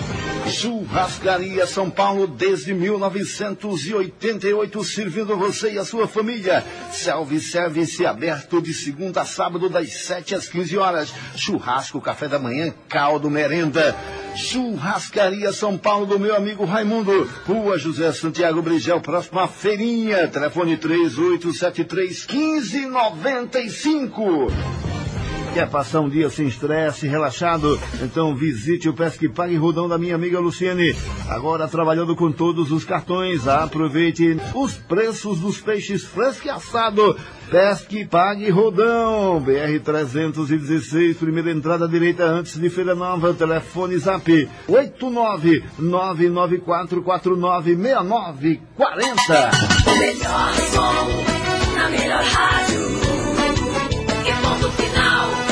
Churrascaria São Paulo desde mil novecentos e oitenta e oito, servindo você e a sua família. Self-service aberto de segunda a sábado das sete às quinze horas. Churrasco, café da manhã, caldo, merenda. Churrascaria São Paulo do meu amigo Raimundo, Rua José Santiago Brigel, próximo à Feirinha. Telefone três oito sete três, um cinco nove cinco. Quer passar um dia sem estresse, relaxado? Então visite o Pesque Pague Rodão da minha amiga Luciene. Agora trabalhando com todos os cartões. Aproveite os preços dos peixes fresco e assado. Pesque Pague Rodão, B R trezentos e dezesseis, primeira entrada direita antes de Feira Nova. Telefone Zap oito nove nove nove quatro quatro nove seis nove quatro zero. O melhor som na melhor rádio. E ponto final.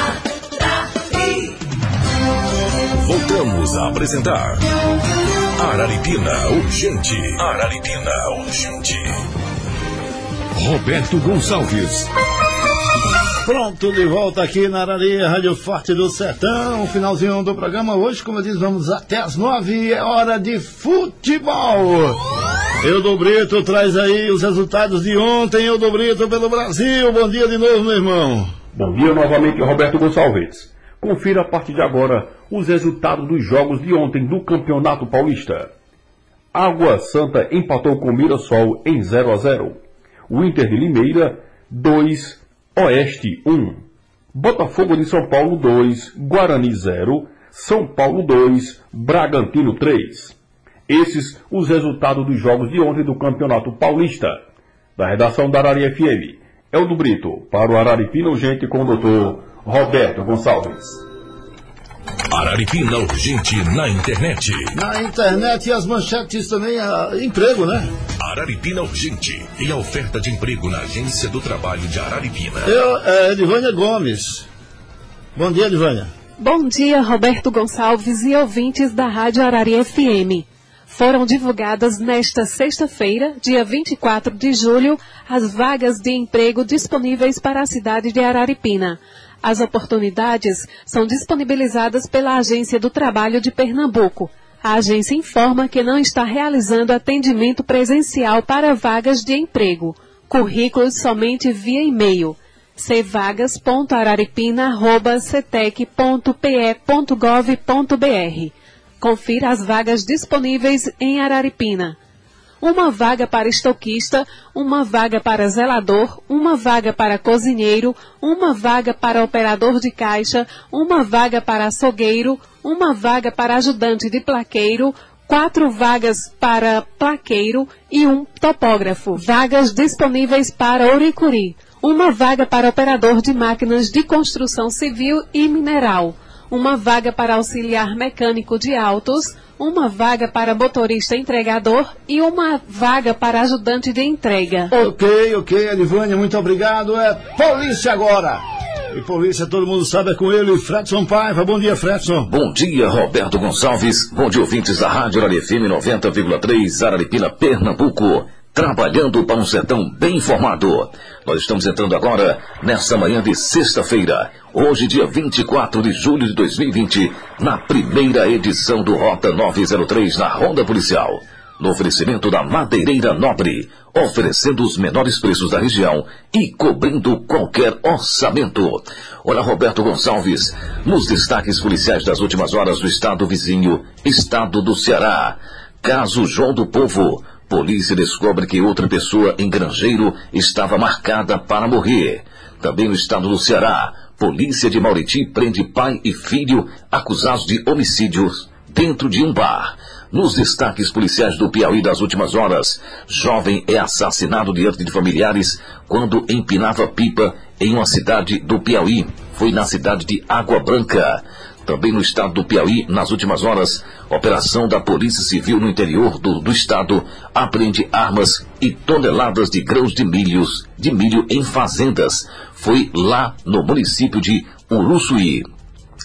Voltamos a apresentar Araripina Urgente. Araripina Urgente. Roberto Gonçalves. Pronto, de volta aqui na Araria, Rádio Forte do Sertão. Finalzinho do programa hoje, como eu disse, vamos até as nove. É hora de futebol. Eudo Brito traz aí os resultados de ontem. Eudo Brito pelo Brasil. Bom dia de novo, meu irmão. Bom dia novamente, Roberto Gonçalves. Confira a partir de agora os resultados dos jogos de ontem do Campeonato Paulista. Água Santa empatou com Mirassol em zero a zero. O Inter de Limeira, dois, Oeste um. Botafogo de São Paulo dois, Guarani zero. São Paulo dois, Bragantino três. Esses os resultados dos jogos de ontem do Campeonato Paulista. Da redação da Araria F M, Eudo Brito, para o Araripina Urgente com o doutor Roberto Gonçalves. Araripina Urgente na internet. Na internet e as manchetes também, a, emprego, né? Araripina Urgente e a oferta de emprego na Agência do Trabalho de Araripina. Eu, é, Edivânia Gomes. Bom dia, Edivânia. Bom dia, Roberto Gonçalves e ouvintes da Rádio Araria F M. Foram divulgadas nesta sexta-feira, dia vinte e quatro de julho, as vagas de emprego disponíveis para a cidade de Araripina. As oportunidades são disponibilizadas pela Agência do Trabalho de Pernambuco. A agência informa que não está realizando atendimento presencial para vagas de emprego. Currículos somente via e-mail. c vagas ponto araripina arroba cetec ponto p e ponto gov ponto b r. Confira as vagas disponíveis em Araripina. Uma vaga para estoquista, uma vaga para zelador, uma vaga para cozinheiro, uma vaga para operador de caixa, uma vaga para açougueiro, uma vaga para ajudante de plaqueiro, quatro vagas para plaqueiro e um topógrafo. Vagas disponíveis para Oricuri. Uma vaga para operador de máquinas de construção civil e mineral. Uma vaga para auxiliar mecânico de autos, uma vaga para motorista entregador e uma vaga para ajudante de entrega. Ok, ok, Edivânia, muito obrigado. É polícia agora. E polícia, todo mundo sabe, é com ele, Fredson Paiva. Bom dia, Fredson. Bom dia, Roberto Gonçalves. Bom dia, ouvintes da Rádio Araria F M noventa vírgula três, Araripina, Pernambuco. Trabalhando para um sertão bem informado. Nós estamos entrando agora nessa manhã de sexta-feira, hoje dia vinte e quatro de julho de dois mil e vinte, na primeira edição do Rota novecentos e três na Ronda Policial. No oferecimento da Madeireira Nobre, oferecendo os menores preços da região e cobrindo qualquer orçamento. Olá, Roberto Gonçalves, nos destaques policiais das últimas horas do estado vizinho, estado do Ceará. Caso João do Povo. Polícia descobre que outra pessoa em Grangeiro estava marcada para morrer. Também no estado do Ceará, polícia de Mauriti prende pai e filho acusados de homicídios dentro de um bar. Nos destaques policiais do Piauí das últimas horas, jovem é assassinado diante de familiares quando empinava pipa em uma cidade do Piauí. Foi na cidade de Água Branca. Também no estado do Piauí, nas últimas horas, operação da Polícia Civil no interior do, do estado apreende armas e toneladas de grãos de, milhos, de milho em fazendas. Foi lá no município de Uruçuí.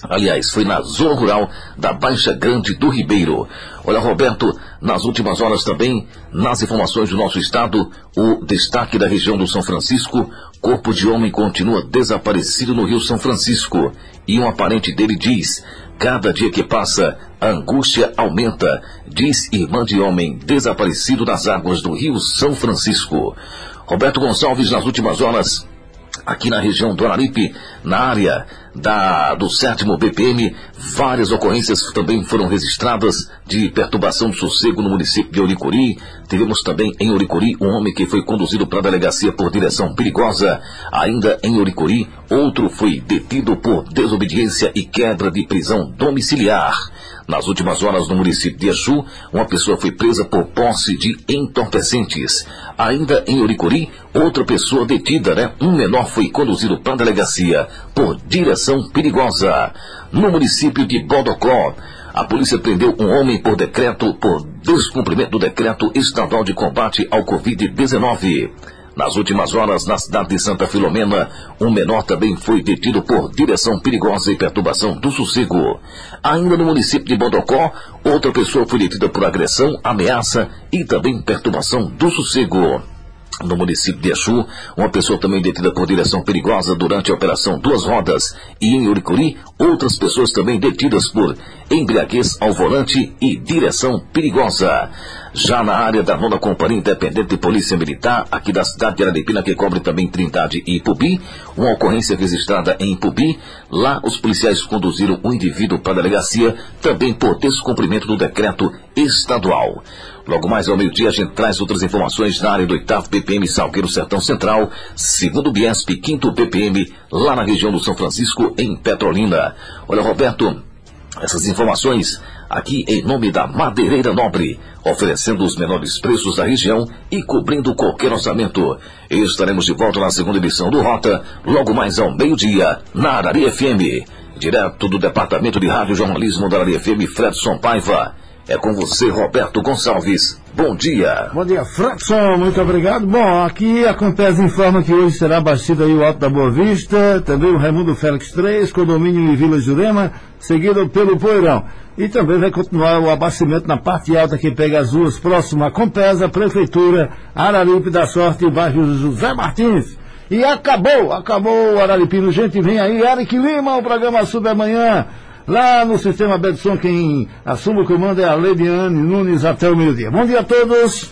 Aliás, foi na zona rural da Baixa Grande do Ribeiro. Olha, Roberto, nas últimas horas também, nas informações do nosso estado, o destaque da região do São Francisco: corpo de homem continua desaparecido no Rio São Francisco. E um parente dele diz: cada dia que passa, a angústia aumenta, diz irmã de homem desaparecido nas águas do Rio São Francisco. Roberto Gonçalves, nas últimas horas, aqui na região do Araripe, na área da, do sétimo B P M, várias ocorrências também foram registradas de perturbação do sossego no município de Oricuri. Tivemos também em Oricuri um homem que foi conduzido para a delegacia por direção perigosa. Ainda em Oricuri, outro foi detido por desobediência e quebra de prisão domiciliar. Nas últimas horas, no município de Exu, uma pessoa foi presa por posse de entorpecentes. Ainda em Oricuri, outra pessoa detida, né? Um menor foi conduzido para a delegacia por direção perigosa. No município de Bodocó, a polícia prendeu um homem por decreto, por descumprimento do decreto estadual de combate ao covid dezenove. Nas últimas horas, na cidade de Santa Filomena, um menor também foi detido por direção perigosa e perturbação do sossego. Ainda no município de Bodocó, outra pessoa foi detida por agressão, ameaça e também perturbação do sossego. No município de Exu, uma pessoa também detida por direção perigosa durante a operação Duas Rodas. E em Oricuri, outras pessoas também detidas por embriaguez ao volante e direção perigosa. Já na área da nona Companhia Independente de Polícia Militar, aqui da cidade de Araripina, que cobre também Trindade e Ipubi, uma ocorrência registrada em Ipubi. Lá, os policiais conduziram um indivíduo para a delegacia, também por descumprimento do decreto estadual. Logo mais ao meio-dia, a gente traz outras informações na área do oitavo B P M Salgueiro Sertão Central, segundo Biesp, quinto B P M, lá na região do São Francisco, em Petrolina. Olha, Roberto, essas informações aqui em nome da Madeireira Nobre, oferecendo os menores preços da região e cobrindo qualquer orçamento. Estaremos de volta na segunda edição do Rota, logo mais ao meio-dia, na Arari F M. Direto do Departamento de Rádio Jornalismo da Arari F M, Fredson Paiva. É com você, Roberto Gonçalves. Bom dia. Bom dia, Fredson. Muito obrigado. Bom, aqui a Compes informa que hoje será abastido aí o Alto da Boa Vista, também o Raimundo Félix três, Condomínio e Vila Jurema, seguido pelo Poeirão. E também vai continuar o abastecimento na parte alta que pega as ruas próximas à Compesa, Prefeitura, Araripe da Sorte e bairro José Martins. E acabou, acabou o Araripino. Gente, vem aí, Eric Lima, o programa Sub amanhã. Lá no Sistema Bedson, quem assume o comando é a Leidiane Nunes até o meio-dia. Bom dia a todos.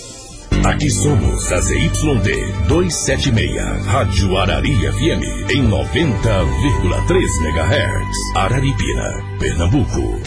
Aqui somos a Z Y D duzentos e setenta e seis, Rádio Arari F M, em noventa vírgula três megahertz, Araripina, Pernambuco.